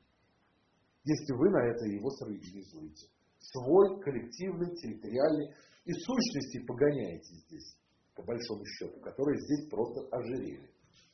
Если вы на это его сорганизуете. Свой, коллективный, территориальный. И сущности погоняете здесь, по большому счету, которые здесь просто ожирели.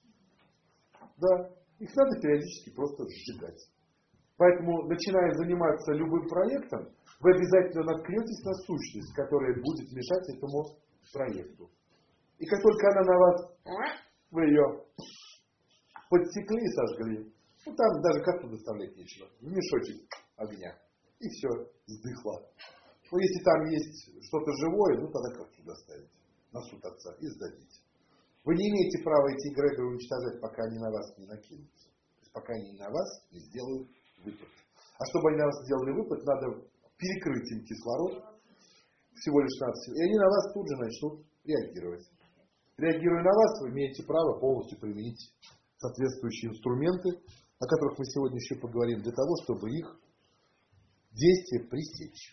Да, их надо периодически просто сжигать. Поэтому, начиная заниматься любым проектом, вы обязательно наткнетесь на сущность, которая будет мешать этому проекту. И как только она на вас, вы ее подсекли и сожгли. Ну, там даже коту доставлять нечего. В мешочек огня. И все, сдыхло. Ну, если там есть что-то живое, ну, тогда коту доставить. На суд отца и сдадите. Вы не имеете права эти эгрегоры уничтожать, пока они на вас не накинутся. То есть, пока они на вас не сделают выпад. А чтобы они на вас сделали выпад, надо перекрыть им кислород. Всего лишь навсего. И они на вас тут же начнут реагировать. Реагируя на вас, вы имеете право полностью применить соответствующие инструменты, о которых мы сегодня еще поговорим, для того, чтобы их действие пресечь.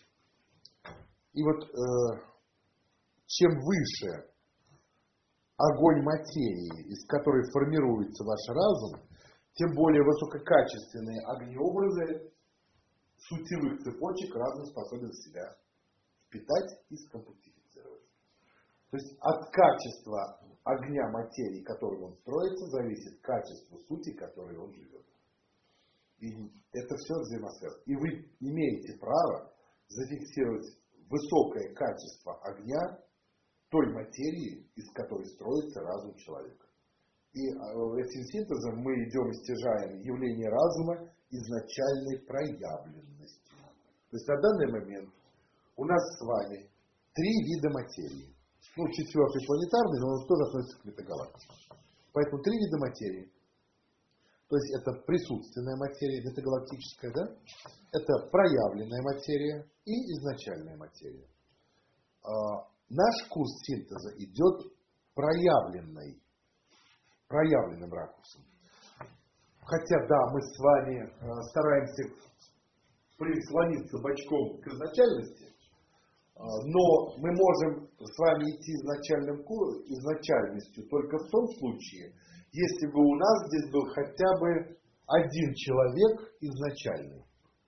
И вот э, чем выше огонь материи, из которой формируется ваш разум, тем более высококачественные огнеобразы сутевых цепочек разум способен в себя впитать и скомпактифицировать. То есть от качества огня материи, которым он строится, зависит качество сути, которой он живет. И это все взаимосвязано. И вы имеете право зафиксировать высокое качество огня той материи, из которой строится разум человека. И этим синтезом мы идем и стяжаем явление разума изначальной проявленности. То есть на данный момент у нас с вами три вида материи. Ну, четвертый планетарный, но он тоже относится к метагалактике. Поэтому три вида материи. То есть это присутственная материя, метагалактическая, да? Это проявленная материя и изначальная материя. А, наш курс синтеза идет проявленной, проявленным ракурсом. Хотя, да, мы с вами а, стараемся прислониться бочком к изначальности, а, но мы можем с вами идти изначальным, изначальностью только в том случае, если бы у нас здесь был хотя бы один человек изначальный,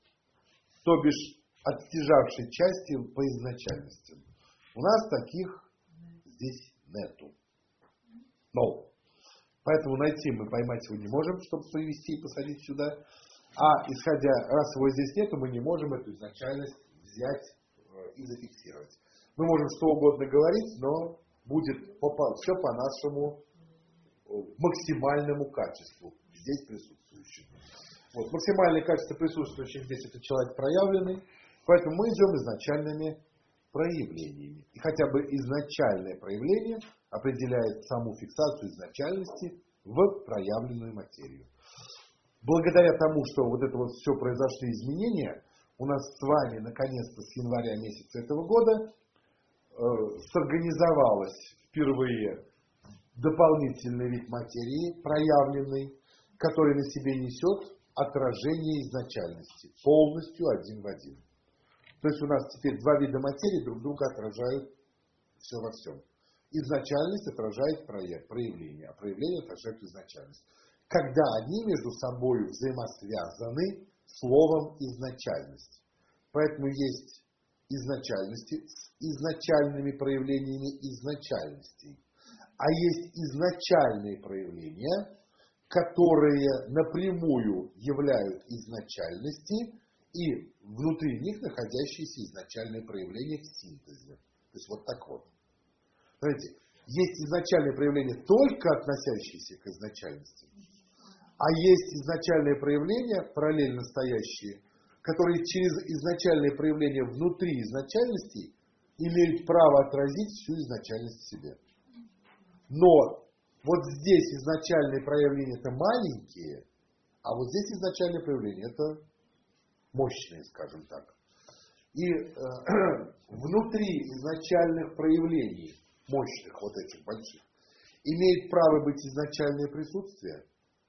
то бишь отстяжавший части по изначальности. У нас таких здесь нету. Но. Поэтому найти мы поймать его не можем, чтобы привести и посадить сюда. А исходя, раз его здесь нету, мы не можем эту изначальность взять и зафиксировать. Мы можем что угодно говорить, но будет все по нашему максимальному качеству здесь присутствующему. Вот, максимальное качество присутствующих здесь это человек проявленный, поэтому мы идем изначальными проявлениями. И хотя бы изначальное проявление определяет саму фиксацию изначальности в проявленную материю. Благодаря тому, что вот это вот все произошли изменения, у нас с вами наконец-то с января месяца этого года э, сорганизовалось впервые дополнительный вид материи, проявленный, который на себе несет отражение изначальности, полностью один в один. То есть у нас теперь два вида материи друг друга отражают все во всем. Изначальность отражает проявление, а проявление отражает изначальность. Когда они между собой взаимосвязаны словом изначальность. Поэтому есть изначальности с изначальными проявлениями изначальностей. А есть изначальные проявления, которые напрямую являют изначальности и внутри них находящиеся изначальные проявления в синтезе. То есть вот так вот. Смотрите, есть изначальные проявления, только относящиеся к изначальности, а есть изначальные проявления, параллельно стоящие, которые через изначальные проявления внутри изначальности имеют право отразить всю изначальность в себе. Но вот здесь изначальные проявления это маленькие, а вот здесь изначальные проявления это мощные, скажем так. И э, внутри изначальных проявлений, мощных, вот этих больших, имеет право быть изначальное присутствие.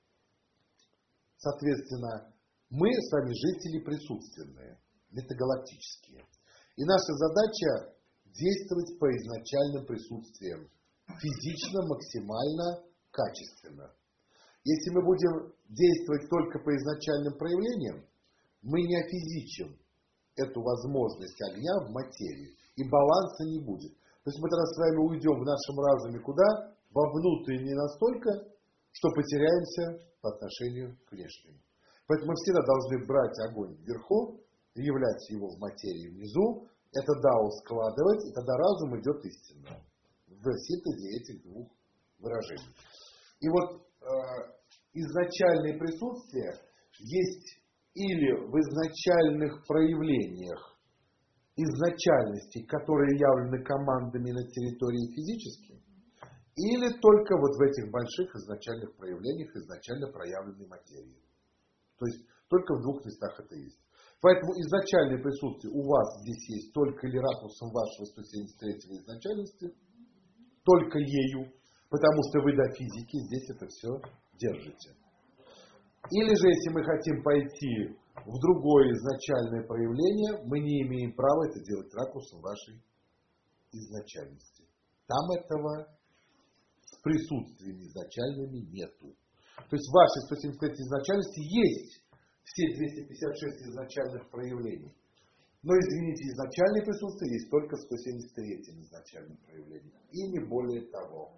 Соответственно, мы с вами жители присутственные, метагалактические. И наша задача действовать по изначальным присутствиям. Физично, максимально, качественно. Если мы будем действовать только по изначальным проявлениям, мы не офизичим эту возможность огня в материи, и баланса не будет. То есть мы тогда с вами уйдем в нашем разуме куда? Во внутреннее настолько, что потеряемся по отношению к внешнему. Поэтому мы всегда должны брать огонь вверху, являть его в материи внизу, это дао складывать, и тогда разум идет истинно в синтезе этих двух выражений. И вот э, изначальное присутствие есть или в изначальных проявлениях изначальности, которые явлены командами на территории физически, или только вот в этих больших изначальных проявлениях изначально проявленной материи. То есть только в двух местах это есть. Поэтому изначальное присутствие у вас здесь есть только или ракурсом вашего сто семьдесят третьего изначальности, только ею, потому что вы до физики здесь это все держите. Или же, если мы хотим пойти в другое изначальное проявление, мы не имеем права это делать ракурсом вашей изначальности. Там этого с присутствиями изначальными нету. То есть в вашей сто семьдесят третьей изначальности есть все двести пятьдесят шесть изначальных проявлений. Но, извините, изначальное присутствие есть только в сто семьдесят третьем изначальном проявлении. И не более того.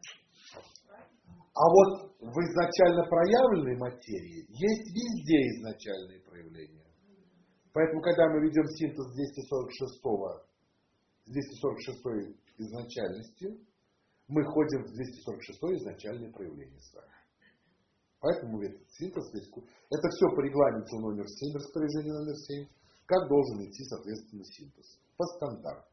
А вот в изначально проявленной материи есть везде изначальные проявления. Поэтому, когда мы ведем синтез двести сорок шестого, двести сорок шестой изначальности, мы ходим в двести сорок шестое изначальное проявление с вами. Поэтому этот синтез, это все по регламенту номер семь, распоряжение номер семь, как должен идти, соответственно, синтез. По стандарту.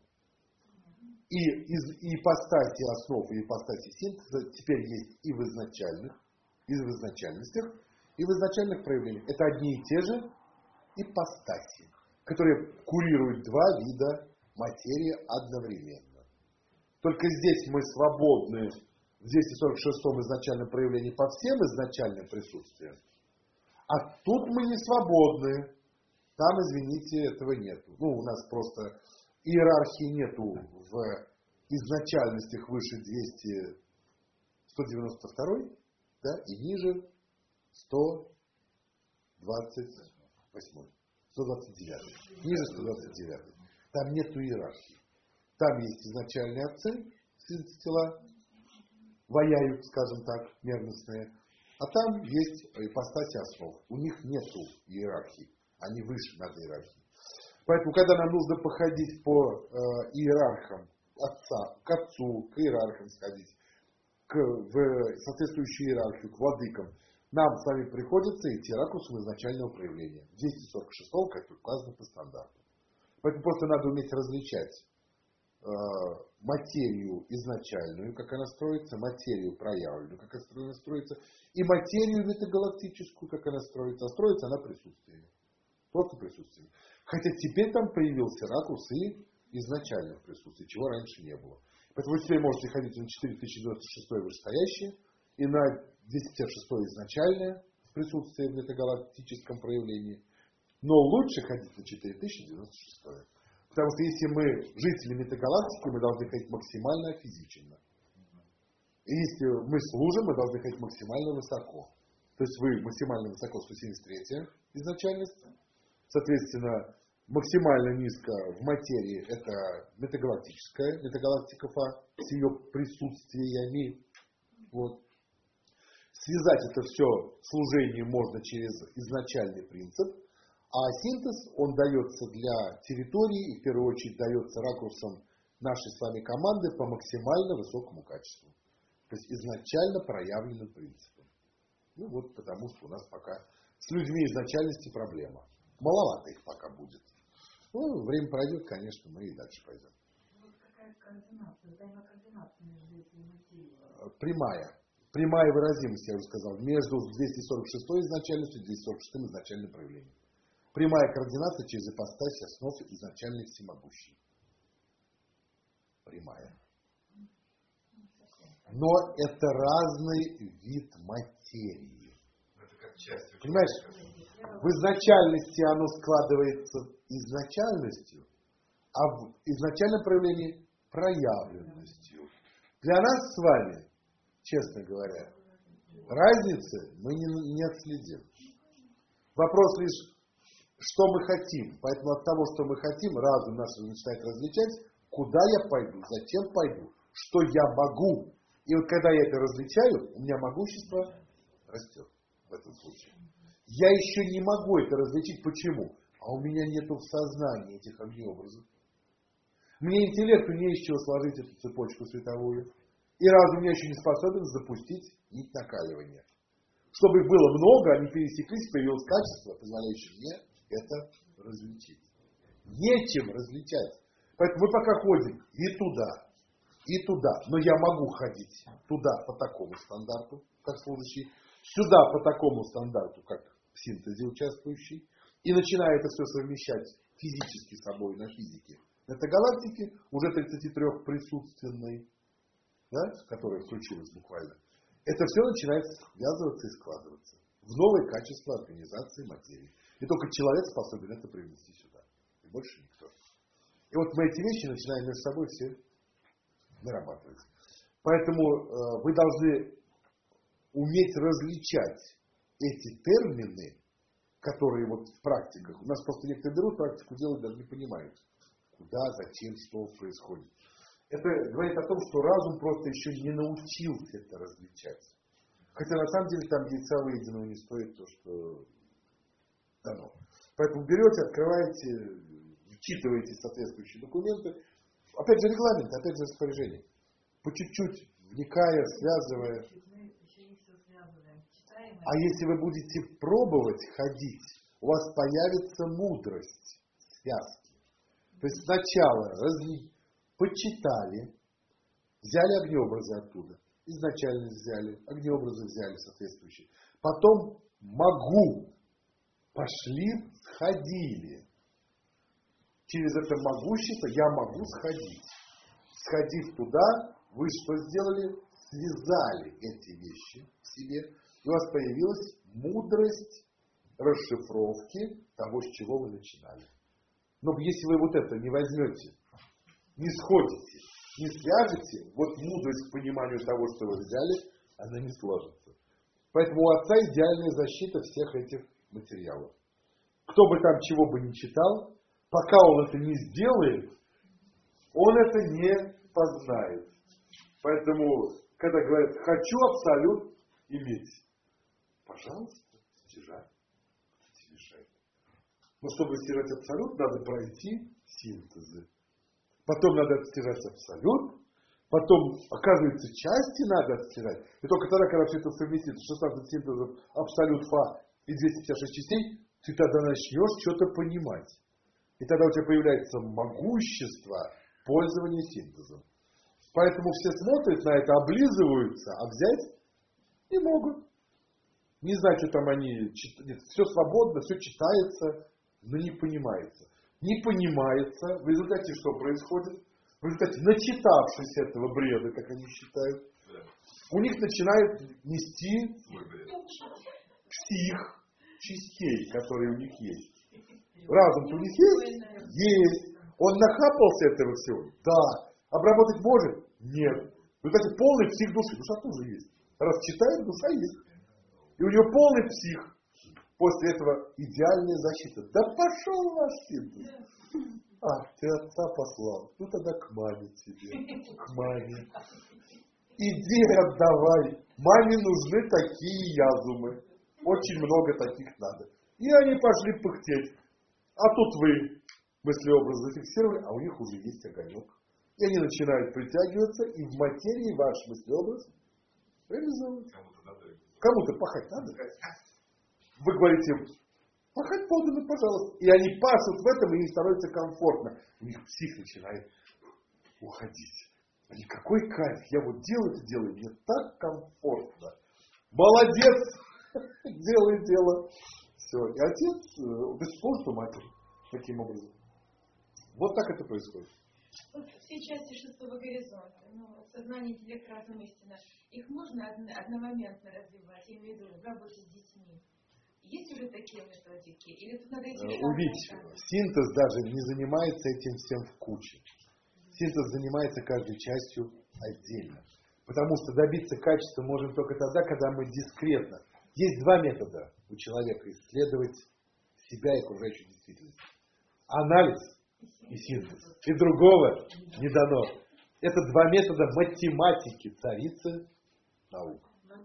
И из ипостаси основ и ипостаси синтеза теперь есть и в изначальных, и в изначальностях, и в изначальных проявлениях. Это одни и те же ипостаси, которые курируют два вида материи одновременно. Только здесь мы свободны в двести сорок шестом изначальном проявлении по всем изначальным присутствиям, а тут мы не свободны. Там, извините, этого нету. Ну, у нас просто иерархии нету в изначальностях выше двести, сто девяносто второй, да, и ниже сто двадцать восьмой, сто двадцать девятый, ниже сто двадцать девятый. Там нету иерархии. Там есть изначальные отцы, синтез-тела, ваяют, скажем так, мерностные, а там есть ипостаси основ. У них нету иерархии, они выше над иерархией. Поэтому, когда нам нужно походить по э, иерархам отца, к отцу, к иерархам сходить, к, в соответствующую иерархию, к владыкам, нам с вами приходится идти ракурсом изначального проявления. двести сорок шестого, как указано по стандарту. Поэтому просто надо уметь различать э, материю изначальную, как она строится, материю проявленную, как она строится, и материю метагалактическую, как она строится. А строится она присутствием. Просто присутствием. Хотя теперь там появился ракурс и изначальных присутствий, чего раньше не было. Поэтому вы теперь можете ходить на четыре тысячи девяносто шестое вышестоящее и на двести пятьдесят шестое изначальное присутствие в метагалактическом проявлении. Но лучше ходить на четыре тысячи девяносто шестое. Потому что если мы жители метагалактики, мы должны ходить максимально физично. И если мы служим, мы должны ходить максимально высоко. То есть вы максимально высоко сто семьдесят третья изначальность. Соответственно, максимально низко в материи это метагалактическая, метагалактика Фа с ее присутствиями. Вот. Связать это все служение можно через изначальный принцип, а синтез, он дается для территории и в первую очередь дается ракурсом нашей с вами команды по максимально высокому качеству. То есть изначально проявленным принципом. Ну вот потому что у нас пока с людьми изначальности проблема. Маловато их пока будет. Ну, время пройдет, конечно, мы и дальше пойдем. Вот какая координация, взаимокоординация между этими материями? Прямая. Прямая выразимость, я уже сказал, между двести сорок шестой изначальностью и двести сорок шестым изначальным проявлением. Прямая координация через ипостась основ изначальной всемогущей. Прямая. Но это разный вид материи. Это как часть. Понимаешь? В изначальности оно складывается изначальностью, а в изначальном проявлении проявленностью. Для нас с вами, честно говоря, разницы мы не, не отследим. Вопрос лишь, что мы хотим. Поэтому от того, что мы хотим, разум наш начинает различать, куда я пойду, зачем пойду, что я могу. И вот когда я это различаю, у меня могущество растет в этом случае. Я еще не могу это различить. Почему? А у меня нету в сознании этих огнеобразов. Мне интеллекту не из чего сложить эту цепочку световую. И разум я еще не способен запустить нить накаливания. Чтобы их было много, они пересеклись, появилось качество, позволяющее мне это различить. Нечем различать. Поэтому мы пока ходим и туда, и туда. Но я могу ходить туда по такому стандарту, как служащий, сюда по такому стандарту, как в синтезе участвующий, и начиная это все совмещать физически с собой на физике. Это галактики, уже тридцать три присутственной, да, которая включилась буквально. Это все начинает связываться и складываться в новое качество организации материи. И только человек способен это привнести сюда. И больше никто. И вот мы эти вещи начинаем между собой все нарабатывать. Поэтому э, вы должны уметь различать эти термины, которые вот в практиках. У нас просто некоторые берут практику, делают, даже не понимают, куда, зачем, что происходит. Это говорит о том, что разум просто еще не научился это различать. Хотя на самом деле там яйца выеденного не стоит то, что дано. Поэтому берете, открываете, вчитываете соответствующие документы. Опять же регламент, опять же распоряжение. По чуть-чуть, вникая, связывая. А если вы будете пробовать ходить, у вас появится мудрость связки. То есть сначала разли... почитали, взяли огнеобразы оттуда, изначально взяли, огнеобразы взяли соответствующие. Потом могу, пошли, сходили. Через это могущество я могу сходить. Сходив туда, вы что сделали? Связали эти вещи в себе, и у вас появилась мудрость расшифровки того, с чего вы начинали. Но если вы вот это не возьмете, не сходите, не свяжете, вот мудрость к пониманию того, что вы взяли, она не сложится. Поэтому у отца идеальная защита всех этих материалов. Кто бы там чего бы ни читал, пока он это не сделает, он это не познает. Поэтому, когда говорят, хочу абсолют иметь, пожалуйста, стяжай, стяжай. Но чтобы стяжать абсолют, надо пройти синтезы. Потом надо отстирать абсолют, потом, оказывается, части надо отстирать. И только тогда, когда все это совместится, шестнадцать синтезов, абсолют Фа и двести пятьдесят шесть частей, ты тогда начнешь что-то понимать. И тогда у тебя появляется могущество пользования синтезом. Поэтому все смотрят на это, облизываются, а взять не могут. Не знаю, что там они читают. Все свободно, все читается, но не понимается. Не понимается, в результате что происходит? В результате, начитавшись этого бреда, как они считают, да, у них начинает нести псих частей, которые у них есть. Разум-то у них есть? Есть. Он нахапался этого всего? Да. Обработать может? Нет. В результате полный псих души. Душа тоже есть. Раз читает, душа есть. И у него полный псих. После этого идеальная защита. Да пошел ваш синтез. А, ты отца послал. Ну тогда к маме тебе. К маме. Иди отдавай. Маме нужны такие язумы. Очень много таких надо. И они пошли пыхтеть. А тут вы мыслеобраз зафиксировали, а у них уже есть огонек. И они начинают притягиваться, и в материи ваш мыслеобраз реализовывается. Кому-то пахать надо. Вы говорите им, пахать подано, пожалуйста. И они пашут в этом, и им становится комфортно. У них псих начинает уходить. Они, какой кайф, я вот делаю это, делаю, мне так комфортно. Молодец, делай дело. Все. И отец бесположит у матери таким образом. Вот так это происходит. Вот все части шестого горизонта, ну, сознание, интеллект, разум, истина, их можно одно, одномоментно развивать, я имею в виду в работе с детьми. Есть уже такие методики? Или тут надо идти? Увидите, синтез даже не занимается этим всем в куче. Синтез занимается каждой частью отдельно. Потому что добиться качества можем только тогда, когда мы дискретно. Есть два метода у человека исследовать себя и окружающую действительность. Анализ и синтез. И другого не дано. Это два метода математики, царицы наук.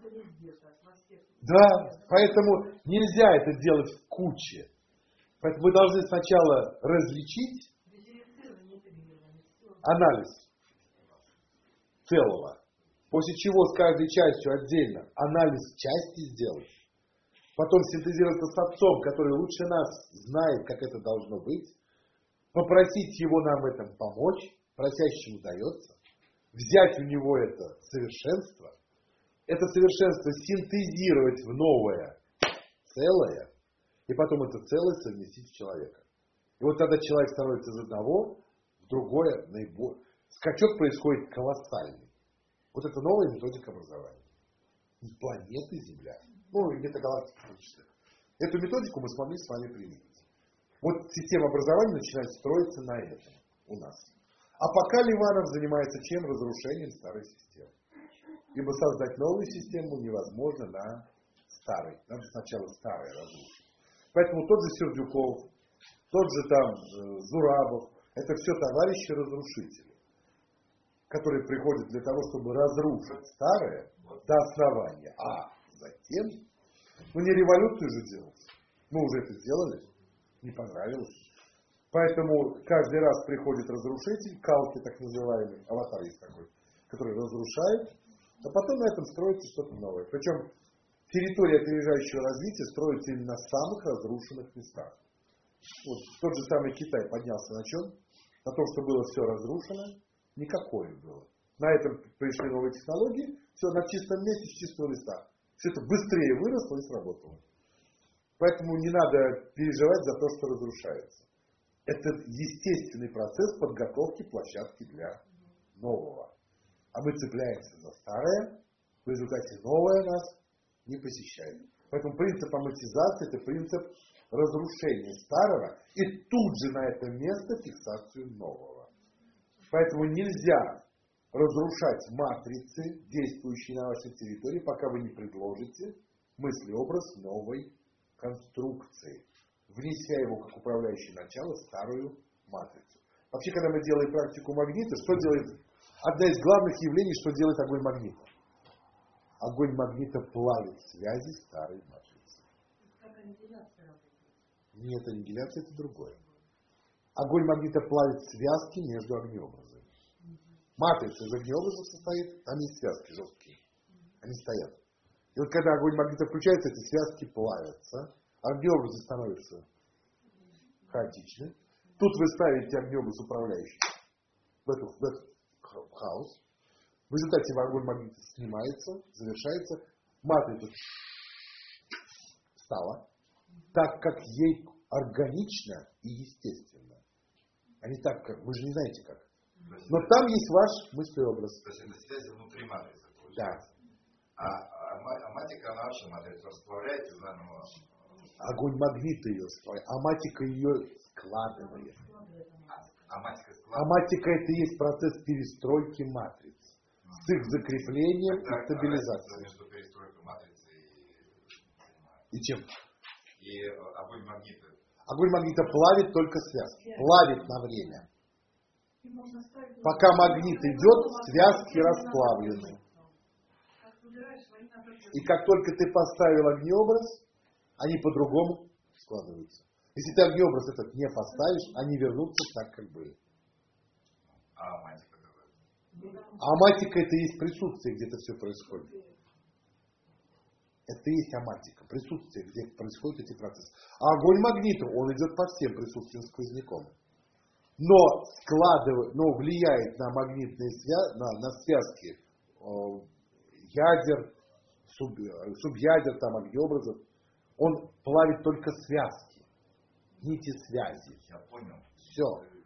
Да, поэтому нельзя это делать в куче. Поэтому мы должны сначала различить анализ целого после чего с каждой частью отдельно анализ части сделать, потом синтезироваться с отцом, который лучше нас знает, как это должно быть, попросить его нам в этом помочь, просящему дается, взять у него это совершенство, это совершенство синтезировать в новое целое, и потом это целое совместить в человека. И вот тогда человек становится из одного в другое наиболее. Скачок происходит колоссальный. Вот это новая методика образования. И планеты Земля. Ну, и метагалактика в том числе. Эту методику мы смогли с вами применить. Вот система образования начинает строиться на этом у нас. А пока Ливанов занимается чем? Разрушением старой системы. Ибо создать новую систему невозможно на старой. Надо сначала старое разрушить. Поэтому тот же Сердюков, тот же там э, Зурабов, это все товарищи-разрушители, которые приходят для того, чтобы разрушить старое до основания. А затем, ну не революцию же делать. Мы уже это сделали, не понравилось. Поэтому каждый раз приходит разрушитель, калки так называемый, аватар есть такой, который разрушает, а потом на этом строится что-то новое. Причем территория опережающего развития строится именно на самых разрушенных местах. Вот тот же самый Китай поднялся на чем? На том, что было все разрушено, никакое было. На этом пришли новые технологии, все на чистом месте, с чистого листа. Все это быстрее выросло и сработало. Поэтому не надо переживать за то, что разрушается. Это естественный процесс подготовки площадки для нового. А мы цепляемся за старое, в результате новое нас не посещает. Поэтому принцип амортизации – это принцип разрушения старого и тут же на это место фиксацию нового. Поэтому нельзя разрушать матрицы, действующие на вашей территории, пока вы не предложите мыслеобраз новой конструкции, внеся его как управляющее начало в старую матрицу. Вообще, когда мы делаем практику магнита, что делает? Одна из главных явлений, что делает огонь магнита. Огонь магнита плавит связи старой матрицы. Нет, аннигиляция это другое. Огонь магнита плавит связки между огнеобразами. Матрица из огнеобразов состоит, там есть связки жесткие. Они стоят. И вот когда огонь магнита включается, эти связки плавятся, огнеобразы становятся хаотичны. Тут вы ставите огнеобраз управляющий в этот, в этот хаос. В результате огонь магнита снимается, завершается. Матрица встала так, как ей органично и естественно. А не так, как... Вы же не знаете как. Но там есть ваш мыслеобраз. То есть это связь внутри матрицы. Да. А, а, а матика, она вообще матрицу расплавляет и заново. Огонь магнита ее расплавляет, а матика ее складывает. А, а матика складывает. А матика это и есть процесс перестройки матриц. С их закреплением и стабилизацией. Между перестройкой матрицы и... И чем? И огонь магнита. Огонь магнита плавит только связки. Плавит на время. Пока магнит идет, связки расплавлены. И как только ты поставил огнеобраз, они по-другому складываются. Если ты огнеобраз этот не поставишь, они вернутся так, как были. А матика какая? А аматика это и есть присутствие, где это все происходит. Это и есть аматика, присутствие, где происходят эти процессы. А огонь магнита, он идет по всем присутствием сквозняком. Но складывает, но влияет на магнитные связки, на, на связки э, ядер, суб, субъядер, там, огнеобразов. Он плавит только связки, нити связи. Я понял. Все.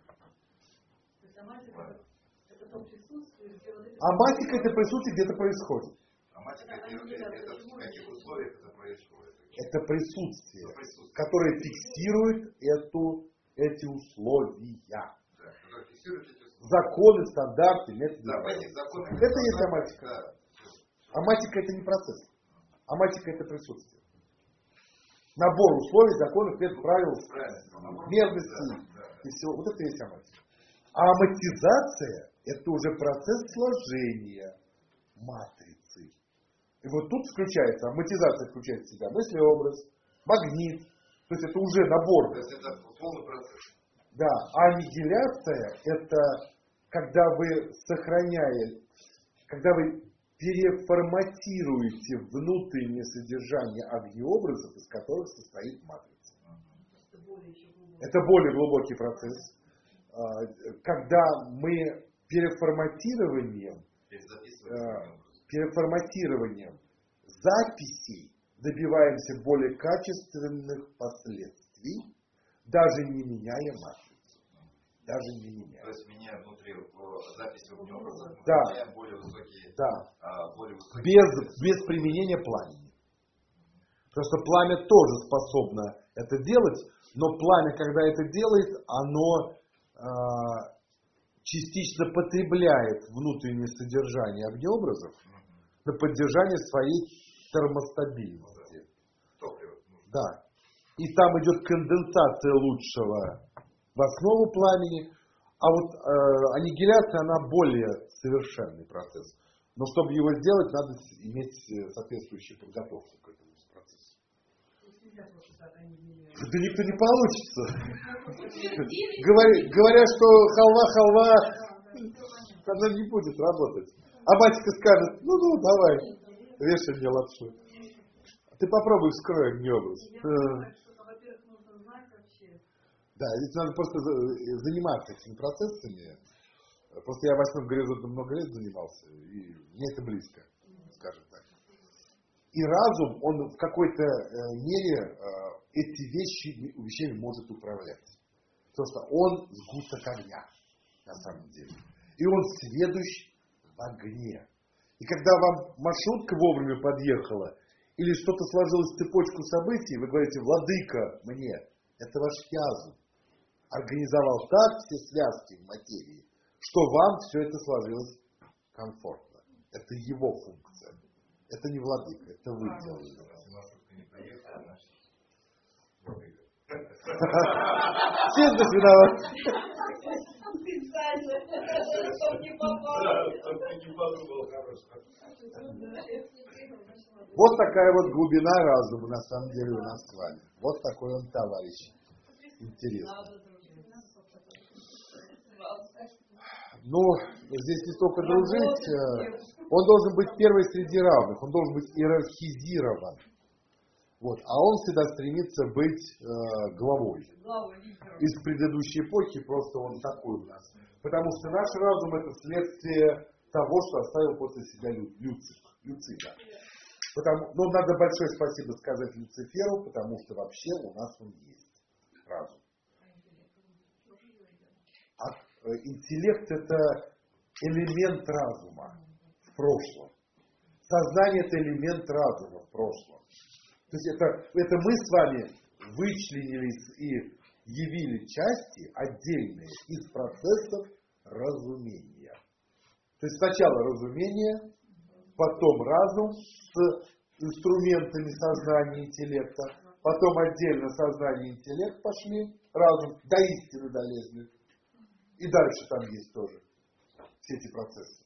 А матика это присутствие где-то происходит. А матика это, это, это в каких условиях это происходит? Это присутствие, Это присутствие. которое фиксирует эту, эти условия. Да, которое фиксирует эти условия. Законы, стандарты, методы. Да, в этих законах. Это и есть аматика. Да. Аматика это не процесс. Аматика это присутствие. Набор условий, законов, методов, правил, мерности Да, да. и всего. Вот это и есть аматика. А аматизация это уже процесс сложения матрицы. И вот тут включается, аматизация включает в себя мыслеобраз, магнит. То есть это уже набор. То есть это полный процесс. Да, а аннигиляция это когда вы сохраняете, когда вы переформатируете внутреннее содержание огнеобразов, из которых состоит матрица. Это более глубокий процесс. Когда мы переформатированием, переформатированием записей добиваемся более качественных последствий, даже не меняя матрицу. Даже не меняя. То есть меняя внутри записи огнеобразов, да. меняя более высокие... Да. А, более высокие без, без применения пламени. Потому что пламя тоже способно это делать, но пламя, когда это делает, оно э, частично потребляет внутреннее содержание огнеобразов на поддержание своей термостабильности. Да. И там идет конденсация лучшего в основу пламени, а вот э, аннигиляция, она более совершенный процесс. Но чтобы его сделать, надо иметь соответствующую подготовку к этому процессу. Да никто не получится. Говорят, что халва-халва, она не будет работать. А батька скажет, ну, ну, давай, вешай мне лапшу. Ты попробуй вскрой огнеобраз. Да, здесь надо просто заниматься этими процессами. Просто я восьмым горизонтом много лет занимался, и мне это близко, скажем так. И разум, он в какой-то мере эти вещи, вещами может управлять. Потому что он сгусток огня, на самом деле. И он сведущ в огне. И когда вам маршрутка вовремя подъехала, или что-то сложилось в цепочку событий, вы говорите, владыка мне, это ваш язу организовал так все связки в материи, что вам все это сложилось комфортно. Это его функция. Это не владыка, это вы делаете. Все здесь виноваты. Вот такая вот глубина разума на самом деле у нас с вами. Вот такой он товарищ. Интересно. Ну, здесь не столько дружить. Он должен быть первый среди равных. Он должен быть иерархизирован. Вот. А он всегда стремится быть э, главой. Из предыдущей эпохи просто он такой у нас. Потому что наш разум это следствие того, что оставил после себя Лю, Люцифер. Люцифер. Потому, ну, надо большое спасибо сказать Люциферу, потому что вообще у нас он есть. Разум. А э, интеллект это элемент разума в прошлом. Сознание это элемент разума в прошлом. То есть это, это мы с вами вычленились и явили части отдельные из процессов разумения. То есть сначала разумение, потом разум с инструментами сознания и интеллекта, потом отдельно сознание и интеллект пошли, разум до истины долезли. И дальше там есть тоже все эти процессы.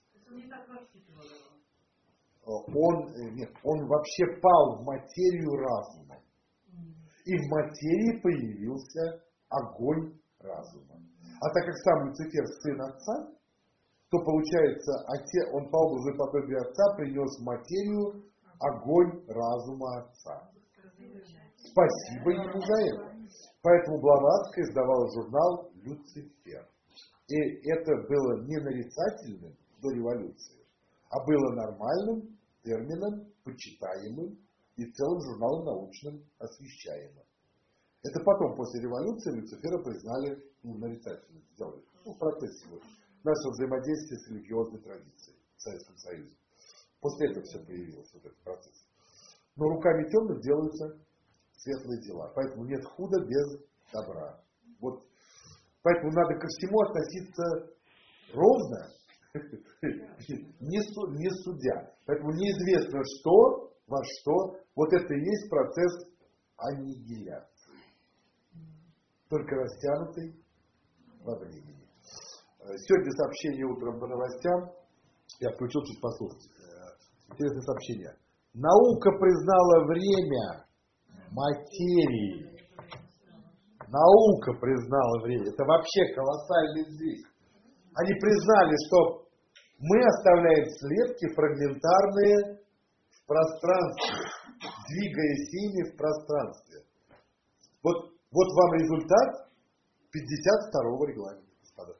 Он, нет, он вообще пал в материю разума. И в материи появился огонь разума. А так как сам Люцифер сын отца, то получается, отец, он по образу и подобию отца принес в материю огонь разума отца. Спасибо ему за это. Поэтому Блаватская издавала журнал «Люцифер». И это было не нарицательным до революции, а было нормальным термином, почитаемым и целым журналом научным освещаемым. Это потом, после революции, Люцифера признали ну, нарицательным, сделали. Ну, в процессе вот, нашего взаимодействия с религиозной традицией в Советском Союзе. После этого все появилось, вот этот процесс. Но руками темных делаются светлые дела. Поэтому нет худа без добра. Вот. Поэтому надо ко всему относиться ровно, не, су, не судя. Поэтому неизвестно, что, во что, вот это и есть процесс аннигиляции. Только растянутый во времени. Сегодня сообщение утром по новостям. Я включил чуть послушать. Интересное сообщение. Наука признала время материи. Наука признала время. Это вообще колоссальный сдвиг. Они признали, что Мы оставляем слепки фрагментарные в пространстве, двигаясь ими в пространстве. Вот, вот вам результат пятьдесят второго регламента, господа.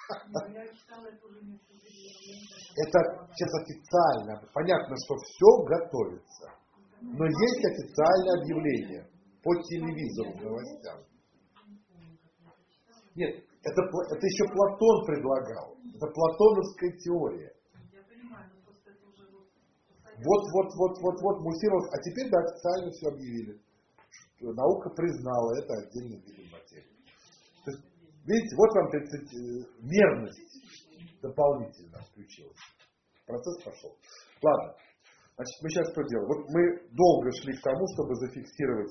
Это сейчас официально. Понятно, что все готовится. Но есть официальное объявление по телевизору, новостям. Нет, это, это еще Платон предлагал. Это платоновская теория. Вот, вот, вот, вот, вот, муссировалось. А теперь, да, официально все объявили. Что наука признала это отдельным видом материи. То есть, видите, вот вам тридцать, мерность дополнительно включилась. Процесс пошел. Ладно. Значит, мы сейчас что делаем? Вот мы долго шли к тому, чтобы зафиксировать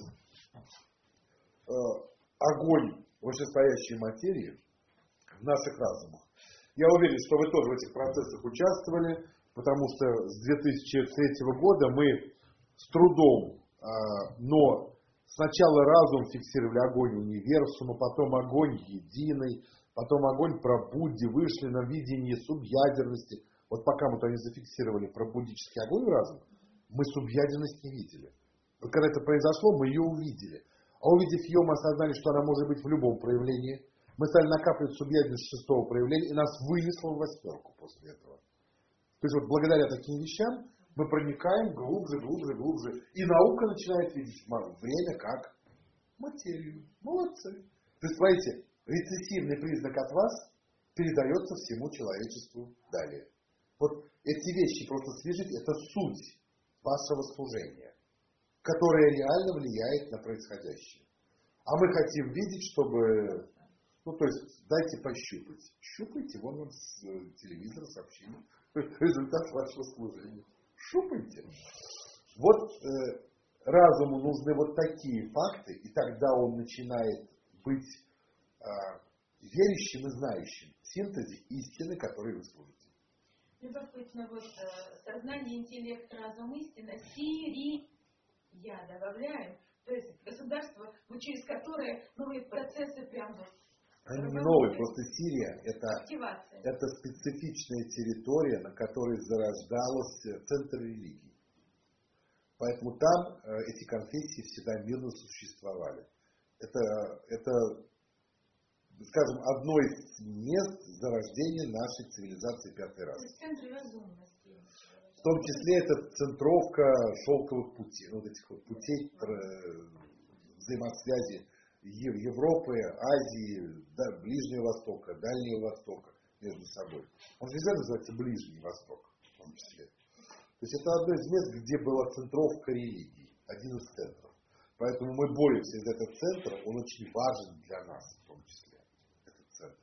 э, огонь вышестоящей материи в наших разумах. Я уверен, что вы тоже в этих процессах участвовали, потому что с две тысячи третьего года мы с трудом, э, но сначала разум фиксировали огонь универсума, потом огонь единый, потом огонь пробудди, вышли на видение субъядерности. Вот пока мы то не зафиксировали пробудический огонь в разум, мы субъядерность не видели. Вот когда это произошло, мы ее увидели. А увидев ее, мы осознали, что она может быть в любом проявлении. Мы стали накапливать субъядерность шестого проявления, и нас вынесло в восьмерку после этого. То есть вот благодаря таким вещам мы проникаем глубже, глубже, глубже. И наука начинает видеть время как материю. Молодцы. То есть, смотрите, рецессивный признак от вас передается всему человечеству далее. Вот эти вещи просто свяжите, это суть вашего служения, которое реально влияет на происходящее. А мы хотим видеть, чтобы, ну то есть, дайте пощупать. Щупайте, вон вам с телевизора сообщили результат вашего служения. Шупайте. Вот э, разуму нужны вот такие факты, и тогда он начинает быть э, верящим и знающим в синтезе истины, которой вы служите. Любопытно, вот э, сознание, интеллект, разум, истина, Сирия добавляем, то есть государство, вот через которое новые процессы прям вот. Они не новые, просто Сирия это, активация. Это специфичная территория, на которой зарождался центр религии. Поэтому там э, эти конфессии всегда мирно существовали. Это, это, скажем, одно из мест зарождения нашей цивилизации пятый раз. Центр разумности. В том числе это центровка шелковых путей, вот этих вот путей взаимосвязи Европы, Азии, да, Ближнего Востока, Дальнего Востока между собой. Он нельзя называется Ближний Восток, в том числе. То есть это одно из мест, где была центровка религии, один из центров. Поэтому мы боремся из этого центра, он очень важен для нас, в том числе, этот центр.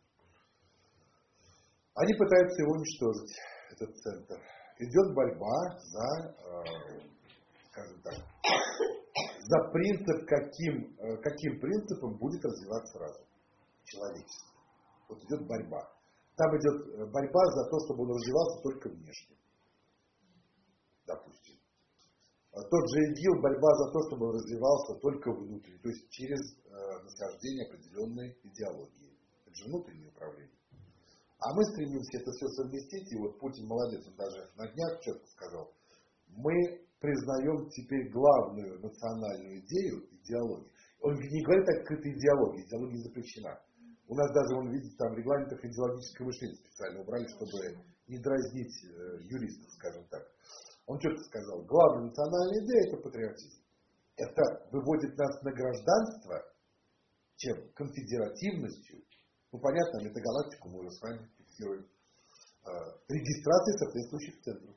Они пытаются его уничтожить, этот центр. Идет борьба за, э, скажем так, за принцип, каким, э, каким принципом будет развиваться разум человечества. Вот идет борьба. Там идет борьба за то, чтобы он развивался только внешне. Допустим. Тот же ИГИЛ, борьба за то, чтобы он развивался только внутренне, то есть через э, насаждение определенной идеологии. Это же внутреннее управление. А мы стремимся это все совместить, и вот Путин молодец, он даже на днях четко сказал, мы признаем теперь главную национальную идею, идеологию. Он не говорит о открытой идеологии, идеология запрещена. У нас даже, он видит, там в регламентах идеологическое мышление специально убрали, чтобы не дразнить э, юристов, скажем так. Он четко сказал, главная национальная идея – это патриотизм. Это выводит нас на гражданство, чем конфедеративностью. Ну, понятно, метагалактику мы уже с вами фиксируем. Э, регистрации соответствующих центров.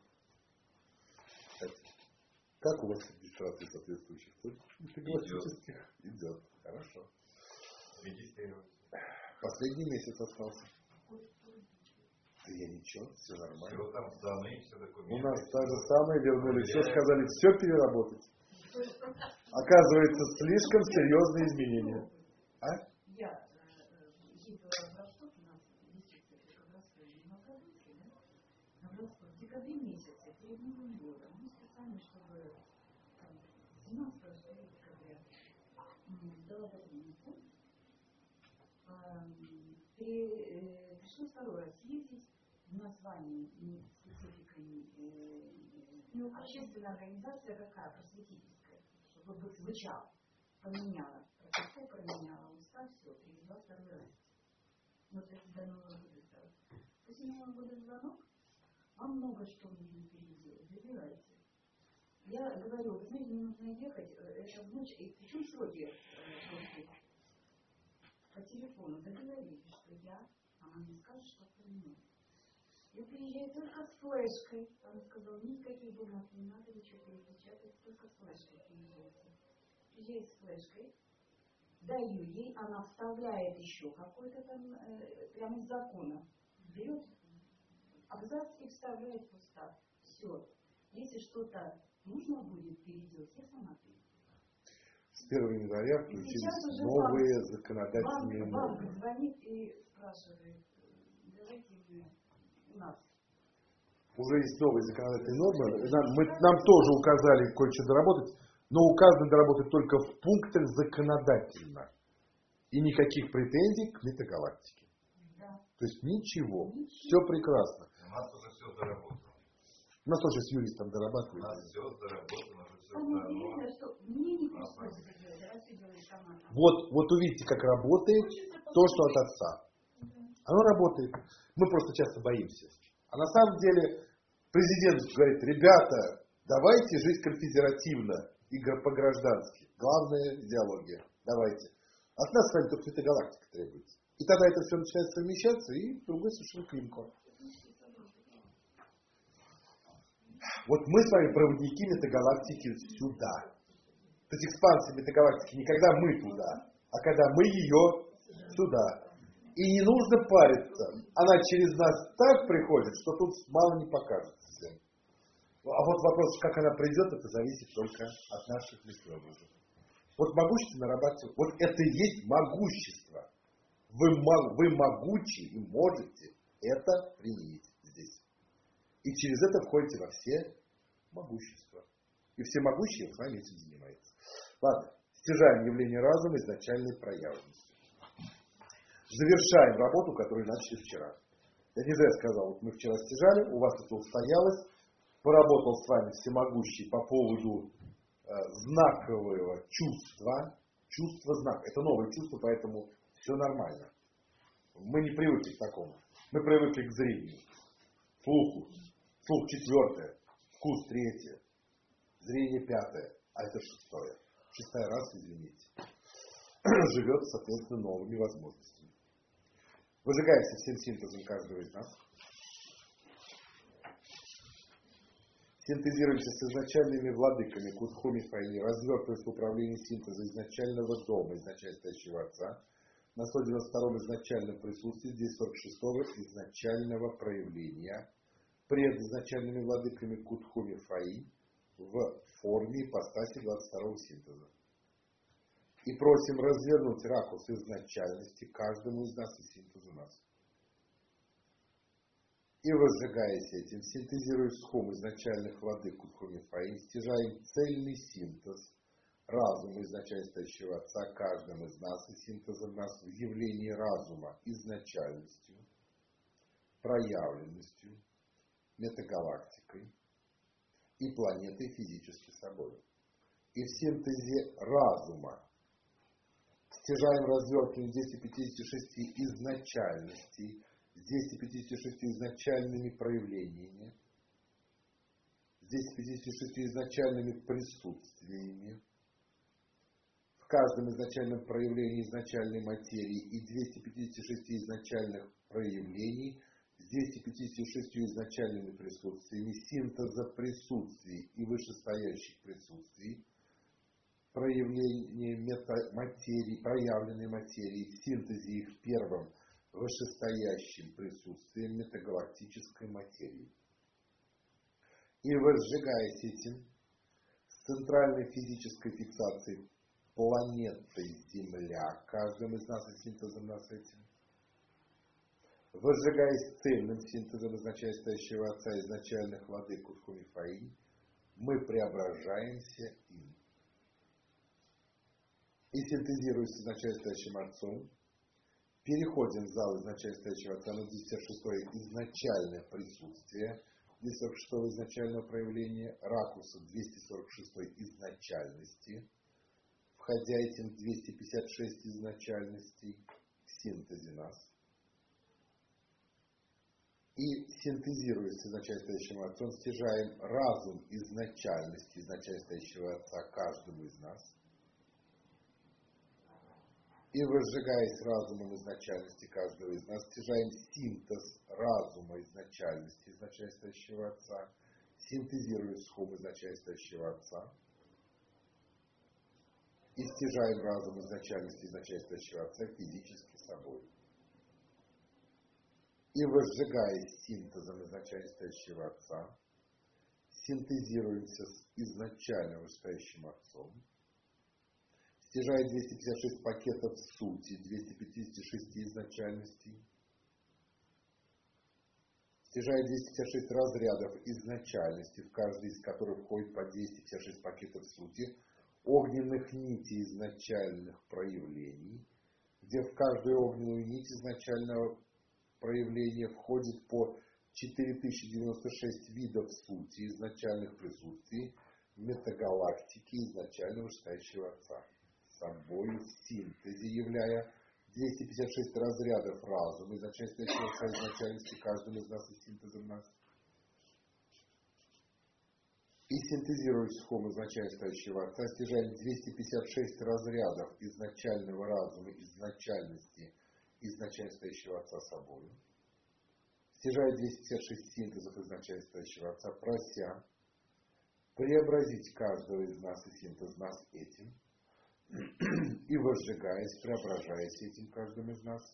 Как у вас регистрация соответствующих центров? Метагалактических идет. Хорошо. Регистрировать. Последний месяц остался. Да я ничего, все нормально. Все там данные, все документы. У нас та же самое вернули. Все сказали, все переработать. Оказывается, слишком серьезные изменения. А? Я ездила в Ростов, у нас действительно в Ростове и Макадонке, да? В Ростов в декабре месяце, перед Новым годом, мы специально, чтобы семнадцатого декабря дала документы, пришлось второй раз ездить названием и спецификой э, общественная организация какая? Просветительская. Чтобы бы звучало, поменяла протокол, поменяла устав, все, привезла второй раз. Вот это до Нового года стало. После Нового года звонок, вам много что нужно переделать, забирайте. Я говорю, вы знаете, мне нужно ехать, это внуч, и причем сроки э, по телефону договорились, что я, она мне скажет, что поменять. Я приезжаю только с флешкой. Она сказала, никаких бумаг не надо, ничего перепечатать, только с флешкой приезжайте. Приезжаю с флешкой, даю ей, она вставляет еще какой-то там, э, прямо из закона. Берет абзац и вставляет в устав. Все. Если что-то нужно будет переделать, я сама переделаю. С первого января включились новые вам, законодательные вам, нормы. Вам звонит и спрашивает, давайте вы у нас. Уже есть новые законодательные нормы. Нам, мы, нам тоже указали кое-что доработать, но указано доработать только в пунктах законодательно. И никаких претензий к метагалактике. Да. То есть ничего. Ничего. Все прекрасно. У нас уже все доработано. У нас тоже с юристом У дорабатывает. нас все доработано, уже все Самое давно. интересное, что мне не пришлось это делать, а все делали сама. Вот, вот увидите, как работает то, что от отца. Оно работает. Мы просто часто боимся. А на самом деле президент говорит, ребята, давайте жить конфедеративно и по-граждански. Главная идеология. Давайте. От нас с вами только эта галактика требуется. И тогда это все начинает совмещаться, и другой совершенно клинко. Вот мы с вами проводники метагалактики сюда. То есть экспансия метагалактики не когда мы туда, а когда мы ее сюда. И не нужно париться. Она через нас так приходит, что тут мало не покажется всем. А вот вопрос, как она придет, это зависит только от наших мыслеобразов. Вот могущество нарабатывать, вот это и есть могущество. Вы, вы могучи и можете это применить здесь. И через это входите во все могущества. И все могущие с вами этим занимаются. Ладно, стяжаем явление разума изначальной проявленностью. Завершаем работу, которую начали вчера. Я не зря сказал, вот мы вчера стяжали, у вас это устоялось, поработал с вами всемогущий по поводу э, знакового чувства. Чувство знак. Это новое чувство, поэтому все нормально. Мы не привыкли к такому. Мы привыкли к зрению, слуху. Слух четвертое, вкус третье, зрение пятое, а это шестое. Шестая раз, извините, живет, соответственно, новыми возможностями. Выжигается всем синтезом каждого из нас. Синтезируемся с изначальными владыками Кутхуми Файни, развертываясь в управлении синтеза изначального дома, изначально стоящего отца, на сто девяносто втором изначальном присутствии, здесь сорок шестого изначального проявления, пред изначальными владыками Кутхуми Фаи в форме ипостаси двадцать второго синтеза. И просим развернуть ракурс изначальности каждому из нас и синтезу нас. И возжигаясь этим, синтезируя схом изначальных владык Кутхуми Фаи, стяжаем цельный синтез разума изначально стоящего отца каждым из нас и синтезом нас в явлении разума изначальностью, проявленностью, метагалактикой и планетой физически собой. И в синтезе разума стяжаем развертыванием двухсот пятидесяти шести изначальностей с двумястами пятьюдесятью шестью изначальными проявлениями, с двумястами пятидесятью шестью изначальными присутствиями, в каждом изначальном проявлении изначальной материи и двухстами пятидесятью шестью изначальных проявлений с двумястами пятидесятью шестью изначальными присутствиями, синтеза присутствий и вышестоящих присутствий, проявление метаматерии, проявленной материи, в синтезе их первым вышестоящим присутствием метагалактической материи. И возжигаясь этим, с центральной физической фиксацией планетой Земля, каждым из нас и синтезом нас этим, возжигаясь цельным синтезом изначально стоящего отца изначальных владык Кутхуми Фаи, мы преображаемся им. И синтезируясь с изначально стоящим отцом, Переходим в зал изначально стоящего отца на двести сорок шестое изначальное присутствие, двести сорок шестое изначального проявления, ракурса двести сорок шестой изначальности, входя этим в двести пятьдесят шесть изначальностей в синтезе нас. И синтезируя с изначально стоящим отцом, стяжаем разум изначальности изначально стоящего отца каждому из нас. И возжигаясь разумом изначальности каждого из нас, стяжаем синтез разума изначальности изначально стоящего отца, синтезируя схум изначально стоящего отца. И стяжаем разум изначальности изначально стоящего отца физически собой. И возжигаясь синтезом изначально стоящего отца, синтезируемся с изначально вышестоящим отцом, стяжая двести пятьдесят шесть пакетов сути, двести пятьдесят шесть изначальностей, стяжая двести пятьдесят шесть разрядов изначальности, в каждый из которых входит по двести пятьдесят шесть пакетов сути, огненных нитей изначальных проявлений, где в каждую огненную нить изначального проявления входит по четыре тысячи девяносто шесть видов сути изначальных присутствий метагалактики изначально вышестоящего отца, собой в синтезе являя двести пятьдесят шесть разрядов разума изначально стоящего отца изначальности каждому из нас и синтезом нас. И синтезируя схему изначально стоящего отца, стяжаем двести пятьдесят шесть разрядов изначального разума изначальности изначально стоящего отца собою, стяжая двести пятьдесят шесть синтезов изначально стоящего отца, прося преобразить каждого из нас и синтез нас этим, и возжигаясь, преображаясь этим каждым из нас,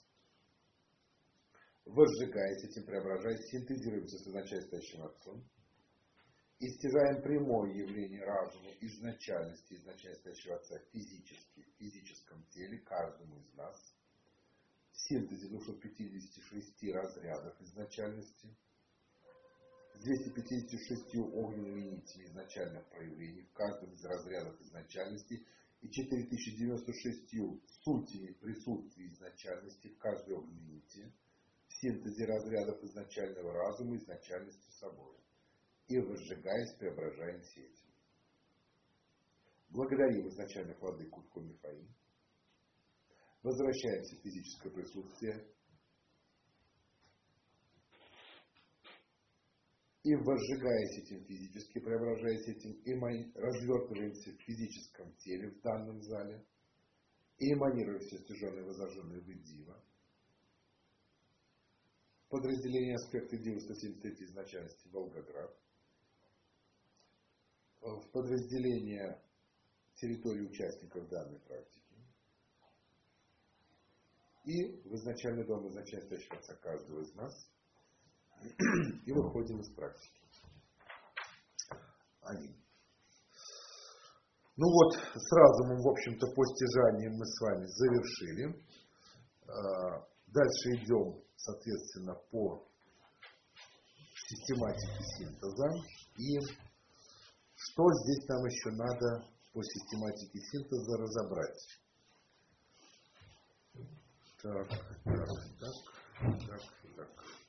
возжигаясь этим, преображаясь, синтезируемся с изначально стоящим отцом, и стяжаем прямое явление разума изначальности изначально стоящего отца физически, в физическом теле каждому из нас, в синтезе двухсот пятидесяти шести разрядов изначальности, с двумястами пятьюдесятью шестью огненными нитями изначальных проявлений в каждом из разрядов изначальности и четырёх тысячах девяноста шестью сутями присутствия изначальности в каждой огненной нити, в синтезе разрядов изначального разума изначальностью собой, и возжигаясь, преображаемся этим. Благодарим изначальных владык Кутко Мифаим. Возвращаемся в физическое присутствие. И возжигаясь этим физически, преображаясь этим, и развертываемся в физическом теле в данном зале. И эманируя все стяженные и возожженные в Дива. Подразделение аспекта Дива сто семьдесят третьей изначальности Волгоград. В подразделение территории участников данной практики. И в изначальный дом изначально стоящего отца каждого из нас. И выходим из практики. Аминь. Ну вот, с разумом, в общем-то, по стяжанию мы с вами завершили. Дальше идем, соответственно, по систематике синтеза. И что здесь нам еще надо по систематике синтеза разобрать? Так, так, так, так, так.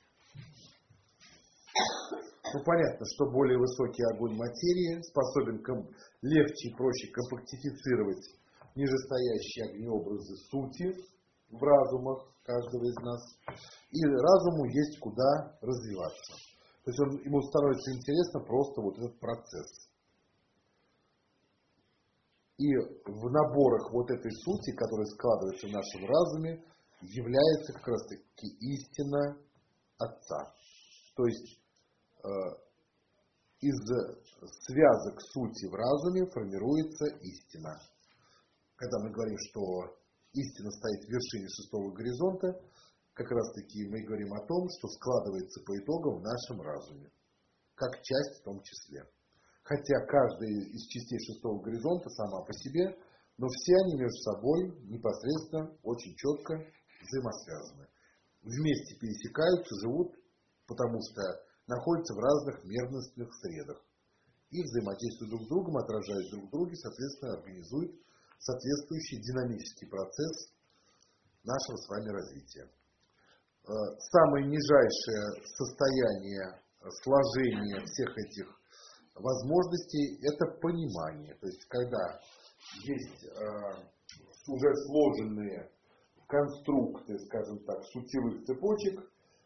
Ну, понятно, что более высокий огонь материи способен ком- легче и проще компактифицировать нижестоящие огнеобразы сути в разумах каждого из нас. И разуму есть куда развиваться. То есть он, ему становится интересно просто вот этот процесс. И в наборах вот этой сути, которая складывается в нашем разуме, является как раз таки истина Отца. То есть э, из связок сути в разуме формируется истина. Когда мы говорим, что истина стоит в вершине шестого горизонта, как раз таки мы говорим о том, что складывается по итогам в нашем разуме, как часть в том числе. Хотя каждая из частей шестого горизонта сама по себе, но все они между собой непосредственно очень четко взаимосвязаны. Вместе пересекаются, живут, потому что находятся в разных мерностных средах. И взаимодействуют друг с другом, отражаясь друг в друге, соответственно, организуют соответствующий динамический процесс нашего с вами развития. Самое нижайшее состояние сложения всех этих возможностей – это понимание. То есть, когда есть уже сложенные конструкты, скажем так, сутевых цепочек,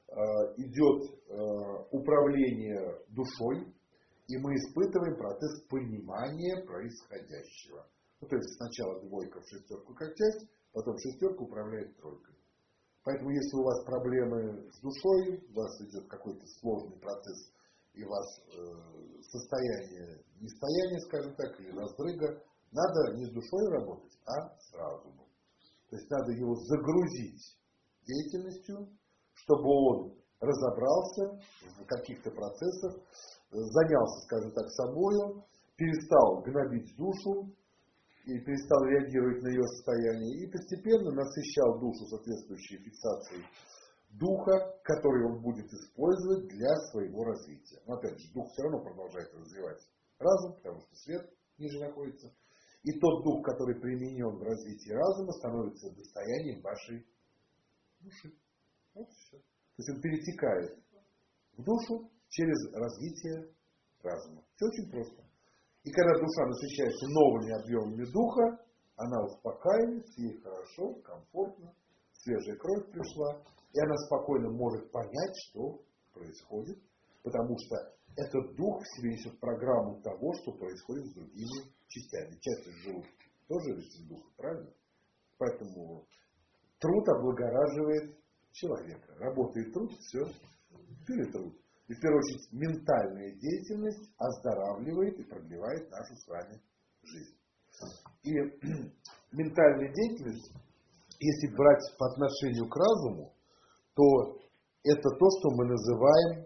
идет управление душой, и мы испытываем процесс понимания происходящего. Ну, то есть сначала двойка в шестерку как часть, потом шестерка управляет тройкой. Поэтому если у вас проблемы с душой, у вас идет какой-то сложный процесс, и у вас э, состояние нестояния, скажем так, или раздрыга, надо не с душой работать, а с разумом. То есть надо его загрузить деятельностью, чтобы он разобрался в каких-то процессах, занялся, скажем так, собою, перестал гнобить душу и перестал реагировать на ее состояние, и постепенно насыщал душу соответствующей фиксацией духа, который он будет использовать для своего развития. Но опять же, дух все равно продолжает развивать разум, потому что свет ниже находится. И тот дух, который применен в развитии разума, становится достоянием вашей души. Вот все. То есть он перетекает в душу через развитие разума. Все очень просто. И когда душа насыщается новыми объемами духа, она успокаивается, ей хорошо, комфортно, свежая кровь пришла, и она спокойно может понять, что происходит, потому что этот дух в себе несет программу того, что происходит с другими частями. Части живут тоже речь духа, правильно? Поэтому труд облагораживает человека. Работает труд, все, или труд. И в первую очередь ментальная деятельность оздоравливает и продлевает нашу с вами жизнь. И ментальная деятельность, если брать по отношению к разуму, то это то, что мы называем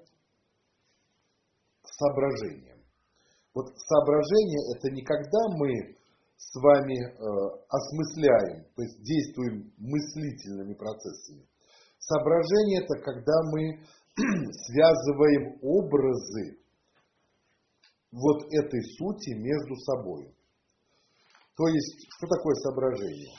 соображением. Вот соображение – это не когда мы с вами э, осмысляем, то есть действуем мыслительными процессами. Соображение – это когда мы связываем образы вот этой сути между собой. То есть, что такое соображение?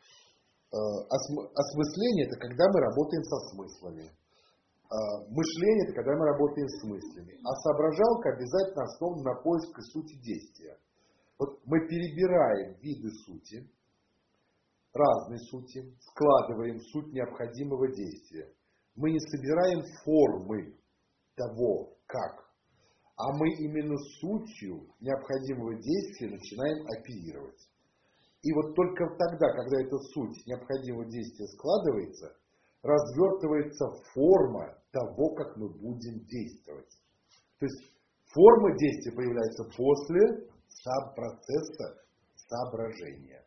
Осмысление – это когда мы работаем со смыслами. Мышление – это когда мы работаем с мыслями. А соображалка обязательно основана на поиске сути действия. Вот мы перебираем виды сути, разные сути, складываем суть необходимого действия. Мы не собираем формы того, как, а мы именно сутью необходимого действия начинаем оперировать. И вот только тогда, когда эта суть необходимого действия складывается, развертывается форма того, как мы будем действовать. То есть форма действия появляется после процесса соображения.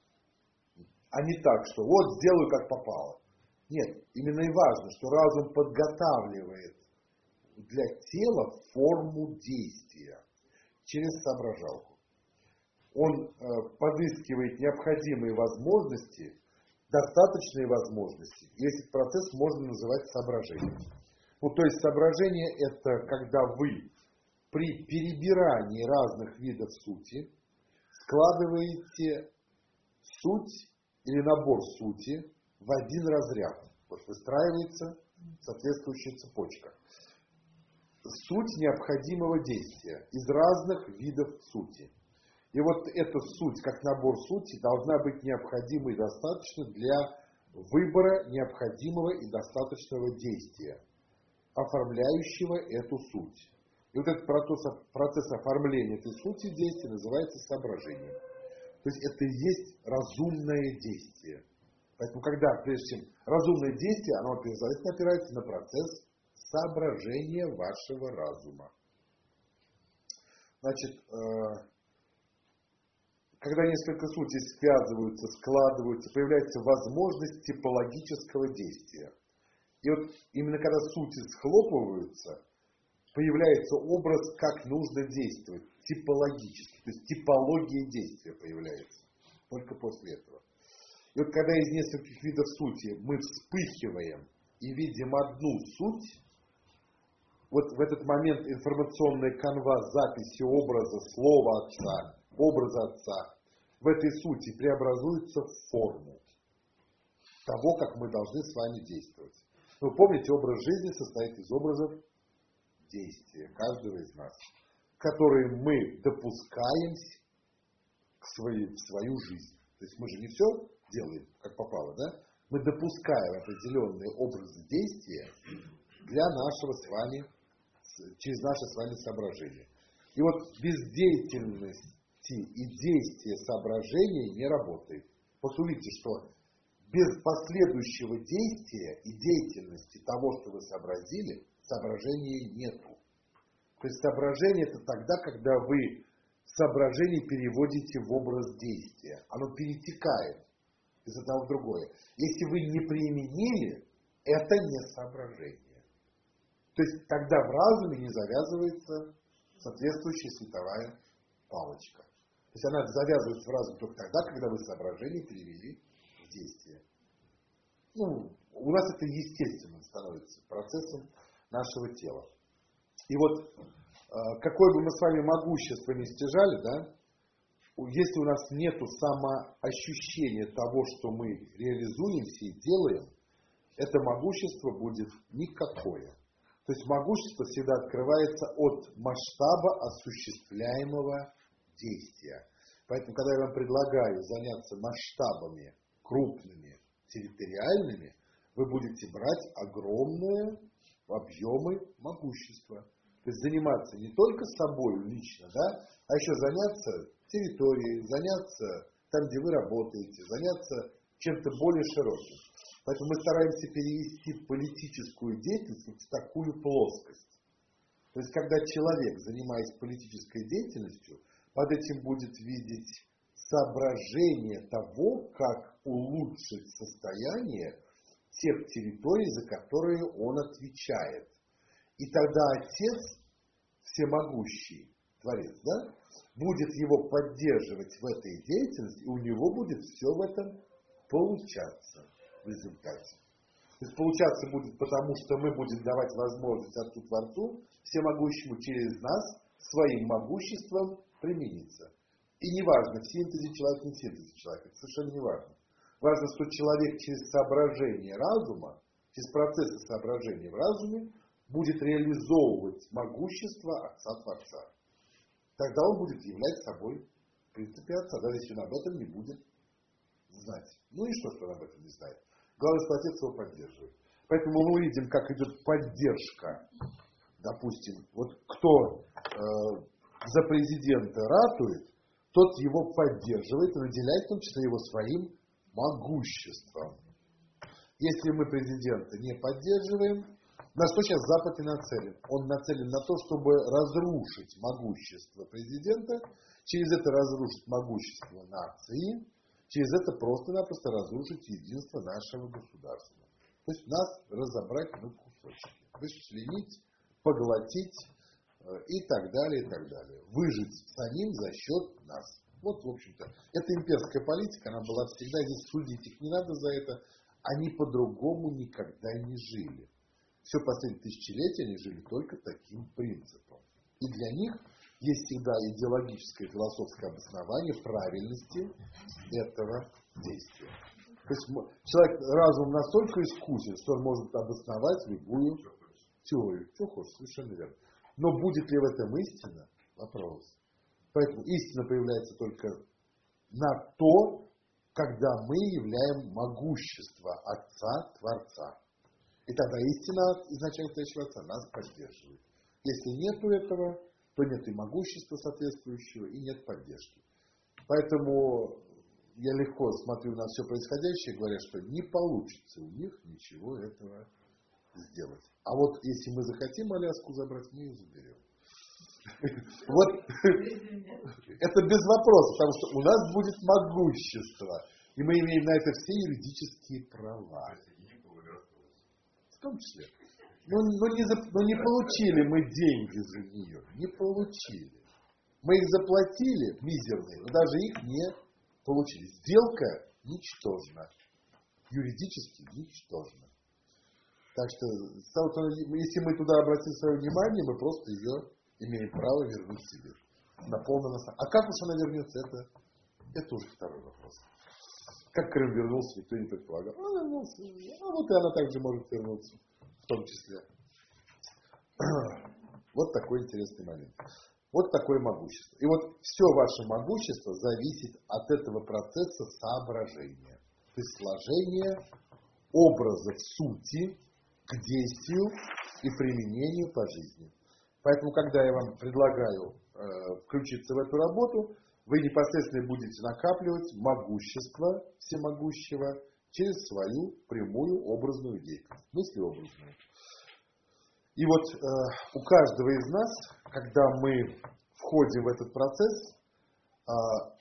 А не так, что вот сделаю как попало. Нет, именно и важно, что разум подготавливает для тела форму действия через соображалку. Он э, подыскивает необходимые возможности, достаточные возможности. И этот процесс можно называть соображением. Ну, то есть соображение – это когда вы при перебирании разных видов сути складываете суть или набор сути в один разряд. Вот выстраивается соответствующая цепочка. Суть необходимого действия из разных видов сути. И вот эта суть, как набор сути, должна быть необходима и достаточна для выбора необходимого и достаточного действия, оформляющего эту суть. И вот этот процесс, процесс оформления этой сути действия называется соображением. То есть это и есть разумное действие. Поэтому, когда, прежде чем разумное действие, оно обязательно опирается на процесс соображения вашего разума. Значит, когда несколько сутей связываются, складываются, появляется возможность типологического действия. И вот именно когда сути схлопываются, появляется образ, как нужно действовать, типологически. То есть типология действия появляется только после этого. И вот когда из нескольких видов сути мы вспыхиваем и видим одну суть, вот в этот момент информационная канва записи образа, слова отца, образа отца в этой сути преобразуется в форму. того, как мы должны с вами действовать. Вы помните, образ жизни состоит из образов действия каждого из нас, которые мы допускаем к своей, в свою жизнь. То есть мы же не все делаем, как попало, да? Мы допускаем определенные образы действия для нашего с вами, через наше с вами соображение. И вот бездеятельности и действия соображения не работает. Вот увидите, что без последующего действия и деятельности того, что вы сообразили, соображения нету. То есть соображение это тогда, когда вы соображение переводите в образ действия. Оно перетекает из одного в другое. Если вы не применили, это не соображение. То есть тогда в разуме не завязывается соответствующая световая палочка. То есть она завязывается в разум только тогда, когда вы соображение перевели в действие. Ну, у нас это естественно становится процессом нашего тела. И вот какое бы мы с вами могущество ни стяжали, да, если у нас нет самоощущения того, что мы реализуемся и делаем, это могущество будет никакое. То есть могущество всегда открывается от масштаба осуществляемого действия. Поэтому, когда я вам предлагаю заняться масштабами крупными, территориальными, вы будете брать огромные объемы могущества. То есть заниматься не только собой лично, да, а еще заняться территорией, заняться там, где вы работаете, заняться чем-то более широким. Поэтому мы стараемся перевести политическую деятельность в такую плоскость. То есть, когда человек, занимаясь политической деятельностью, под этим будет видеть соображение того, как улучшить состояние тех территорий, за которые он отвечает. И тогда Отец, всемогущий Творец, да, будет его поддерживать в этой деятельности, и у него будет все в этом получаться в результате. То есть получаться будет потому, что мы будем давать возможность Отцу Творцу, всемогущему, через нас своим могуществом примениться. И не важно, в синтезе человека, не в синтезе человека, это совершенно не важно. Важно, что человек через соображение разума, через процессы соображения в разуме, будет реализовывать могущество Отца Творца. Тогда он будет являть собой, в принципе, Отца, даже если он об этом не будет знать. Ну и что, что он об этом не знает? Главное, что Отец его поддерживает. Поэтому мы увидим, как идет поддержка. Допустим, вот кто э, за президента ратует, тот его поддерживает и наделяет, в том числе, его своим могуществом. Если мы президента не поддерживаем, на что сейчас Запад и нацелен? Он нацелен на то, чтобы разрушить могущество президента, через это разрушить могущество нации, через это просто-напросто разрушить единство нашего государства. То есть нас разобрать на кусочки, расчленить, поглотить э, и так далее, и так далее. Выжить самим за счет нас. Вот, в общем-то, это имперская политика, она была всегда, здесь судить их не надо за это, они по-другому никогда не жили. Все последние тысячелетия они жили только таким принципом. И для них есть всегда идеологическое и философское обоснование правильности этого действия. То есть человек разум настолько искусен, что он может обосновать любую теорию. Что хочешь, совершенно верно. Но будет ли в этом истина? Вопрос. Поэтому истина появляется только на то, когда мы являем могущество Отца Творца. И тогда истина изначально стоящего Отца нас поддерживает. Если нету этого, то нет и могущества соответствующего, и нет поддержки. Поэтому я легко смотрю на все происходящее, говоря, что не получится у них ничего этого сделать. А вот если мы захотим Аляску забрать, мы ее заберем. Вот это без вопросов, потому что у нас будет могущество, и мы имеем на это все юридические права. В том числе. Но, но, не, но не получили мы деньги за нее. Не получили. Мы их заплатили, мизерные, но даже их не получили. Сделка ничтожна. Юридически ничтожна. Так что, если мы туда обратим свое внимание, мы просто ее имеем право вернуть себе. На полном основании. А как уж она вернется, это, это уже второй вопрос. Как Крым вернулся, никто не предполагал. Он вернулся. А вот и она также может вернуться, в том числе. Вот такой интересный момент. Вот такое могущество. И вот все ваше могущество зависит от этого процесса соображения. То есть сложения образов сути к действию и применению по жизни. Поэтому, когда я вам предлагаю э, включиться в эту работу, вы непосредственно будете накапливать могущество всемогущего через свою прямую образную деятельность, мыслеобразную. И вот э, у каждого из нас, когда мы входим в этот процесс, э,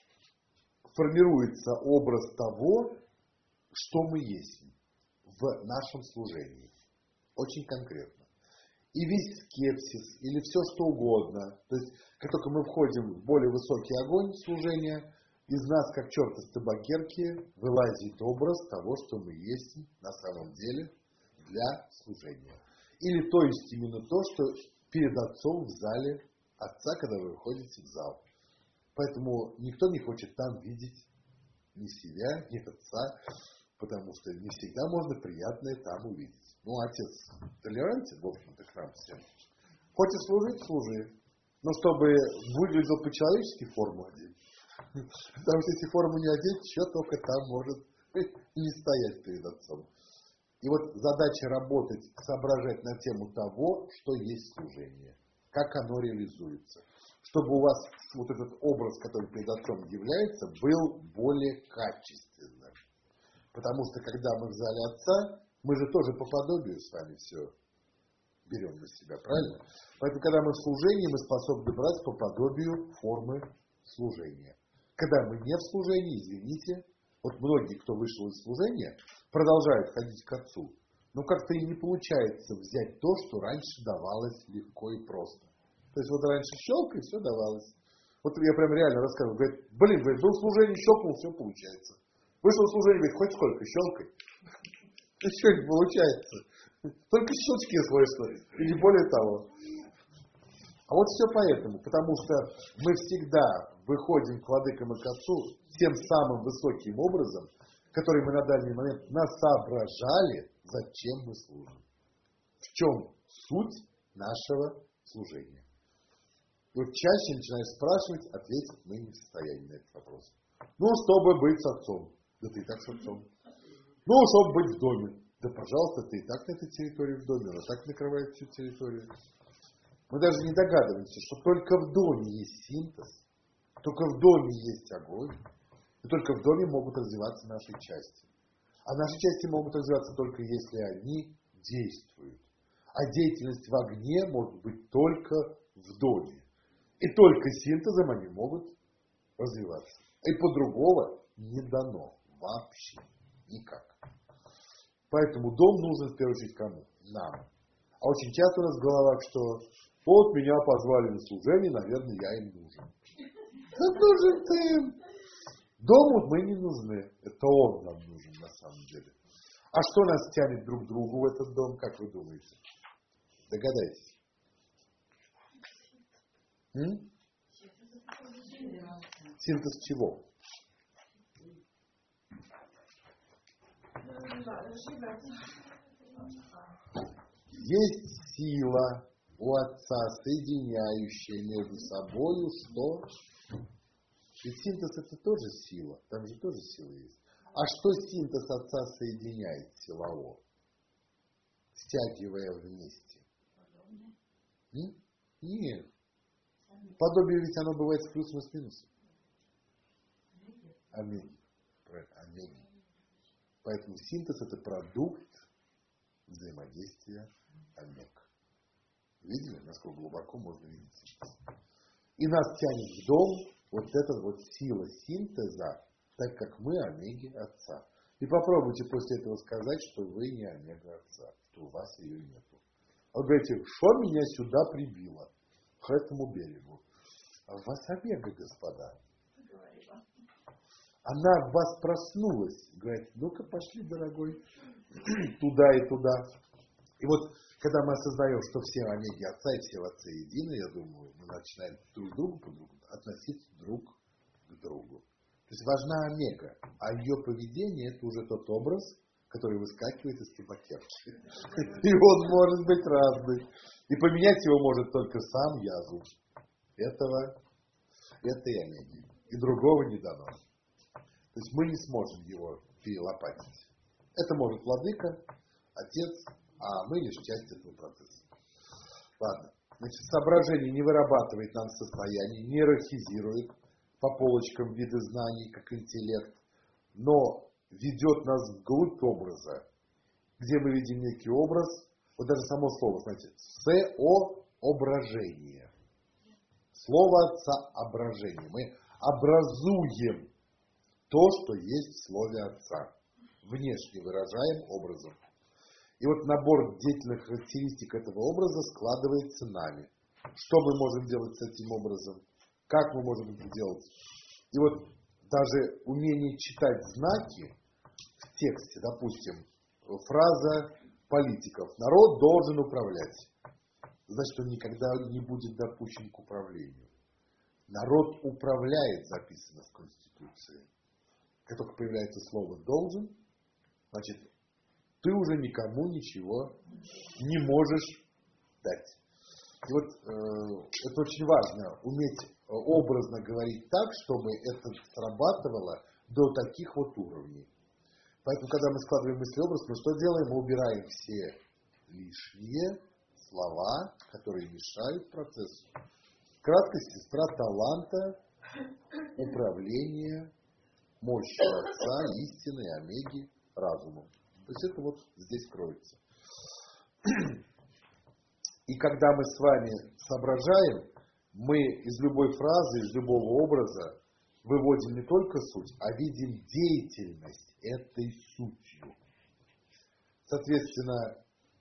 формируется образ того, что мы есть в нашем служении. Очень конкретно. И весь скепсис, или все что угодно, то есть, как только мы входим в более высокий огонь служения, из нас, как черт из табакерки, вылазит образ того, что мы есть на самом деле для служения. Или то есть именно то, что перед Отцом в зале Отца, когда вы выходите в зал. Поэтому никто не хочет там видеть ни себя, ни Отца, потому что не всегда можно приятное там увидеть. Ну, Отец толерантен, в общем-то, к нам всем. Хочешь служить, служи. Но чтобы выглядел по-человечески, форму одеть. Потому что если форму не одеть, еще только там может не стоять перед Отцом. И вот задача работать, соображать на тему того, что есть служение. Как оно реализуется. Чтобы у вас вот этот образ, который перед Отцом является, был более качественным. Потому что, когда мы в зале Отца, мы же тоже по подобию с вами все берем на себя, правильно? Поэтому, когда мы в служении, мы способны брать по подобию формы служения. Когда мы не в служении, извините, вот многие, кто вышел из служения, продолжают ходить к Отцу. Но как-то и не получается взять то, что раньше давалось легко и просто. То есть вот раньше щелк, и все давалось. Вот я прям реально рассказывал. Говорит, блин, говорит, был в служении, щелкнул, все получается. Вышел в служение, говорит, хоть сколько, щелкай. Ничего не получается. Только щелчки слышно. И не более того. А вот все поэтому. Потому что мы всегда выходим к владыкам и к Отцу тем самым высоким образом, который мы на данный момент насоображали, зачем мы служим. В чем суть нашего служения. И вот чаще начинаешь спрашивать, ответить мы не в состоянии на этот вопрос. Ну, чтобы быть с Отцом. Да ты и так с Отцом. Ну, чтобы быть в доме. Да, пожалуйста, ты и так на этой территории в доме. Она так накрывает всю территорию. Мы даже не догадываемся, что только в доме есть синтез. Только в доме есть огонь. И только в доме могут развиваться наши части. А наши части могут развиваться только если они действуют. А деятельность в огне может быть только в доме. И только синтезом они могут развиваться. И по-другому не дано вообще никак. Поэтому дом нужен в первую очередь кому? Нам. А очень часто у нас в головах, что вот меня позвали на служение, наверное, я им нужен. Да нужен ты им. Дому мы не нужны. Это он нам нужен на самом деле. А что нас тянет друг к другу в этот дом, как вы думаете? Догадайтесь. М? Синтез чего? Есть сила у Отца, соединяющая между собою что? Ведь синтез это тоже сила. Там же тоже сила есть. А что синтез Отца соединяет силово? Стягивая вместе. М? Нет. Подобие ведь оно бывает с плюсом и с минусом. Омеги. Омеги. Поэтому синтез это продукт взаимодействия омег. Видели, насколько глубоко можно видеть синтез? И нас тянет в дом вот эта вот сила синтеза, так как мы омеги Отца. И попробуйте после этого сказать, что вы не омега Отца, что у вас ее нету. А вы говорите, что меня сюда прибило, к этому берегу. А у вас омега, господа. Она в вас проснулась. Говорит, ну-ка пошли, дорогой, туда и туда. И вот, когда мы осознаем, что все омеги Отца и все в Отце едины, я думаю, мы начинаем друг к другу, по другу относиться друг к другу. То есть важна омега. А ее поведение — это уже тот образ, который выскакивает из табакерки. И он может быть разный. И поменять его может только сам Язу. Этого, этой Омеги. И другого не дано. То есть мы не сможем его перелопатить. Это может владыка, отец, а мы лишь часть этого процесса. Ладно. Значит, соображение не вырабатывает нам состояние, не иерархизирует по полочкам виды знаний, как интеллект, но ведет нас вглубь образа, где мы видим некий образ, вот даже само слово, знаете, соображение. Слово отца — ображение. Мы образуем то, что есть в слове отца. Внешне выражаем образом. И вот набор деятельных характеристик этого образа складывается нами. Что мы можем делать с этим образом? Как мы можем это делать? И вот даже умение читать знаки в тексте, допустим, фраза политиков: народ должен управлять. Значит, он никогда не будет допущен к управлению. Народ управляет, записано в Конституции. Как только появляется слово «должен», значит, ты уже никому ничего не можешь дать. И вот э, это очень важно, уметь образно говорить так, чтобы это срабатывало до таких вот уровней. Поэтому, когда мы складываем мысли-образ, мы что делаем? Мы убираем все лишние слова, которые мешают процессу. Краткость — сестра таланта, управления, мощи Отца, истины, омеги, разумом. То есть это вот здесь кроется. И когда мы с вами соображаем, мы из любой фразы, из любого образа выводим не только суть, а видим деятельность этой сутью. Соответственно,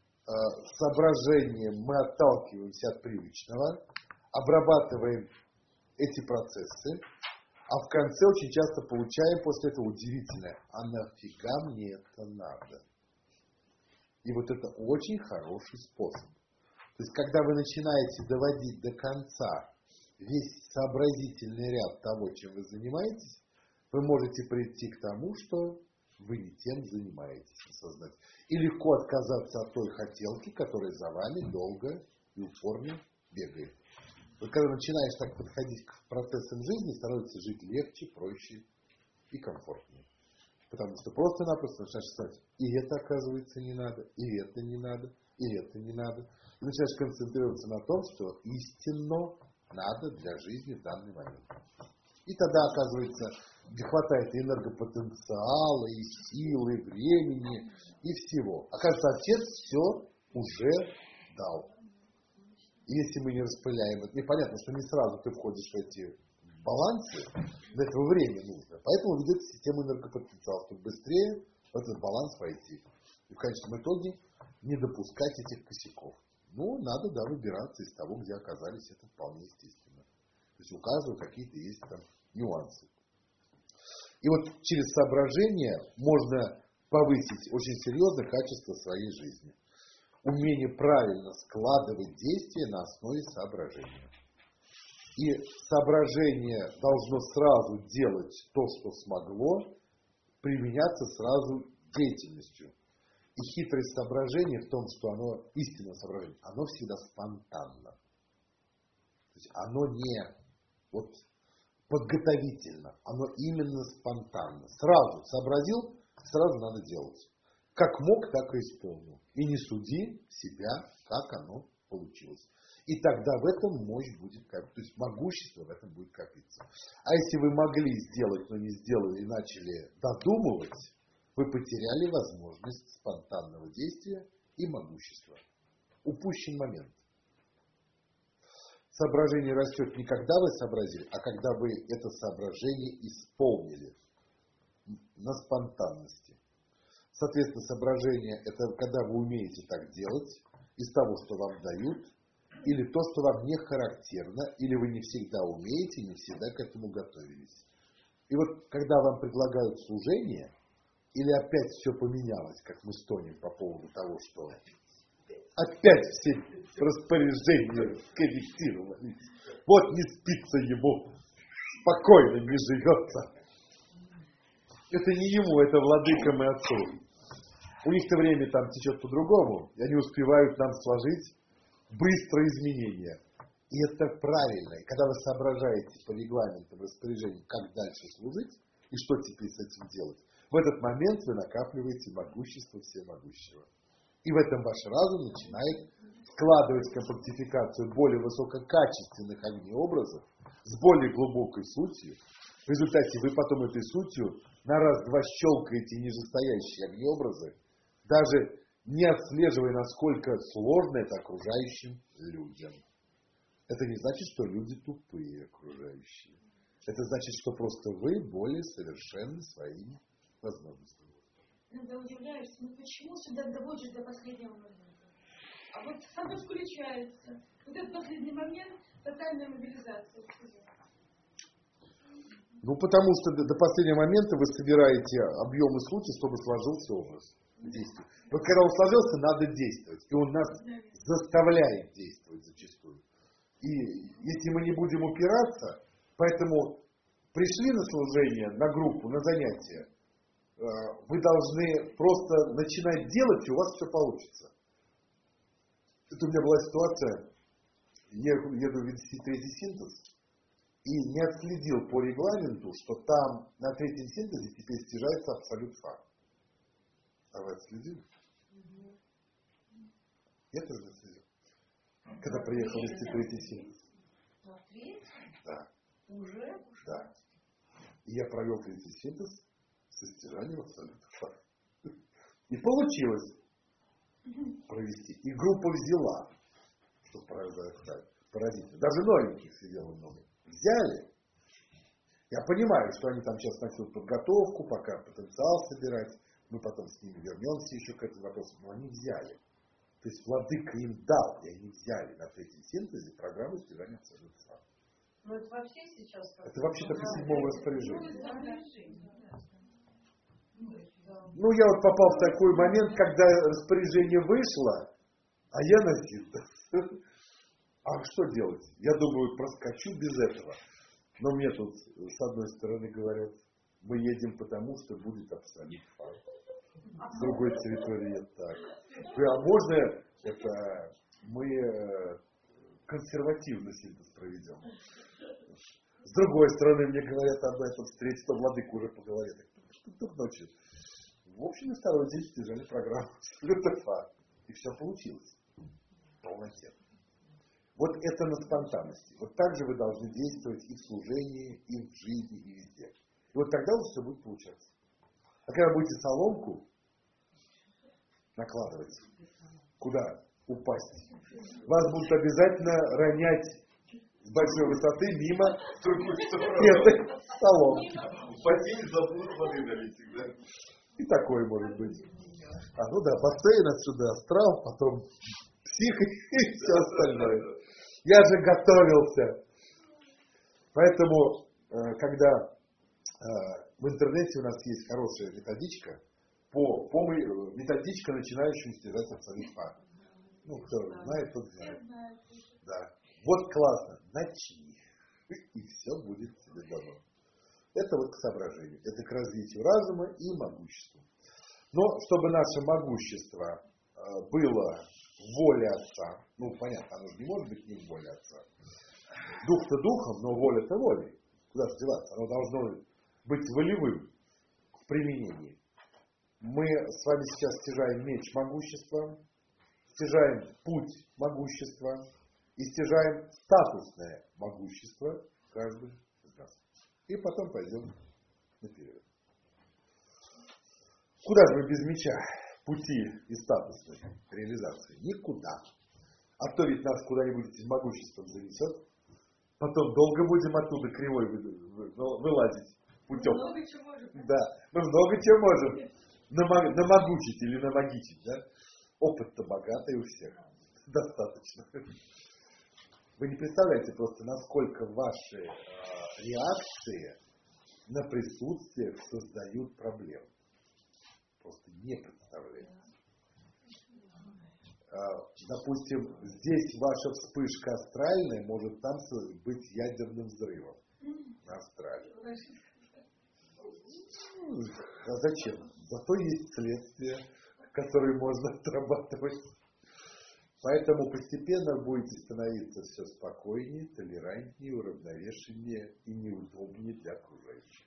соображением мы отталкиваемся от привычного, обрабатываем эти процессы, а в конце очень часто получаем после этого удивительное: а нафига мне это надо? И вот это очень хороший способ. То есть, когда вы начинаете доводить до конца весь сообразительный ряд того, чем вы занимаетесь, вы можете прийти к тому, что вы не тем занимаетесь, осознать. И легко отказаться от той хотелки, которая за вами долго и упорно бегает. Вот когда начинаешь так подходить к процессам жизни, становится жить легче, проще и комфортнее. Потому что просто-напросто начинаешь сказать: и это, оказывается, не надо, и это не надо, и это не надо. И начинаешь концентрироваться на том, что истинно надо для жизни в данный момент. И тогда, оказывается, не хватает и энергопотенциала, и силы, и времени, и всего. Оказывается, Отец все уже дал. И если мы не распыляем это, непонятно, что не сразу ты входишь в эти балансы, для этого время нужно. Поэтому ведется система энергопотенциала, чтобы быстрее в этот баланс войти. И в конечном итоге не допускать этих косяков. Ну, надо, да, выбираться из того, где оказались, это вполне естественно. То есть у каждого какие-то есть там нюансы. И вот через соображение можно повысить очень серьезно качество своей жизни. Умение правильно складывать действия на основе соображения. И соображение должно сразу делать то, что смогло, применяться сразу деятельностью. И хитрость соображения в том, что оно, истинное соображение, оно всегда спонтанно. То есть оно не вот подготовительно, оно именно спонтанно. Сразу сообразил, сразу надо делать. Как мог, так и исполнил. И не суди себя, как оно получилось. И тогда в этом мощь будет копиться. То есть могущество в этом будет копиться. А если вы могли сделать, но не сделали и начали додумывать, вы потеряли возможность спонтанного действия и могущества. Упущен момент. Соображение растет не когда вы сообразили, а когда вы это соображение исполнили на спонтанности. Соответственно, соображение — это когда вы умеете так делать из того, что вам дают, или то, что вам не характерно, или вы не всегда умеете, не всегда к этому готовились. И вот когда вам предлагают служение, или опять все поменялось, как мы стонем по поводу того, что опять все распоряжения корректировались. Вот не спится ему, спокойно не живется. Это не ему, это владыкам и отцу. У них-то время там течет по-другому, и они успевают нам сложить быстро изменения. И это правильно. И когда вы соображаете по регламентам, распоряжениям, как дальше служить, и что теперь с этим делать, в этот момент вы накапливаете могущество всемогущего. И в этом ваш разум начинает складывать компактификацию более высококачественных огнеобразов с более глубокой сутью. В результате вы потом этой сутью на раз-два щелкаете нижестоящие огнеобразы, даже не отслеживая, насколько сложно это окружающим людям. Это не значит, что люди тупые окружающие. Это значит, что просто вы более совершенны своими возможностями. Иногда удивляешься, ну почему сюда доводишь до последнего момента? А вот оно включается. Вот этот последний момент, тотальная мобилизация. Ну, потому что до, до последнего момента вы собираете объемы сути, чтобы сложился образ действия. Вот когда он сложился, надо действовать. И он нас заставляет действовать зачастую. И если мы не будем упираться, поэтому пришли на служение, на группу, на занятия, вы должны просто начинать делать, и у вас все получится. Это у меня была ситуация, я еду вести третий синтез, и не отследил по регламенту, что там на третьем синтезе теперь стяжается абсолют факт. А вы отследили? Я тоже не отследил. Когда приехал вести третий синтез. Да. Уже? Да. И я провел третий синтез со стяжанием абсолютных фактов. И получилось провести. И группа взяла, что поразительно. Даже новеньких сидело много. Взяли. Я понимаю, что они там сейчас начнут подготовку, пока потенциал собирать. Мы потом с ними вернемся еще к этому вопросу. Но они взяли. То есть владыка им дал, и они взяли на третьем синтезе программу стяжания абсолютных фактов. Ну это вообще сейчас... Это вообще-то по седьмому распоряжению. Да. Ну, я вот попал в такой момент, когда распоряжение вышло, а я на синтез. А что делать? Я думаю, проскочу без этого. Но мне тут с одной стороны говорят, мы едем потому, что будет абсолют факт. С другой территории так. А можно это мы консервативно синтез проведем? С другой стороны, мне говорят об этом, встретить то владыку уже по голове. Что тут ночью? В общем, на второй день стяжали программу абсолютно факт. И все получилось. Полноте. Вот это на спонтанности. Вот так же вы должны действовать и в служении, и в жизни, и везде. И вот тогда у вас все будет получаться. А когда будете соломку накладывать, куда упасть, вас будут обязательно ронять с большой высоты мимо этой соломки. Упади, забудут воды налить, да? И такое может быть. А ну да, бассейн отсюда, астрал, потом псих и все остальное. Я же готовился. Поэтому, когда в интернете у нас есть хорошая методичка, по, по методичка начинающим стяжать абсолют факт. Ну, кто знает, тот знает. Да. Вот классно. Начни. И все будет тебе дано. Это вот к соображению. Это к развитию разума и могуществу. Но чтобы наше могущество было в воле Отца, ну, понятно, оно же не может быть не в воле Отца. Дух-то духом, но воля-то волей. Куда же деваться? Оно должно быть волевым в применении. Мы с вами сейчас стяжаем меч могущества, стяжаем путь могущества и стяжаем статусное могущество каждый из нас. И потом пойдем наперед. Куда же мы без меча? Пути и статусной реализации? Никуда. А то ведь нас куда-нибудь этим могуществом занесет. Потом долго будем оттуда кривой вылазить путем. Мы много чего можем. Да, мы много чего можем. Намаг... Намогучить или намагичить, да? Опыт-то богатый у всех. Достаточно. Вы не представляете просто, насколько ваши э, реакции на присутствие создают проблемы. Просто не представляете. Э, допустим, здесь ваша вспышка астральная может там быть ядерным взрывом на астрале. а зачем? Зато есть следствие, которое можно отрабатывать. Поэтому постепенно будете становиться все спокойнее, толерантнее, уравновешеннее и неудобнее для окружающих.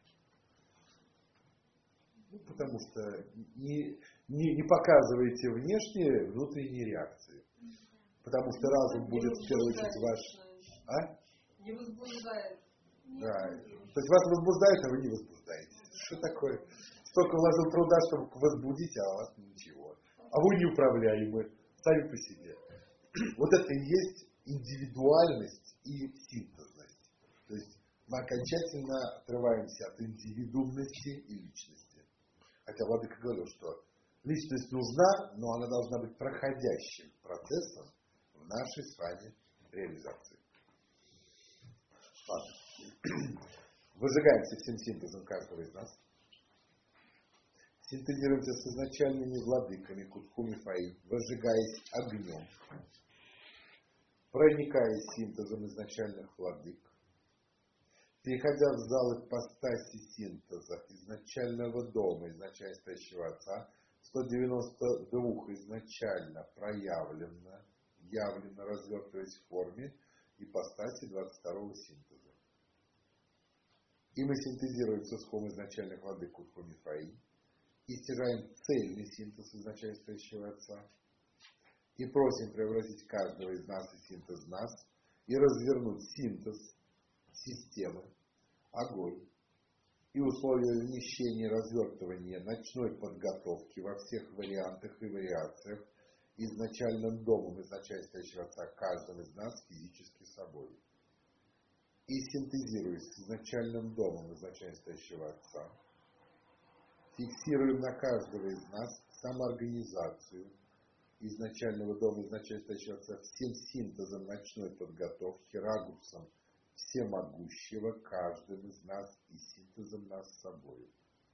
Ну, потому что не, не, не показываете внешние внутренние реакции. Потому что разум будет в первую очередь ваш... А? Не возбуждает. Да. То есть вас возбуждает, а вы не возбуждаете. Что такое? Столько вложил труда, чтобы возбудить, а у вас ничего. А вы неуправляемы, сами по себе. Вот это и есть индивидуальность и синтезность. То есть мы окончательно отрываемся от индивидуумности и личности. Хотя Владыка говорил, что личность нужна, но она должна быть проходящим процессом в нашей с вами реализации. Ладно. Выжигаемся всем синтезом каждого из нас. Синтезируемся с изначальными владыками Кутхуми Фаи, выжигаясь огнем, проникаясь синтезом изначальных владык, переходя в зал ипостаси синтеза изначального дома, изначально стоящего Отца, сто девяносто два изначально проявлено, явлено, развертываясь в форме ипостаси двадцать второго синтеза. И мы синтезируемся с хом изначальных владык Кутхуми Фаи, и стяжаем цельный синтез изначально стоящего Отца, и просим превратить каждого из нас и синтез нас, и развернуть синтез системы, огонь, и условия вмещения и развертывания ночной подготовки во всех вариантах и вариациях изначальным домом изначально стоящего Отца каждого из нас физически собой. И синтезируясь с изначальным домом изначально стоящего Отца, фиксируем на каждого из нас самоорганизацию изначального дома изначально стоящего Отца всем синтезом ночной подготовки, рагусом всемогущего каждым из нас и синтезом нас с собой.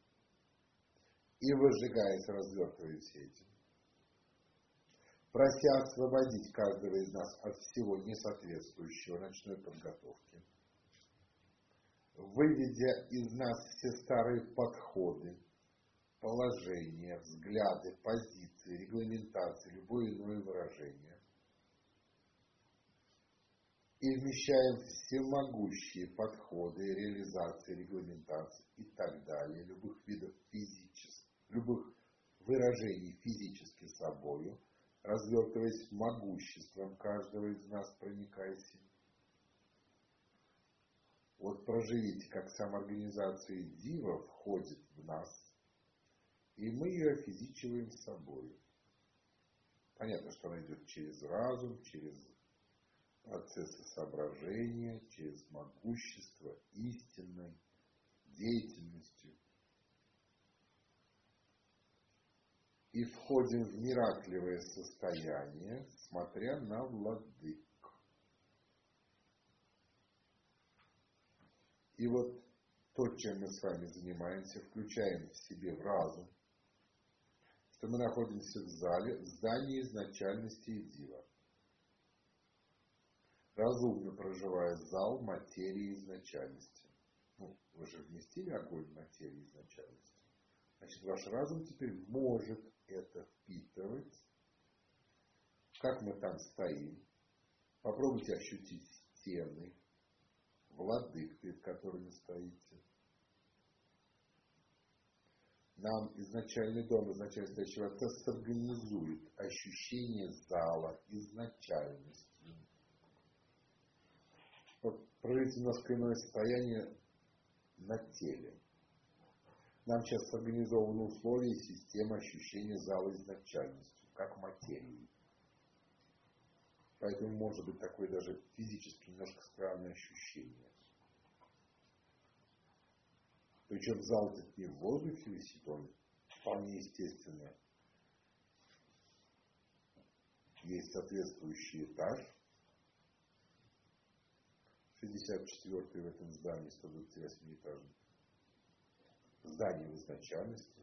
И выжигаясь, развертываясь этим, прося освободить каждого из нас от всего несоответствующего ночной подготовки, выведя из нас все старые подходы, положения, взгляды, позиции, регламентации, любое иное выражение, и вмещаем всемогущие подходы, реализации, регламентации и так далее, любых видов физических, любых выражений физически собою, развертываясь могуществом каждого из нас, проникаясь им. Вот проживите, как самоорганизация Дива входит в нас, и мы ее офизичиваем собой. Понятно, что она идет через разум, через процессы соображения, через могущество истинной деятельностью. И входим в миракливое состояние, смотря на владык. И вот то, чем мы с вами занимаемся, включаем в себе в разум, что мы находимся в зале, в здании изначальности и дива. Разумно проживая зал материи изначальности. Ну, вы же вместили огонь материи изначальности. Значит, ваш разум теперь может это впитывать. Как мы там стоим. Попробуйте ощутить стены, владык, перед которыми стоите. Нам изначальный дом, изначально стоящего Отца, сорганизует ощущение зала изначальности. Вот прожить немножко иное состояние на теле. Нам сейчас организованы условия и система ощущения зала изначальностью, как материи. Поэтому может быть такое даже физически немножко странное ощущение. Причем зал этот не в воздухе висит, он вполне естественно. Есть соответствующий этаж. шестьдесят четвёртый в этом здании, сто двадцать восемь этажный. Здание в изначальности.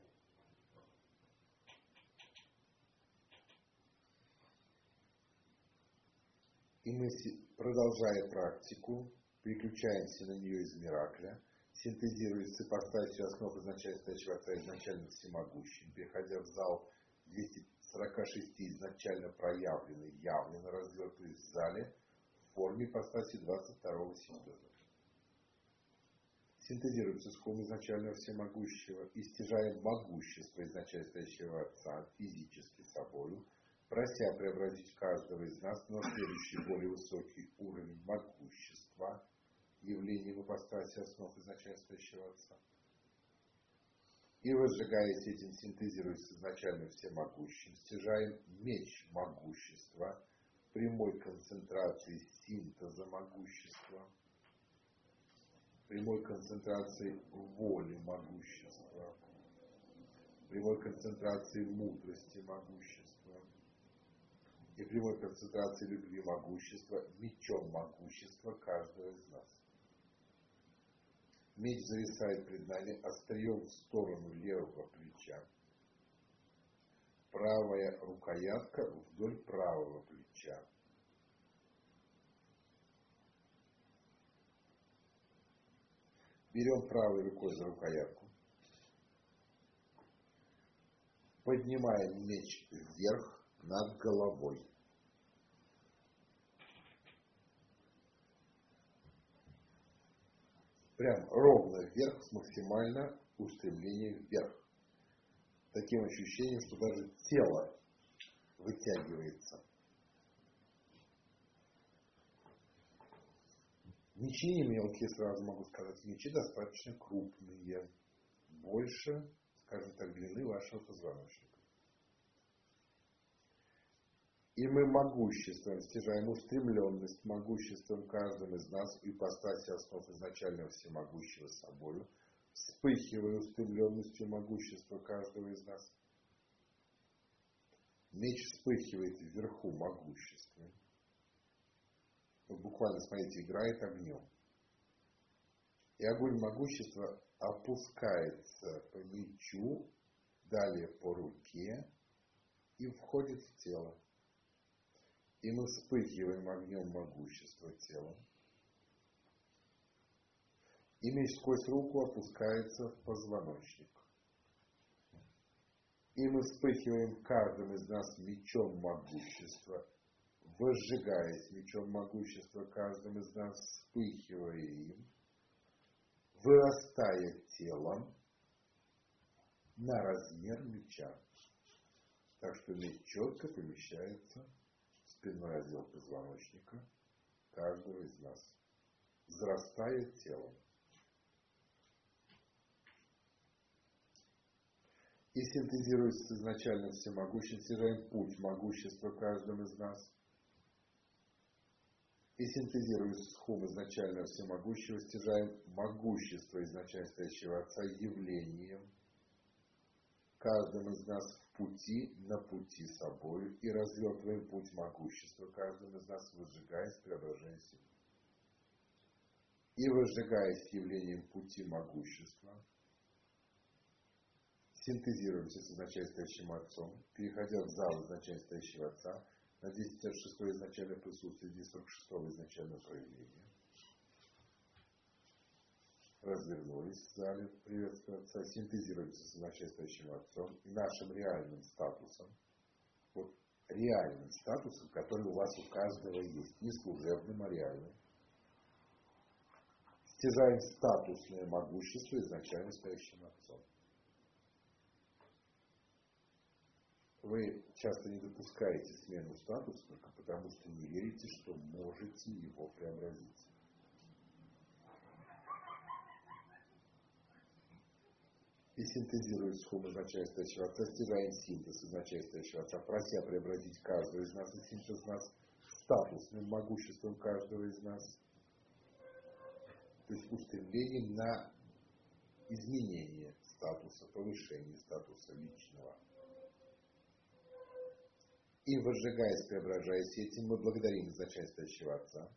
И мы, продолжая практику, переключаемся на нее из миракля синтезируясь с ипостасью основ изначально стоящего Отца изначально всемогущим, переходя в зал двести сорок шесть изначально проявленный, явленно развертый в зале в форме ипостаси двадцать второго символа. Синтезируется с хом изначально всемогущего и стяжаем могущество изначально стоящего Отца физически собою, прося преобразить каждого из нас на следующий более высокий уровень могущества, явлением ипостаси основ изначально стоящего Отца. И возжигаясь этим, синтезируясь с изначально всемогущим, стяжаем меч могущества, прямой концентрации синтеза могущества, прямой концентрации воли могущества, прямой концентрации мудрости могущества и прямой концентрации любви могущества, мечом могущества каждого из нас. Меч зависает пред нами острием в сторону левого плеча. Правая рукоятка вдоль правого плеча. Берем правой рукой за рукоятку. Поднимаем меч вверх над головой. Прям ровно вверх с максимальным устремлением вверх. Таким ощущением, что даже тело вытягивается. Мечи не мелкие, сразу могу сказать. Мечи достаточно крупные. Больше, скажем так, длины вашего позвоночника. И мы могуществом стяжаем устремленность могуществом каждым из нас в ипостаси основ изначального всемогущего собою, вспыхивая устремленностью могущества каждого из нас. Меч вспыхивает вверху могуществом. Вот буквально, смотрите, играет огнем. И огонь могущества опускается по мечу, далее по руке и входит в тело. И мы вспыхиваем огнем могущества телом. И меч сквозь руку опускается в позвоночник. И мы вспыхиваем каждым из нас мечом могущества, возжигаясь мечом могущества каждым из нас, вспыхивая им, вырастая телом на размер меча. Так что меч четко помещается в спинной отдел позвоночника каждого из нас, взрастая телом. И синтезируясь с изначально всемогущим, стяжаем путь могущества каждым из нас. И синтезируясь с хум изначально всемогущего, стяжаем могущество изначально стоящего Отца явлением каждым из нас в пути, на пути собою, и развертываем путь могущества каждым из нас, возжигаясь, преображаясь. И возжигаясь явлением пути могущества, синтезируемся с изначально стоящим Отцом, переходя в зал изначально стоящего Отца, на двести пятьдесят шестое изначальное присутствие, двести сорок шестое изначальное проявление. Развернулись в зале, приветствуя Отца, синтезируемся с изначально стоящим Отцом и нашим реальным статусом, вот реальным статусом, который у вас у каждого есть, не служебным, а реальным. Стяжаем статусное могущество изначально стоящим Отцом. Вы часто не допускаете смену статуса только потому, что не верите, что можете его преобразить. И синтезируя схему изначально стоящего Отца, стяжаем синтез изначально стоящего Отца, прося преобразить каждого из нас и синтез нас статусным могуществом каждого из нас. То есть устремление на изменение статуса, повышение статуса личного. И возжигаясь, преображаясь этим, мы благодарим изначально стоящего Отца,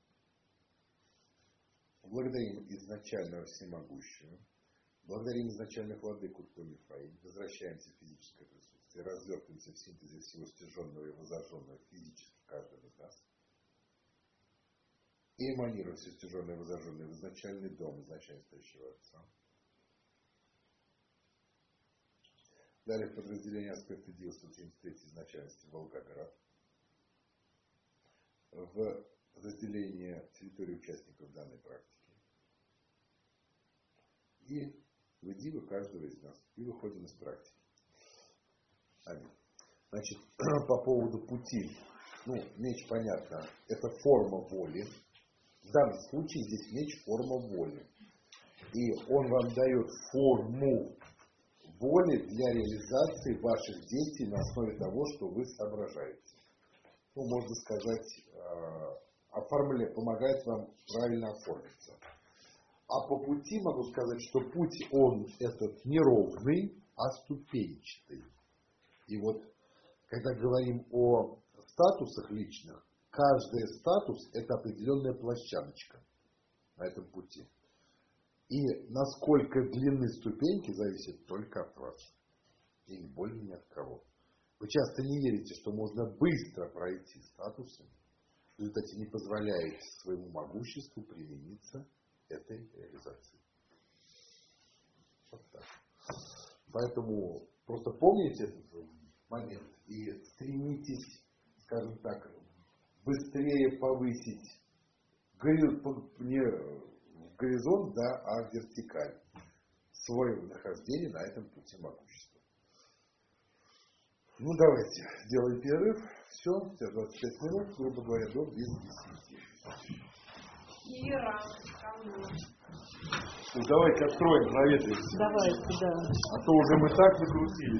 благодарим изначального всемогущего, благодарим изначальных владык Урку Мифаим, возвращаемся в физическое присутствие, развертываемся в синтезе всего стяженного и возожженного физически в каждом из нас. и эманировать все стяженное и возожженное в изначальный дом, изначально стоящего Отца. Далее в подразделение аспекта дела сто семьдесят третьей изначальности Волгоград. В разделение территории участников данной практики. И в идивы каждого из нас. И выходим из практики. Аминь. Значит, по поводу пути. Ну, меч, понятно, это форма воли. В данном случае здесь меч форма воли. И он вам дает форму воли для реализации ваших действий на основе того, что вы соображаете. Ну, можно сказать, оформляет, помогает вам правильно оформиться. А по пути могу сказать, что путь он этот неровный, а ступенчатый. И вот, когда говорим о статусах личных, каждый статус это определенная площадочка на этом пути. И насколько длинны ступеньки зависит только от вас. И не более ни от кого. Вы часто не верите, что можно быстро пройти статусы. В результате не позволяете своему могуществу примениться этой реализации. Вот так. Поэтому просто помните этот момент и стремитесь, скажем так, быстрее повысить не горизонт, да, а вертикаль свое нахождение на этом пути могущества. Ну, давайте сделаем перерыв. Все, сейчас двадцать пять минут, грубо говоря, до без десяти. Ира, ко мне. Давайте откроем, проветримся. Давайте, да. А то уже мы так закрутились.